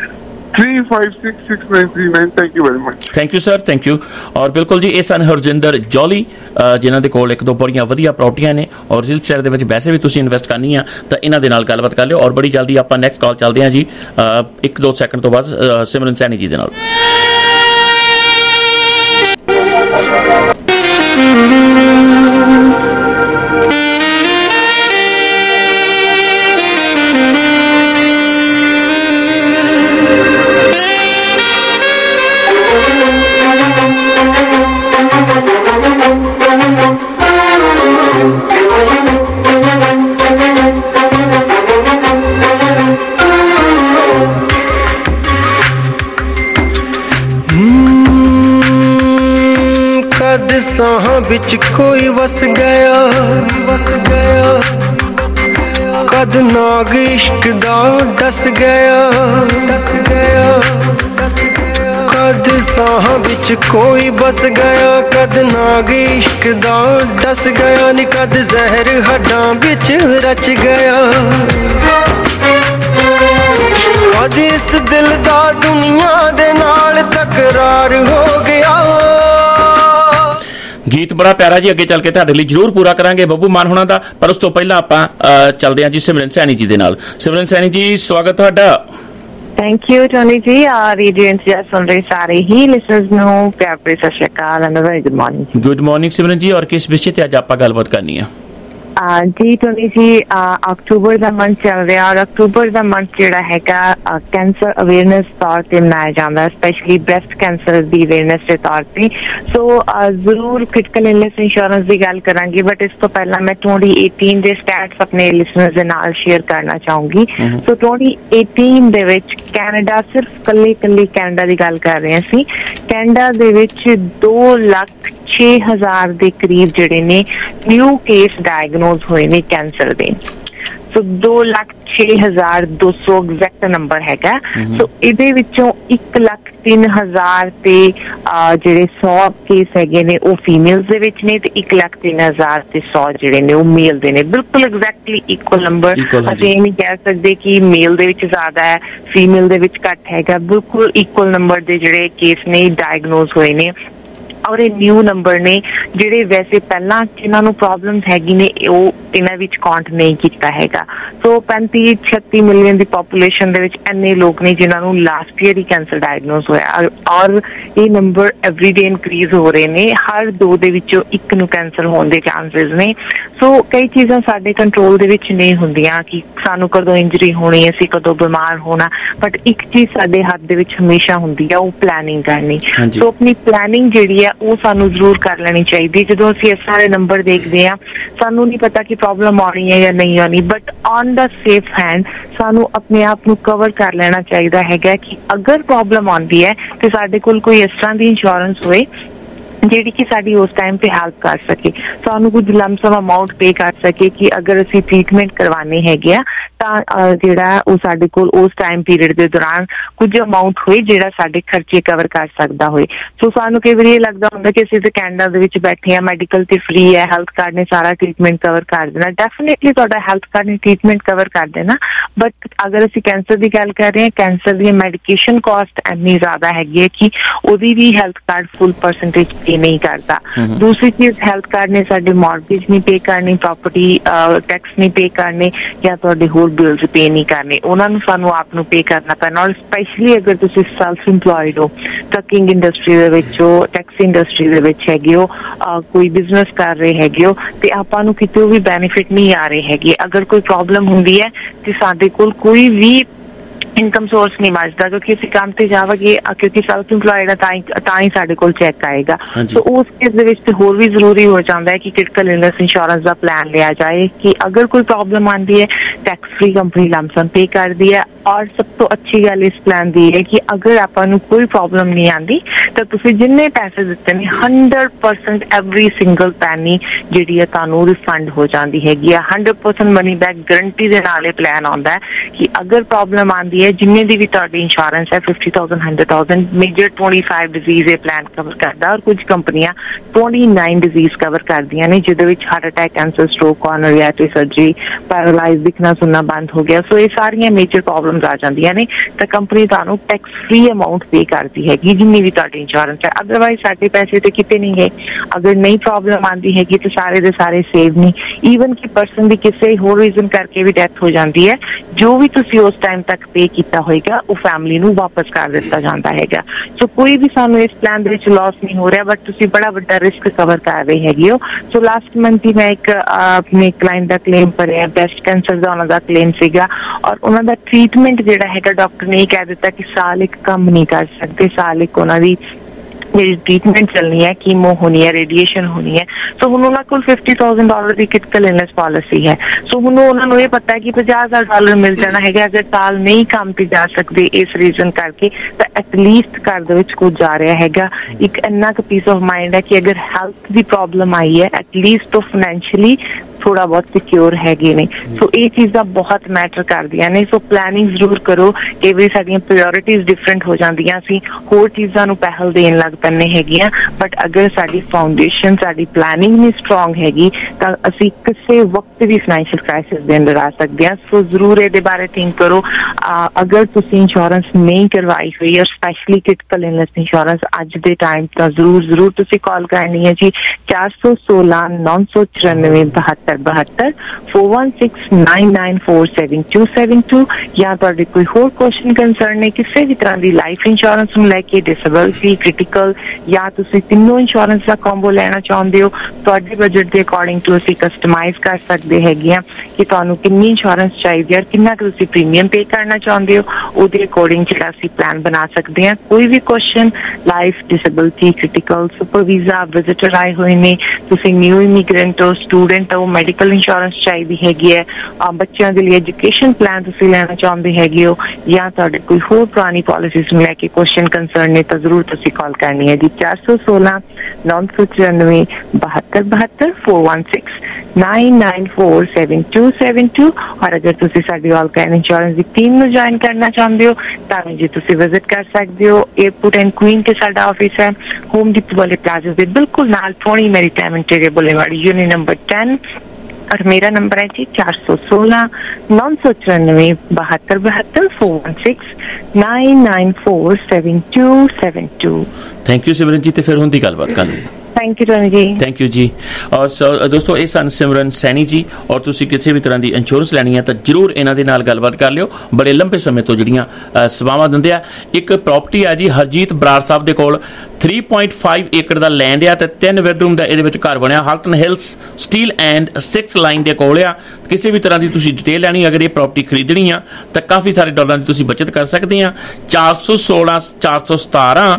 3566939। Thank you very much. Thank you sir, thank you. ਔਰ ਬਿਲਕੁਲ ਜੀ, ਇਹ ਸਨ ਹਰਜਿੰਦਰ ਜੌਲੀ, ਜਿਨ੍ਹਾਂ ਦੇ ਕੋਲ 1-2 ਬੜੀਆਂ ਵਧੀਆ ਪ੍ਰਾਪਰਟੀਆਂ ਨੇ ਔਰ ਰੀਅਲ ਸਟੇਟ ਦੇ ਵਿੱਚ ਵੈਸੇ ਵੀ ਤੁਸੀਂ ਇਨਵੈਸਟ ਕਰਨੀ ਆ ਤਾਂ ਇਹਨਾਂ ਦੇ ਨਾਲ ਗੱਲਬਾਤ ਕਰ ਲਿਓ। ਔਰ ਬੜੀ ਜਲਦੀ ਆਪਾਂ ਨੈਕਸਟ ਕਾਲ ਚੱਲਦੇ ਹਾਂ ਜੀ 1-2 ਸੈਕਿੰਡ ਤੋਂ ਬਾਅਦ ਸਿਮਰਨ ਸੈਣੀ ਜੀ ਦੇ ਨਾਲ। ਸਾਹਾਂ ਵਿੱਚ ਕੋਈ ਵਸ ਗਿਆ, ਕਦ ਨਾਗ ਇਸ਼ਕ ਦਾ ਡਸ ਗਿਆ, ਕਦ ਸਾਹਾਂ ਵਿੱਚ ਕੋਈ ਬਸ ਗਿਆ, ਕਦ ਨਾਗ ਇਸ਼ਕ ਦਾ ਡਸ ਗਿਆ ਨੀ, ਕਦ ਜ਼ਹਿਰ ਹੱਡਾਂ ਵਿੱਚ ਰਚ ਗਿਆ, ਕਦ ਇਸ ਦਿਲ ਦਾ ਦੁਨੀਆ ਦੇ ਨਾਲ ਤਕਰਾਰ ਹੋ ਗਿਆ। ਗੀਤ ਬੜਾ ਪਿਆਰਾ ਜੀ, ਅੱਗੇ ਚੱਲ ਕੇ ਤੁਹਾਡੇ ਲਈ ਜ਼ਰੂਰ ਪੂਰਾ ਕਰਾਂਗੇ ਬੱਬੂ ਮਾਨ ਹੋਣਾ ਦਾ, ਪਰ ਉਸ ਤੋਂ ਪਹਿਲਾਂ ਆਪਾਂ ਚੱਲਦੇ ਹਾਂ ਜੀ ਸਿਮਰਨ ਸੈਣੀ ਜੀ ਦੇ ਨਾਲ। ਸਿਮਰਨ ਸੈਣੀ ਜੀ, ਸਵਾਗਤ ਤੁਹਾਡਾ। Thank you Tony ji. Radio Intezaar ਸੁਣ ਰਹੇ ਸਾਰੇ ਹੀ ਲਿਸਨਰਸ ਨੂੰ ਪਿਆਰ ਭਰੀ ਸਤਿ ਸ਼੍ਰੀ ਅਕਾਲ and very good morning. Good morning Simran ji. ਔਰ ਕਿਸ ਵਿਸ਼ੇ ਤੇ ਅੱਜ ਆਪਾਂ ਗੱਲਬਾਤ ਕਰਨੀ ਹੈ? ਜੀ ਟੋਨੀ ਜੀ, ਅਕਤੂਬਰ ਦਾ ਮੰਥ ਚੱਲ ਰਿਹਾ ਔਰ ਅਕਤੂਬਰ ਦਾ ਮੰਥ ਜਿਹੜਾ ਹੈਗਾ ਕੈਂਸਰ ਅਵੇਅਰਨੈਸ ਤੌਰ ਤੇ ਮਨਾਇਆ ਜਾਂਦਾ, ਸਪੈਸ਼ਲੀ ਬ੍ਰੈਸਟ ਕੈਂਸਰ ਦੀ ਅਵੇਅਰਨੈਸ ਦੇ ਤੌਰ ਤੇ। ਸੋ ਜ਼ਰੂਰ ਕ੍ਰਿਟੀਕਲ ਇਲਨੈਸ ਇੰਸ਼ੋਰੈਂਸ ਦੀ ਗੱਲ ਕਰਾਂਗੇ, ਬਟ ਇਸ ਤੋਂ ਪਹਿਲਾਂ ਮੈਂ 2018 ਦੇ ਸਟੈਟਸ ਆਪਣੇ ਲਿਸਨਰਸ ਦੇ ਨਾਲ ਸ਼ੇਅਰ ਕਰਨਾ ਚਾਹੂੰਗੀ। ਸੋ 2018 ਦੇ ਵਿੱਚ ਕੈਨੇਡਾ, ਸਿਰਫ ਕੱਲੀ ਕੈਨੇਡਾ ਦੀ ਗੱਲ ਕਰ ਰਹੇ ਸੀ, ਕੈਨੇਡਾ ਦੇ ਵਿੱਚ 2,06,000 ਦੇ ਕਰੀਬ ਜਿਹੜੇ ਨੇ ਨਿਊ ਕੇਸ ਡਾਇਗਨੋਜ਼ ਹੋਏ ਨੇ ਕੈਂਸਰ ਦੇ। ਸੋ 2,06,000 6200 ਐਗਜ਼ੈਕਟ ਨੰਬਰ ਹੈਗਾ। ਸੋ ਇਹਦੇ ਵਿੱਚੋਂ 1,03,000 ਤੇ ਜਿਹੜੇ 100 ਕੇਸ ਹੈਗੇ ਨੇ ਉਹ ਫੀਮੇਲਸ ਦੇ ਵਿੱਚ ਨੇ ਤੇ 1,03,000 ਤੇ 100 ਜਿਹੜੇ ਨੇ ਉਹ ਮੇਲ ਦੇ ਨੇ। ਬਿਲਕੁਲ ਐਗਜ਼ੈਕਟਲੀ ਇਕੁਅਲ ਨੰਬਰ। ਅਸੀਂ ਇਹ ਨਹੀਂ ਕਹਿ ਸਕਦੇ ਕਿ ਮੇਲ ਦੇ ਵਿੱਚ ਜ਼ਿਆਦਾ ਹੈ ਫੀਮੇਲ ਦੇ ਵਿੱਚ ਘੱਟ ਹੈਗਾ। ਬਿਲਕੁਲ ਇਕੁਅਲ ਨੰਬਰ ਦੇ ਜਿਹੜੇ ਕੇਸ ਨੇ ਡਾਇਗਨੋਜ਼ ਹੋਏ ਨੇ ਔਰ ਇਹ ਨਿਊ ਨੰਬਰ ਨੇ ਜਿਹੜੇ ਵੈਸੇ ਪਹਿਲਾਂ ਜਿਨ੍ਹਾਂ ਨੂੰ ਪ੍ਰੋਬਲਮਸ ਹੈਗੀ ਨੇ ਉਹ ਇਹਨਾਂ ਵਿੱਚ ਕਾਊਂਟ ਨਹੀਂ ਕੀਤਾ ਹੈਗਾ। ਸੋ 35-36 ਮਿਲੀਅਨ ਦੀ ਪੋਪੂਲੇਸ਼ਨ ਦੇ ਵਿੱਚ ਇੰਨੇ ਲੋਕ ਨੇ ਜਿਨ੍ਹਾਂ ਨੂੰ ਲਾਸਟ ਈਅਰ ਹੀ ਕੈਂਸਰ ਡਾਇਗਨੋਜ਼ ਹੋਇਆ ਔਰ ਇਹ ਨੰਬਰ ਐਵਰੀਡੇ ਇਨਕਰੀਜ਼ ਹੋ ਰਹੇ ਨੇ। ਹਰ 2 ਦੇ ਵਿੱਚੋਂ 1 ਨੂੰ ਕੈਂਸਰ ਹੋਣ ਦੇ ਚਾਂਸਸ ਨੇ। ਸੋ ਕਈ ਚੀਜ਼ਾਂ ਸਾਡੇ ਕੰਟਰੋਲ ਦੇ ਵਿੱਚ ਨਹੀਂ ਹੁੰਦੀਆਂ ਕਿ ਸਾਨੂੰ ਕਦੋਂ ਇੰਜਰੀ ਹੋਣੀ, ਅਸੀਂ ਕਦੋਂ ਬਿਮਾਰ ਹੋਣਾ, ਬਟ ਇੱਕ ਚੀਜ਼ ਸਾਡੇ ਹੱਥ ਦੇ ਵਿੱਚ ਹਮੇਸ਼ਾ ਹੁੰਦੀ ਹੈ, ਉਹ ਪਲੈਨਿੰਗ ਕਰਨੀ। ਸੋ ਆਪਣੀ ਪਲੈਨਿੰਗ ਜਿਹੜੀ ਹੈ ਉਹ ਸਾਨੂੰ ਜ਼ਰੂਰ ਕਰ ਲੈਣੀ ਚਾਹੀਦੀ। ਜਦੋਂ ਅਸੀਂ ਇਸ ਸਾਰੇ ਨੰਬਰ ਦੇਖਦੇ ਹਾਂ ਸਾਨੂੰ ਨਹੀਂ ਪਤਾ ਕਿ ਪ੍ਰੋਬਲਮ ਆਉਣੀ ਹੈ ਜਾਂ ਨਹੀਂ ਆਉਣੀ, but on the safe hand ਸਾਨੂੰ ਆਪਣੇ ਆਪ ਨੂੰ ਕਵਰ ਕਰ ਲੈਣਾ ਚਾਹੀਦਾ ਹੈਗਾ ਕਿ ਅਗਰ ਪ੍ਰੋਬਲਮ ਆਉਂਦੀ ਹੈ ਤੇ ਸਾਡੇ ਕੋਲ ਕੋਈ ਇਸ ਤਰ੍ਹਾਂ ਦੀ ਇੰਸ਼ੋਰੈਂਸ ਹੋਏ ਜਿਹੜੀ ਕਿ ਸਾਡੀ ਉਸ ਟਾਈਮ ਤੇ ਹੈਲਪ ਕਰ ਸਕੇ, ਸਾਨੂੰ ਕੁਝ ਲਮਸਮ ਅਮਾਊਂਟ ਪੇ ਕਰ ਸਕੇ ਕਿ ਅਗਰ ਅਸੀਂ ਟ੍ਰੀਟਮੈਂਟ ਕਰਵਾਉਣੇ ਹੈਗੇ ਆ ਤਾਂ ਜਿਹੜਾ ਉਹ ਸਾਡੇ ਕੋਲ ਉਸ ਟਾਈਮ ਪੀਰੀਅਡ ਦੇ ਦੌਰਾਨ ਕੁਝ ਅਮਾਊਂਟ ਹੋਏ ਜਿਹੜਾ ਸਾਡੇ ਖਰਚੇ ਕਵਰ ਕਰ ਸਕਦਾ ਹੋਏ। ਸੋ ਸਾਨੂੰ ਕਈ ਵਾਰੀ ਇਹ ਲੱਗਦਾ ਹੁੰਦਾ ਕਿ ਅਸੀਂ ਤੇ ਕੈਨੇਡਾ ਦੇ ਵਿੱਚ ਬੈਠੇ ਆ, ਮੈਡੀਕਲ ਤੇ ਫ੍ਰੀ ਹੈ, ਹੈਲਥ ਕਾਰਡ ਨੇ ਸਾਰਾ ਟ੍ਰੀਟਮੈਂਟ ਕਵਰ ਕਰ ਦੇਣਾ। ਡੈਫੀਨੇਟਲੀ ਤੁਹਾਡਾ ਹੈਲਥ ਕਾਰਡ ਨੇ ਟ੍ਰੀਟਮੈਂਟ ਕਵਰ ਕਰ ਦੇਣਾ, ਬਟ ਅਗਰ ਅਸੀਂ ਕੈਂਸਰ ਦੀ ਗੱਲ ਕਰ ਰਹੇ ਹਾਂ, ਕੈਂਸਰ ਦੀ ਮੈਡੀਕੇਸ਼ਨ ਕਾਸਟ ਇੰਨੀ ਜ਼ਿਆਦਾ ਹੈਗੀ ਹੈ ਕਿ ਉਹਦੀ ਵੀ health card full percentage pay ਨਹੀਂ ਕਰਦਾ। ਦੂਸਰੀ ਚੀਜ਼, ਹੈਲਥ ਕਾਰਡ ਨੇ ਸਾਡੇ ਮੌਰਗੇਜ ਨਹੀਂ ਪੇ ਕਰਨੀ, ਪ੍ਰਾਪਰਟੀ ਟੈਕਸ ਨਹੀਂ ਪੇ ਕਰਨੇ ਜਾਂ ਤੁਹਾਡੇ ਹੋਰ ਬਿਲਸ ਪੇ ਨਹੀਂ ਕਰਨੇ, ਉਹਨਾਂ ਨੂੰ ਸਾਨੂੰ ਆਪ ਨੂੰ ਪੇ ਕਰਨਾ ਪੈਣਾ। ਔਰ ਸਪੈਸ਼ਲੀ ਅਗਰ ਤੁਸੀਂ ਸੈਲਫ ਇੰਪਲੋਇਡ ਹੋ, ਟਰਕਿੰਗ ਇੰਡਸਟਰੀ ਦੇ ਵਿੱਚ ਹੋ, ਟੈਕਸੀ ਇੰਡਸਟਰੀ ਦੇ ਵਿੱਚ ਹੈਗੇ ਹੋ, ਕੋਈ ਬਿਜ਼ਨਸ ਕਰ ਰਹੇ ਹੈਗੇ ਹੋ ਤੇ ਆਪਾਂ ਨੂੰ ਕਿਤੇ ਵੀ ਬੈਨੀਫਿਟ ਨਹੀਂ ਆ ਰਹੇ ਹੈਗੇ। ਅਗਰ ਕੋਈ ਪ੍ਰੋਬਲਮ ਹੁੰਦੀ ਹੈ ਤੇ ਸਾਡੇ ਕੋਲ ਕੋਈ ਵੀ ਇਨਕਮ ਸੋਰਸ ਨਹੀਂ ਬਚਦਾ ਕਿਉਂਕਿ ਅਸੀਂ ਕੰਮ ਤੇ ਜਾਵਾਂਗੇ, ਕਿਉਂਕਿ ਸੈਲਫ ਇੰਪਲੋਇਡ ਹੈ ਤਾਂ ਹੀ ਸਾਡੇ ਕੋਲ ਚੈੱਕ ਆਏਗਾ। ਸੋ ਉਸ ਕੇਸ ਦੇ ਵਿੱਚ ਹੋਰ ਵੀ ਜ਼ਰੂਰੀ ਹੋ ਜਾਂਦਾ ਹੈ ਕਿ ਕ੍ਰਿਟੀਕਲ ਇਲਨੈਸ ਇੰਸ਼ੋਰੈਂਸ ਦਾ ਪਲਾਨ ਲਿਆ ਜਾਏ ਕਿ ਅਗਰ ਕੋਈ ਪ੍ਰੋਬਲਮ ਆਉਂਦੀ ਹੈ tax free company lump sum pay ਕਰਦੀ ਹੈ। ਔਰ ਸਭ ਤੋਂ ਅੱਛੀ ਗੱਲ ਇਸ ਪਲਾਨ ਦੀ ਹੈ ਕਿ ਅਗਰ ਆਪਾਂ ਨੂੰ ਕੋਈ ਪ੍ਰੋਬਲਮ ਨਹੀਂ ਆਉਂਦੀ ਤਾਂ ਤੁਸੀਂ ਜਿੰਨੇ ਪੈਸੇ ਦਿੱਤੇ ਨੇ 100% ਐਵਰੀ ਸਿੰਗਲ ਪੈਨੀ ਜਿਹੜੀ ਹੈ ਤੁਹਾਨੂੰ ਰਿਫੰਡ ਹੋ ਜਾਂਦੀ ਹੈਗੀ ਆ। 100% ਮਨੀ ਬੈਕ ਗਰੰਟੀ ਦੇ ਨਾਲ ਇਹ ਪਲਾਨ ਆਉਂਦਾ ਹੈ ਕਿ ਅਗਰ ਪ੍ਰੋਬਲਮ ਆਉਂਦੀ ਹੈ ਜਿੰਨੇ ਦੀ ਵੀ ਤੁਹਾਡੀ ਇੰਸ਼ੋਰੈਂਸ ਹੈ 50,000 100,000 ਮੇਜਰ 25 ਡਿਜ਼ੀਜ਼ ਇਹ ਪਲਾਨ ਕਵਰ ਕਰਦਾ ਔਰ ਕੁਝ ਕੰਪਨੀਆਂ 29 ਡਿਜ਼ੀਜ਼ ਕਵਰ ਕਰਦੀਆਂ ਨੇ ਜਿਹਦੇ ਵਿੱਚ heart attack, cancer, stroke, coronary artery surgery, paralyse, ਦਿਖਣਾ ਸੁਣਨਾ ਬੰਦ ਹੋ ਗਿਆ। ਸੋ ਇਹ ਸਾਰੀਆਂ ਮੇਜਰ ਪ੍ਰੋਬਲਮ ਆ ਜਾਂਦੀਆਂ ਨੇ ਤਾਂ ਕੰਪਨੀ ਤੁਹਾਨੂੰ ਟੈਕਸ ਫ੍ਰੀ ਅਮਾਉਂਟ ਪੇ ਕਰਦੀ ਹੈਗੀ ਜਿੰਨੀ ਵੀ ਤੁਹਾਡੀ ਇੰਸ਼ੋਰੈਂਸ ਹੈ। ਅਦਰਵਾਈਜ਼ ਸਾਡੇ ਪੈਸੇ ਤੇ ਕਿਤੇ ਨਹੀਂ ਗਏ। ਅਗਰ ਨਹੀਂ ਪ੍ਰੋਬਲਮ ਆਉਂਦੀ ਹੈਗੀ ਤਾਂ ਸਾਰੇ ਦੇ ਸਾਰੇ ਸੇਵ ਨਹੀਂ। ਈਵਨ ਕਿ ਪਰਸਨ ਦੀ ਕਿਸੇ ਹੋਰ ਰੀਜ਼ਨ ਕਰਕੇ ਵੀ ਡੈਥ ਹੋ ਜਾਂਦੀ ਹੈ, ਜੋ ਵੀ ਤੁਸੀਂ ਉਸ ਟਾਈਮ ਤੱਕ ਪੇ ਕੀਤਾ ਹੋਏਗਾ ਉਹ ਫੈਮਿਲੀ ਨੂੰ ਵਾਪਸ ਕਰ ਦਿੱਤਾ ਜਾਂਦਾ ਹੈਗਾ। ਸੋ ਕੋਈ ਵੀ ਸਾਨੂੰ ਇਸ ਪਲਾਨ ਦੇ ਵਿੱਚ ਲਾਸ ਨਹੀਂ ਹੋ ਰਿਹਾ, ਬਟ ਤੁਸੀਂ ਬੜਾ ਵੱਡਾ ਰਿਸਕ ਕਵਰ ਕਰ ਰਹੇ ਹੈਗੇ ਹੋ। ਸੋ ਲਾਸਟ ਮੰਥ ਹੀ ਮੈਂ ਇੱਕ ਆਪਣੇ ਕਲਾਇੰਟ ਦਾ ਕਲੇਮ ਭਰਿਆ, ਬ੍ਰੈਸਟ ਕੈਂਸਰ ਦਾ ਉਹਨਾਂ ਦਾ ਕਲੇਮ ਸੀਗਾ ਔਰ ਉਹਨਾਂ ਦਾ ਟ੍ਰੀਟਮੈਂਟ ਜਿਹੜਾ ਹੈਗਾ ਡਾਕਟਰ ਨੇ ਕਹਿ ਦਿੱਤਾ ਕਿ ਸਾਲ ਇੱਕ ਕੰਮ ਨਹੀਂ ਕਰ ਸਕਦੇ, ਸਾਲ ਇੱਕ ਉਹਨਾਂ ਦੀ ਜਿਹੜੀ ਟ੍ਰੀਟਮੈਂਟ ਚੱਲਣੀ ਹੈ, ਕੀਮੋ ਹੋਣੀ ਹੈ, ਰੇਡੀਏਸ਼ਨ ਹੋਣੀ ਹੈ। ਸੋ ਹੁਣ ਉਹਨਾਂ ਕੋਲ $50,000 ਦੀ ਕ੍ਰਿਟੀਕਲ ਇਲਨੈਸ ਪਾਲਿਸੀ ਹੈ। ਸੋ ਹੁਣ ਉਹਨਾਂ ਨੂੰ ਇਹ ਪਤਾ ਹੈ ਕਿ $50,000 ਮਿਲ ਜਾਣਾ ਹੈਗਾ। ਅਗਰ ਸਾਲ ਨਹੀਂ ਕੰਮ ਤੇ ਜਾ ਸਕਦੇ ਇਸ ਰੀਜ਼ਨ ਕਰਕੇ ਤਾਂ ਐਟਲੀਸਟ ਘਰ ਦੇ ਵਿੱਚ ਕੁਝ ਜਾ ਰਿਹਾ ਹੈਗਾ। ਇੱਕ ਇੰਨਾ ਕੁ ਪੀਸ ਆਫ ਮਾਈਂਡ ਹੈ ਕਿ ਅਗਰ ਹੈਲਥ ਦੀ ਪ੍ਰੋਬਲਮ ਆਈ ਹੈ ਐਟਲੀਸਟ ਉਹ ਫਾਈਨੈਂਸ਼ੀਅਲੀ ਥੋੜਾ ਬਹੁਤ ਸਿਕਿਉਰ ਹੈਗੇ ਨੇ। ਸੋ ਇਹ ਚੀਜ਼ਾਂ ਬਹੁਤ ਮੈਟਰ ਕਰਦੀਆਂ ਨੇ। ਸੋ ਪਲੈਨਿੰਗ ਜ਼ਰੂਰ ਕਰੋ। ਕਈ ਵਾਰੀ ਸਾਡੀਆਂ ਪ੍ਰਾਇੋਰਟੀਜ਼ ਡਿਫਰੈਂਟ ਹੋ ਜਾਂਦੀਆਂ, ਅਸੀਂ ਹੋਰ ਚੀਜ਼ਾਂ ਨੂੰ ਪਹਿਲ ਦੇਣ ਲੱਗ ਪੈਂਦੇ ਹੈਗੀਆਂ, ਬਟ ਅਗਰ ਸਾਡੀ ਫਾਊਂਡੇਸ਼ਨ, ਸਾਡੀ ਪਲੈਨਿੰਗ ਨਹੀਂ ਸਟਰੋਂਗ ਹੈਗੀ ਤਾਂ ਅਸੀਂ ਕਿਸੇ ਵਕਤ ਵੀ ਫਾਈਨੈਂਸ਼ੀਅਲ ਕ੍ਰਾਈਸਿਸ ਦੇ ਅੰਦਰ ਆ ਸਕਦੇ ਹਾਂ। ਸੋ ਜ਼ਰੂਰ ਇਹਦੇ ਬਾਰੇ ਥਿੰਕ ਕਰੋ। ਅਗਰ ਤੁਸੀਂ ਇੰਸ਼ੋਰੈਂਸ ਨਹੀਂ ਕਰਵਾਈ ਹੋਈ ਔਰ ਸਪੈਸ਼ਲੀ ਕ੍ਰਿਟੀਕਲ ਇਲਨੈਸ ਇੰਸ਼ੋਰੈਂਸ ਅੱਜ ਦੇ ਟਾਈਮ ਤਾਂ ਜ਼ਰੂਰ ਤੁਸੀਂ ਕਾਲ ਕਰਨੀ ਹੈ ਜੀ 416 994 72 4169947272 ਜਾਂ ਤੁਹਾਡੇ ਕੋਈ ਹੋਰ ਕੁਐਸਚਨ ਕੰਸਰਨ ਨੇ ਕਿਸੇ ਵੀ ਤਰ੍ਹਾਂ ਦੀ ਲਾਈਫ ਇੰਸ਼ੋਰੈਂਸ ਨੂੰ ਲੈ ਕੇ, ਡਿਸੇਬਿਲਿਟੀ, ਕ੍ਰਿਟੀਕਲ ਜਾਂ ਤੁਸੀਂ ਤਿੰਨੋਂ ਇੰਸ਼ੋਰੈਂਸ ਦਾ ਕੰਬੋ ਲੈਣਾ ਚਾਹੁੰਦੇ ਹੋ, ਤੁਹਾਡੇ ਬਜਟ ਦੇ ਅਕੋਰਡਿੰਗ ਟੂ ਅਸੀਂ ਕਸਟਮਾਈਜ਼ ਕਰ ਸਕਦੇ ਹੈਗੇ ਆ ਕਿ ਤੁਹਾਨੂੰ ਕਿੰਨੀ ਇੰਸ਼ੋਰੈਂਸ ਚਾਹੀਦੀ ਹੈ, ਕਿੰਨਾ ਕੁ ਤੁਸੀਂ ਪ੍ਰੀਮੀਅਮ ਪੇ ਕਰਨਾ ਚਾਹੁੰਦੇ ਹੋ, ਉਹਦੇ ਅਕੋਰਡਿੰਗ ਜਿਹੜਾ ਅਸੀਂ ਪਲਾਨ ਬਣਾ सकते हैं। कोई भी question, life, disability, critical, super visa, visitor आए हुए ने, तुसी न्यू इमीग्रेंट हो, स्टूडेंट हो, मैडिकल इंश्योरेंस चाहिए हैगी है, बच्चों के लिए एजुकेशन प्लान तुसी लेना चाहते हैगे हो, या तुहाडे कोई होर पुरानी पॉलिसीज में लैके क्वेश्चन कंसर्न ने, तो जरूर तुसी कॉल करनी है जी। 416 994 72 72 416 994 7272। और अगर तुसी साडी ऑल कैन इंश्योरेंस दी टीम ਨੂੰ ज्वाइन करना चाहते हो ਤਾਂ जी तुसी विजिट कर सकते हो। एयरपोर्ट एंड क्वीन के साडा ऑफिस है, होम डिपो वाले प्लाजा दे बिल्कुल नाल 20 Maritime Interior Boulevard, unit number 10। और मेरा नंबर है जी 416 994 72 72 416 994 7272। थैंक यू सिमरन जी, तो फिर होंदी गलबात कल। Thank you Tony ji. Thank you ji. और दोस्तों ये सन सिमरन सैनी जी, और तुसी किसी भी तरह की इंश्योरेंस लैनी है तो जरूर इन्हां दे नाल गलबात कर लियो। बड़े लंबे समय तो जिहड़ियां सेवावां दिंदे आ। एक प्रॉपर्टी है जी हरजीत बराड़ साहब दे कोल 3.5 एकड़ दा लैंड आ ते 3 बेडरूम दा इहदे विच घर बनया, Halton Hills Steeles and 6 line दे कोल आ। किसी भी तरह की तुसी डिटेल लैनी, अगर ये प्रॉपर्टी खरीदनी आ तो काफ़ी सारे डॉलर की तुसी बचत कर सकते हैं। 416 417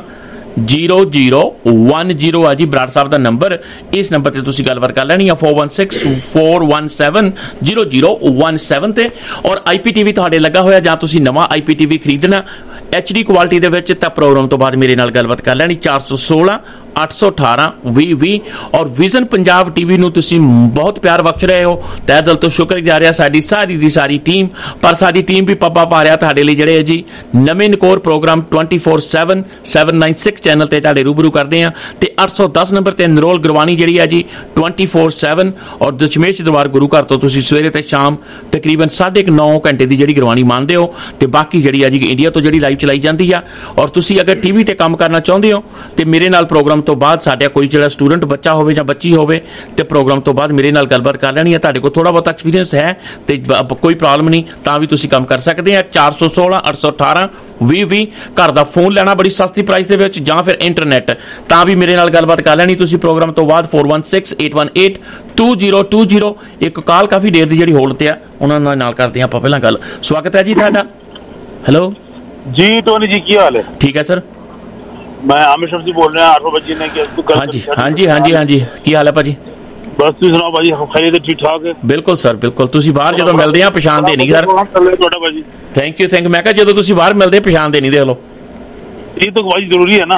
0010 है जी बराड़ साहब का नंबर। इस नंबर से तुसी गलबात कर लैनी है 416 417 0017 ते। और IPTV तुहाडे लगा होया जां तुसी नवा IPTV खरीदना HD क्वालिटी दे विच, तां प्रोग्राम तो बाद मेरे नाल गलबात कर लैनी 416 818 2020। और विजन पंजाब टीवी नूं तुसी बहुत प्यार बख्श रहे हो, तहे दिल तो शुक्र जा रहा साडी सारी दी सारी टीम। पर साडी टीम भी पब्बा पा रहा तुहाडे लई जिहड़े जी नवें नकोर प्रोग्राम 24/7 796 चैनल ते तुहाडे रूबरू करदे आ ते 810 नंबर ते नरोल गुरबानी जिहड़ी है जी 24/7। और दशमेश दरबार गुरु घर तो तुसी सवेरे ते शाम तकरीबन 9.5 घंटे की जिहड़ी गुरबानी मानदे हो ते बाकी जिहड़ी है जी इंडिया तो जिहड़ी लाइव चलाई जाती है। और तुसी अगर टीवी ते काम करना चाहते हो तो मेरे नाल प्रोग्राम तो बाद साडा कोई जिहड़ा स्टूडेंट बच्चा होवे जां बच्ची होवे ते प्रोग्राम तो बाद मेरे नाल गलबात कर लैनी है। तुहाडे कोल थोड़ा बहुत एक्सपीरियंस है ते कोई प्रॉब्लम नहीं, तां भी तुसी काम कर सकते हैं। 416 818 2020 घर दा फोन लेना बड़ी सस्ती प्राइस दे विच, जां फिर इंटरनेट, तां भी मेरे नाल गलबात कर लैनी तुसी प्रोग्राम तो बाद 416 818 2020। एक कॉल काफ़ी देर दी जिहड़ी होल्ड ते आ, उन्हां नाल करदे आं आपां पहलां गल। स्वागत है जी तुहाडा। हेलो जी टोनी जी, की हाल है? ठीक है सर, मैं आमिर शमसी बोल रहा हूं। 8 बजे ने हाँ जी की हाल है भाजी? बस तुसीं सुनाओ भाजी, खैरियत ठीक ठाक है? बिल्कुल सर बिल्कुल। तुसीं बाहर जदों मिलदे आ पछाणदे नहीं सर। Thank you. मैं कहा जदों तुसीं बाहर मिलदे पछाणदे नहीं, देख लो ये तो भाई जरूरी है ना।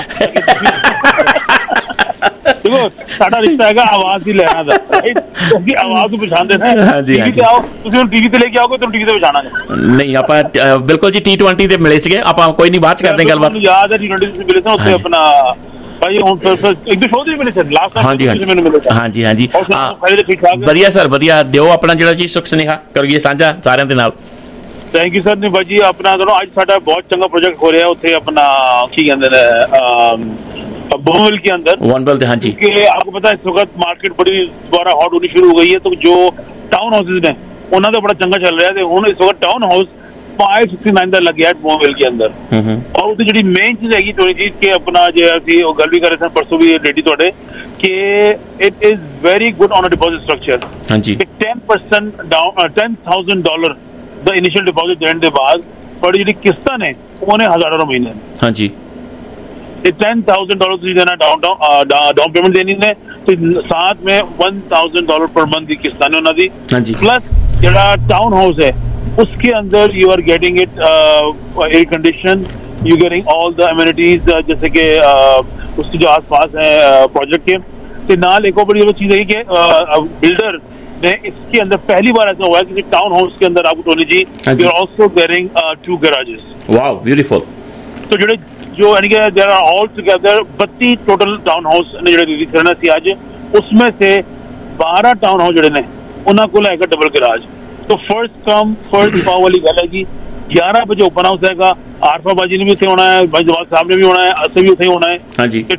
देखो साडा रिश्ता हैगा आवाज ही लेना दा, क्योंकि आवाज को पहचान देना है। टीवी ते आओ, तुसीं हुण टीवी ते लेके आओगे तो टीवी ते पहचानांगे नहीं आपां। बिल्कुल जी, T20 ते मिले सीगे आपां, कोई नहीं बाद च करदे गलबात। याद है T20 ते मिले थे उत्थे अपना भाई, हुण फिर एक दो शो दे मिले थे लास्ट टाइम मैंने मिले थे। हाँ जी ठीक ठाक बढ़िया सर बढ़िया। दिओ अपना जिहड़ा जी सुख सुनेहा करिए साझा सारिਆਂ दे नाल। Thank you sir. नहीं भाई जी, अपना दोनों आज साडा बहुत चंगा प्रोजेक्ट हो रहा है उत्थे अपना की कहंदे ने बोनवेल के अंदर वनवेल। हाँ जी, कि आपको पता है इस वक्त मार्केट बड़ी दोबारा हॉट होनी शुरू हो गई है, तो जो टाउन हाउसेज ने उन्होंने तो बड़ा चंगा चल रहा है। हुण इस वक्त टाउन हाउस 569 का लग गया बोनवेल के अंदर। और उसकी जी मेन चीज हैगी थोड़ी चीज कि अपना जो अभी गल भी कर रहे थे परसों भी रेडी थोड़े कि it is very good on a deposit structure. हाँ जी, 10% डाउन $10,000 द इनिशियल डिपॉजिट देने के बाद बड़ी जी किस्ता ने उन्हें $1,000 महीने। हाँ जी, $10,000 देना डाउन पेमेंट देनी ने, तो साथ में $1,000 पर मंथ की किस्त ने उन्होंने दी। प्लस जरा टाउन हाउस है उसके अंदर you are getting it air condition, you getting all the amenities जैसे कि उसके जो आसपास है प्रोजेक्ट के। तो नाल एक और बड़ी चीज है कि बिल्डर ने इसके अंदर पहली बार ऐसा हुआ है कि टाउन हाउस के अंदर आपको Tony ji you are also getting 2 garages. Wow beautiful. तो जो यानी कि there are all together 32 total town house ने जो रिलीज करना सी आज, उसमें से 12 टाउन हाउस जो ने उन्हां को लेकर डबल गैराज। तो फर्स्ट कम फर्स्ट पाव वाली गल है जी। 11 बजे ओपन हाउस रहेगा, आरफा बाजी ने भी उत्थे होना है, भाई जवाब साहब ने भी होना है, असर भी उत्थे होना है। हाँ जी,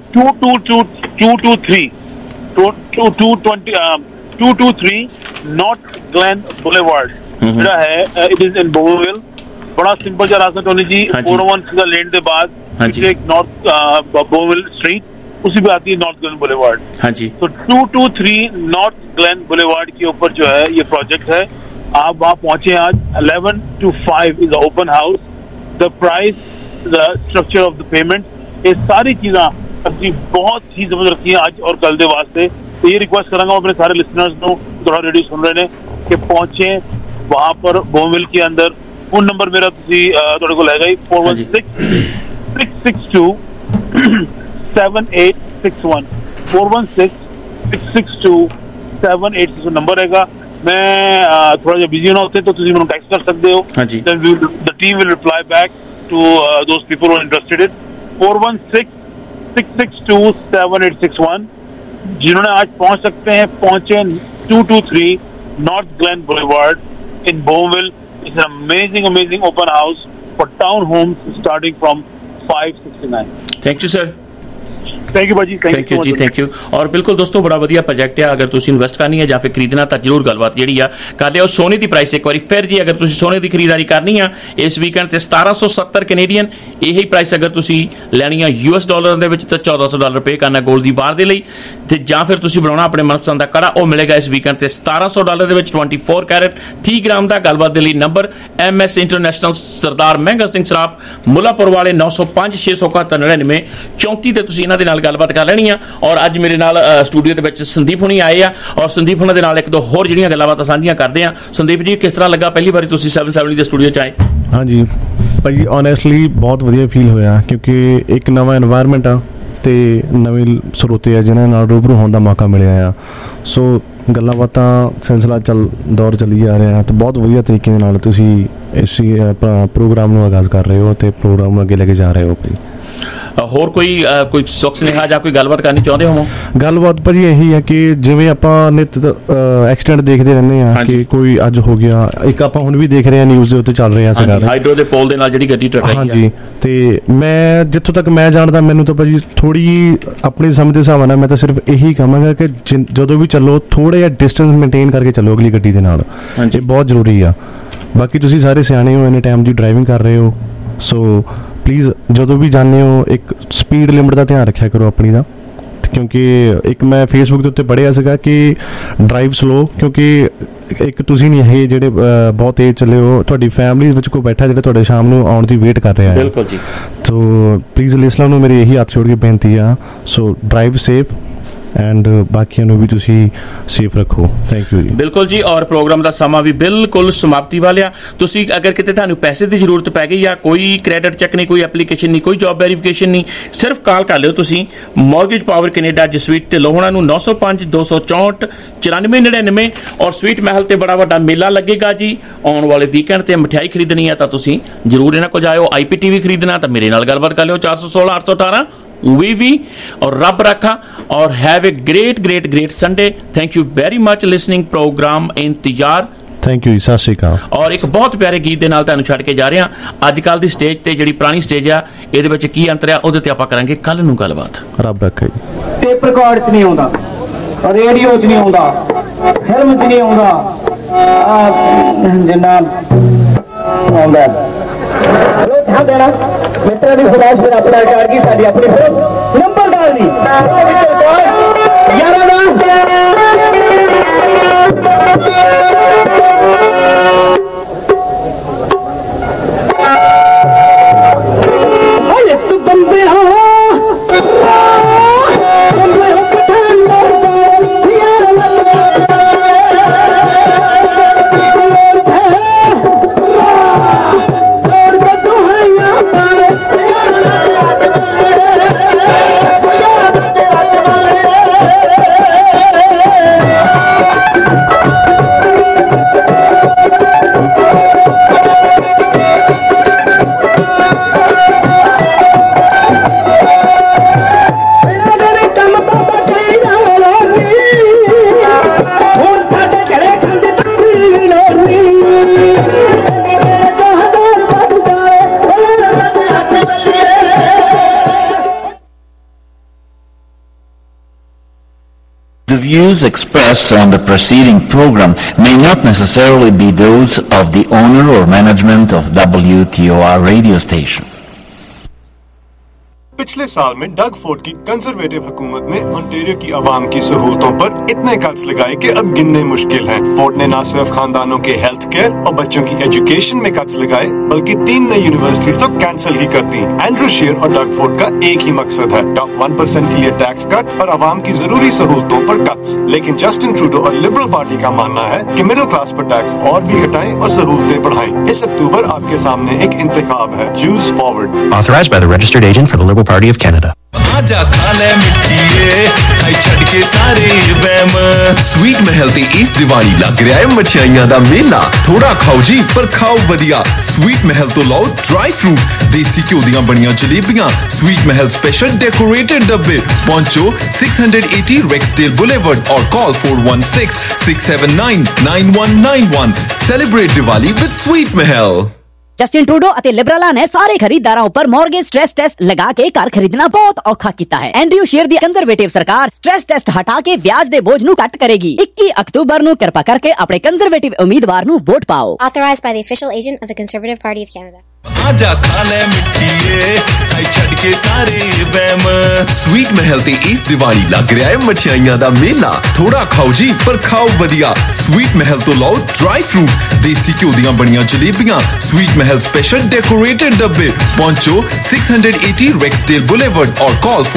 223 नॉर्थ ग्लेन बुलेवार्ड जो है इट इज इन बोवेल। बड़ा सिंपल जा रास्ता टोनी जी, 401 सीधा लेन के बाद एक नॉर्थ बोवेल स्ट्रीट, उसी पे आती है नॉर्थ ग्लेन बुलेवार्ड। हाँ जी, तो 223 नॉर्थ ग्लेन बुलेवार्ड के ऊपर जो है ये प्रोजेक्ट है। आप वहाँ पहुंचे आज 11 to 5 is open house. The price the structure of the payment, ये सारी चीज़ां ਅਸੀਂ बहुत ही समझ रखी है अज और कल के वास्ते। तो ये रिक्वेस्ट करांगा अपने सारे लिसनर्स को, थोड़ा रेडियो सुन रहे हैं, कि पहुंचे वहां पर बोमविल के अंदर। फोन नंबर मेरा थोड़े को लगा 416-662-7861 416-662-7861 नंबर हैगा। मैं थोड़ा जिहा बिजी होना होते तो तुसीं मैनूं टैक्स्ट कर सकते हो, then the team will reply back to those people who are interested in 416-662-7861। जिन्होंने आज पहुंच सकते हैं पहुंचे 223 North Glen Boulevard in Bowenville. It's an amazing open house for townhomes starting from 569. Thank you, sir. Thank you भाजी, thank you ji, thank you. और बिल्कुल दोस्तों बड़ा ਵਧੀਆ ਪ੍ਰੋਜੈਕਟ ਹੈ। ਅਗਰ ਤੁਸੀਂ ਇਨਵੈਸਟ ਕਰਨੀ ਹੈ ਜਾਂ ਫਿਰ ਖਰੀਦਣਾ ਤਾਂ ਜ਼ਰੂਰ ਗੱਲਬਾਤ ਜਿਹੜੀ ਆ ਕਰ ਲਿਓ। ਸੋਨੇ ਦੀ ਪ੍ਰਾਈਸ ਇੱਕ ਵਾਰੀ ਫਿਰ ਜੀ, ਅਗਰ ਤੁਸੀਂ ਸੋਨੇ ਦੀ ਖਰੀਦਦਾਰੀ ਕਰਨੀ ਆ ਇਸ ਵੀਕਐਂਡ ਤੇ 1770 ਕੈਨੇਡੀਅਨ, ਇਹੀ ਪ੍ਰਾਈਸ ਅਗਰ ਤੁਸੀਂ ਲੈਣੀ ਆ US ਡਾਲਰ ਦੇ ਵਿੱਚ ਤਾਂ $1400 ਪੇ ਕਰਨਾ 골ਡ ਦੀ ਬਾਰ ਦੇ ਲਈ, ਤੇ ਜਾਂ ਫਿਰ ਤੁਸੀਂ ਬਣਾਉਣਾ ਆਪਣੇ ਮਨਪਸੰਦ ਦਾ ਕੜਾ, ਉਹ ਮਿਲੇਗਾ ਇਸ ਵੀਕਐਂਡ ਤੇ $1700 ਦੇ ਵਿੱਚ 24 ਕੈਰਟ 30 ਗ੍ਰਾਮ ਦਾ। ਗੱਲਬਾਤ ਦੇ ਲਈ ਨੰਬਰ MS ਇੰਟਰਨੈਸ਼ਨਲ ਸਰਦਾਰ ਮਹਿੰਗਾ ਸਿੰਘ ਸਰਾਫ ਮੁੱਲਾਪੁਰ ਵਾਲੇ 905-671-99 34 ਤੇ ਤੁਸੀਂ ਇਹਨਾਂ ਦੇ ਨਾਲ ਗੱਲਬਾਤ ਕਰ ਲੈਣੀ ਆ। ਔਰ ਅੱਜ ਮੇਰੇ ਨਾਲ ਸਟੂਡੀਓ ਦੇ ਵਿੱਚ ਸੰਦੀਪ ਹੁਣੀ ਆਏ ਆ, ਔਰ ਸੰਦੀਪ ਹੁਣਾਂ ਦੇ ਨਾਲ ਇੱਕ ਦੋ ਹੋਰ ਜਿਹੜੀਆਂ ਗੱਲਾਂ ਬਾਤਾਂ ਸਾਂਝੀਆਂ ਕਰਦੇ ਆ। ਸੰਦੀਪ ਜੀ, ਕਿਸ ਤਰ੍ਹਾਂ ਲੱਗਾ ਪਹਿਲੀ ਵਾਰੀ ਤੁਸੀਂ 770 ਦੇ ਸਟੂਡੀਓ 'ਚ ਆਏ? ਹਾਂਜੀ ਭਾਜੀ, ਓਨੈਸਟਲੀ ਬਹੁਤ ਵਧੀਆ ਫੀਲ ਹੋਇਆ, ਕਿਉਂਕਿ ਇੱਕ ਨਵਾਂ এনवायरमेंट ਆ ਤੇ ਨਵੇਂ ਸਰੋਤੇ ਆ ਜਿਨ੍ਹਾਂ ਨਾਲ ਰੂਬਰੂ ਹੋਣ ਦਾ ਮੌਕਾ ਮਿਲਿਆ ਆ। ਸੋ ਗੱਲਾਂ ਬਾਤਾਂ ਸਿਲਸਿਲਾ ਦੌਰ ਚੱਲੀ ਜਾ ਰਿਹਾ ਤੇ ਬਹੁਤ ਵਧੀਆ ਤਰੀਕੇ ਦੇ ਨਾਲ ਤੁਸੀਂ ਇਸ ਪ੍ਰੋਗਰਾਮ ਨੂੰ ਆਗਾਜ਼ ਕਰ ਰਹੇ ਹੋ ਤੇ ਪ੍ਰੋਗਰਾਮ ਨੂੰ ਅੱਗੇ ਲੈ ਕੇ ਜਾ ਰਹੇ ਹੋ। ਹੋਰ ਕੋਈ ਸੁੱਖ ਸੁਨੇਹਾ ਜਾਂ ਕੋਈ ਗੱਲਬਾਤ ਕਰਨੀ ਚਾਹੁੰਦੇ ਹੋ? ਗੱਲਬਾਤ ਭਾਜੀ ਇਹੀ ਹੈ ਕਿ ਜਿਵੇਂ ਆਪਾਂ ਨਿਤ ਐਕਸੀਡੈਂਟ ਦੇਖਦੇ ਰਹਿੰਦੇ ਆ ਕਿ ਕੋਈ ਅੱਜ ਹੋ ਗਿਆ, ਇੱਕ ਆਪਾਂ ਹੁਣ ਵੀ ਦੇਖ ਰਹੇ ਆ ਨਿਊਜ਼ ਦੇ ਉੱਤੇ ਚੱਲ ਰਿਹਾ ਸੀਗਾ ਹਾਈਡਰੋ ਦੇ ਪੋਲ ਦੇ ਨਾਲ ਜਿਹੜੀ ਗੱਡੀ ਟਕਰਾਈ। ਹਾਂਜੀ, ਤੇ ਮੈਂ ਜਿੱਥੋਂ ਤੱਕ ਮੈਂ ਜਾਣਦਾ ਮੈਨੂੰ ਤਾਂ ਭਾਜੀ ਥੋੜੀ ਆਪਣੀ ਸਮਝ ਦੇ ਹਿਸਾਬ ਨਾਲ ਮੈਂ ਤਾਂ ਸਿਰਫ ਇਹੀ ਕਹਾਂਗਾ ਕਿ ਜਦੋਂ ਵੀ ਚੱਲੋ ਥੋੜਾ ਜਿਹਾ ਡਿਸਟੈਂਸ ਮੇਨਟੇਨ ਕਰਕੇ ਚੱਲੋ ਅਗਲੀ ਗੱਡੀ ਦੇ ਨਾਲ, ਇਹ ਬਹੁਤ ਜ਼ਰੂਰੀ ਆ। ਬਾਕੀ ਤੁਸੀਂ ਸਾਰੇ ਸਿਆਣੇ ਹੋ, ਇੰਨੇ ਟਾਈਮ ਦੀ ਡਰਾਈਵਿੰਗ ਕਰ ਰਹੇ ਹੋ, ਸੋ ਪਲੀਜ਼ ਜਦੋਂ ਵੀ ਜਾਂਦੇ ਹੋ ਇੱਕ ਸਪੀਡ ਲਿਮਿਟ ਦਾ ਧਿਆਨ ਰੱਖਿਆ ਕਰੋ ਆਪਣੀ ਦਾ। ਕਿਉਂਕਿ ਇੱਕ ਮੈਂ ਫੇਸਬੁੱਕ ਦੇ ਉੱਤੇ ਪੜ੍ਹਿਆ ਸੀਗਾ ਕਿ ਡਰਾਈਵ ਸਲੋ, ਕਿਉਂਕਿ ਇੱਕ ਤੁਸੀਂ ਨਹੀਂ ਇਹ ਜਿਹੜੇ ਬਹੁਤ ਤੇਜ਼ ਚੱਲੇ ਹੋ, ਤੁਹਾਡੀ ਫੈਮਿਲੀ ਵਿੱਚ ਕੋਈ ਬੈਠਾ ਜਿਹੜਾ ਤੁਹਾਡੇ ਸ਼ਾਮ ਨੂੰ ਆਉਣ ਦੀ ਵੇਟ ਕਰ ਰਿਹਾ ਹੈ। ਬਿਲਕੁਲ ਜੀ। ਸੋ ਪਲੀਜ਼ ਲਿਸਨਰ ਨੂੰ ਮੇਰੀ ਇਹੀ ਹੱਥ ਜੋੜ ਕੇ ਬੇਨਤੀ ਆ, ਸੋ ਡਰਾਈਵ ਸੇਫ ਐਂਡ ਬਾਕੀਆਂ ਨੂੰ ਵੀ ਤੁਸੀਂ ਸੇਫ ਰੱਖੋ। ਥੈਂਕ ਯੂ ਜੀ। ਬਿਲਕੁਲ ਜੀ। ਔਰ ਪ੍ਰੋਗਰਾਮ ਦਾ ਸਮਾਂ ਵੀ ਬਿਲਕੁਲ ਸਮਾਪਤੀ ਵਾਲਿਆ। ਤੁਸੀਂ ਅਗਰ ਕਿਤੇ ਤੁਹਾਨੂੰ ਪੈਸੇ ਦੀ ਜ਼ਰੂਰਤ ਪੈ ਗਈ ਆ, ਕੋਈ ਕ੍ਰੈਡਿਟ ਚੈੱਕ ਨਹੀਂ, ਕੋਈ ਐਪਲੀਕੇਸ਼ਨ ਨਹੀਂ, ਕੋਈ ਜੌਬ ਵੈਰੀਫਿਕੇਸ਼ਨ ਨਹੀਂ, ਸਿਰਫ ਕਾਲ ਕਰ ਲਿਓ ਤੁਸੀਂ Mortgage Power Canada Jasveet Dhillon ਹੋਣਾ ਨੂੰ 905-264-9499। ਔਰ ਸਵੀਟ ਮਹਿਲ ਤੇ ਬੜਾ ਵੱਡਾ ਮੇਲਾ ਲੱਗੇਗਾ ਜੀ ਆਉਣ ਵਾਲੇ ਵੀਕਐਂਡ ਤੇ। ਮਠਿਆਈ ਖਰੀਦਣੀ ਆ ਤਾਂ ਤੁਸੀਂ ਜ਼ਰੂਰ ਇਹਨਾਂ ਕੋਲ ਜਾਇਓ। IPTV ਖਰੀਦਣਾ ਤਾਂ ਮੇਰੇ ਨਾਲ ਗੱਲਬਾਤ ਕਰ ਲਿਓ 416-818 ਵੀ। ਔਰ ਰੱਬ ਰੱਖਾ ਔਰ have a great Sunday. Thank you very much listening program इंतजार। थैंक यू, सत श्री अकाल। और एक बहुत प्यारे गीत दे नाल तुहानू छड्ड के जा रहे हां। अजकल दी स्टेज ते जिहड़ी पुरानी स्टेज आ इहदे विच की अंतर आ ओहदे ते आपां करांगे कल नूं गलबात। रब रखे। टेप रिकॉर्ड च नहीं आउंदा, रेडियो च नहीं आउंदा, फिल्म च नहीं आउंदा, जिन्ना आउंदा चलो ध्यान देना मित्रों की खुदाश फिर अपना कार की साड़ी अपनी फिल्म नंबर डाल दी 11 बंदे हो The views expressed on the preceding program may not necessarily be those of the owner or management of WTOR radio station. पिछले साल में डग फोर्ड की कंजर्वेटिव हुकूमत ने ओंटारियो की आवाम की सहूलतों पर इतने कट्स लगाए कि अब गिनने मुश्किल हैं। फोर्ड ने न सिर्फ खानदानों के हेल्थ केयर और बच्चों की एजुकेशन में कट्स लगाए, बल्कि 3 नई यूनिवर्सिटीज तो कैंसिल ही कर दी। एंड्रू शीर और डग फोर्ड का एक ही मकसद है, टॉप 1% के लिए टैक्स कट और आवाम की जरूरी सहूलतों पर कट्स। लेकिन जस्टिन ट्रूडो और लिबरल पार्टी का मानना है कि मिडिल क्लास पर टैक्स और भी घटाएं और सहूलतें बढ़ाएं। इस अक्टूबर आपके सामने एक इंतखाब है, choose forward. Authorized by the registered agent for the Liberal Party of Canada. आजा खा ले मिठीए खाई छड़ के सारे वहम स्वीट महल ते इस दिवाली लग रहा है मठियाइयां दा मेला थोड़ा खाओ जी पर खाओ वधिया स्वीट महल तो लाओ ड्राई फ्रूट देसी घ्यो दियां बनियां जलेबियां स्वीट महल स्पेशल डेकोरेटेड डब्बे पहुंचो 680 रेक्सडेल बुलेवर्ड और call 416-679-9191 celebrate Diwali with sweet Mahal. Justin Trudeau ਅਤੇ ਲਿਬਰਲਾਂ ਨੇ ਸਾਰੇ ਖਰੀਦਦਾਰਾਂ ਉੱਪਰ ਮੌਰਗੇਜ ਸਟ੍ਰੈਸ ਟੈਸਟ ਲਗਾ ਕੇ ਘਰ ਖਰੀਦਣਾ ਬਹੁਤ ਔਖਾ ਕੀਤਾ ਹੈ। ਐਂਡਰਿਊ ਸ਼ੀਰ ਦੀ ਕੰਜ਼ਰਵੇਟਿਵ ਸਰਕਾਰ ਸਟ੍ਰੈਸ ਟੈਸਟ ਹਟਾ ਕੇ ਵਿਆਜ ਦੇ ਬੋਝ ਨੂੰ ਘੱਟ ਕਰੇਗੀ। 21 ਅਕਤੂਬਰ ਨੂੰ ਕਿਰਪਾ ਕਰਕੇ ਆਪਣੇ ਕੰਜ਼ਰਵੇਟਿਵ ਉਮੀਦਵਾਰ ਨੂੰ ਵੋਟ ਪਾਓ। Authorized by the official agent of the Conservative Party of Canada. आजा खा ले मिठीए खाई छड़ के सारे वहम स्वीट महल ते इस दिवाली लग रहा है मठियाइयां दा मेला थोड़ा खाओ जी पर खाओ वधिया स्वीट महल तो लाओ ड्राई फ्रूट देसी घ्यो दियां बनियां जलेबियां स्वीट महल स्पेशल डेकोरेटेड डब्बे पहुंचो 680 रेक्सडेल बुलेवर्ड और call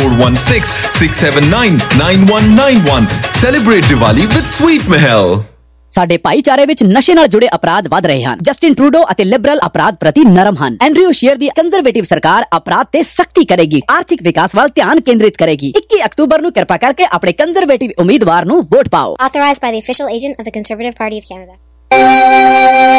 416-679-9191 celebrate Diwali with sweet Mahal. ਸਾਡੇ ਭਾਈਚਾਰੇ ਵਿੱਚ ਨਸ਼ੇ ਨਾਲ ਜੁੜੇ ਅਪਰਾਧ ਵਧ ਰਹੇ ਹਨ। ਜਸਟਿਨ ਟਰੂਡੋ ਅਤੇ ਲਿਬਰਲ ਅਪਰਾਧ ਪ੍ਰਤੀ ਨਰਮ ਹਨ। ਐਂਡਰਿਊ ਸ਼ੀਰ ਦੀ ਕੰਜ਼ਰਵੇਟਿਵ ਸਰਕਾਰ ਅਪਰਾਧ ਤੇ ਸਖਤੀ ਕਰੇਗੀ, ਆਰਥਿਕ ਵਿਕਾਸ ਵੱਲ ਧਿਆਨ ਕੇਂਦਰਿਤ ਕਰੇਗੀ। 21 ਅਕਤੂਬਰ ਨੂੰ ਕਿਰਪਾ ਕਰਕੇ ਆਪਣੇ ਕੰਜ਼ਰਵੇਟਿਵ ਉਮੀਦਵਾਰ ਨੂੰ ਵੋਟ ਪਾਓ। Authorized by the official agent of the Conservative Party of Canada.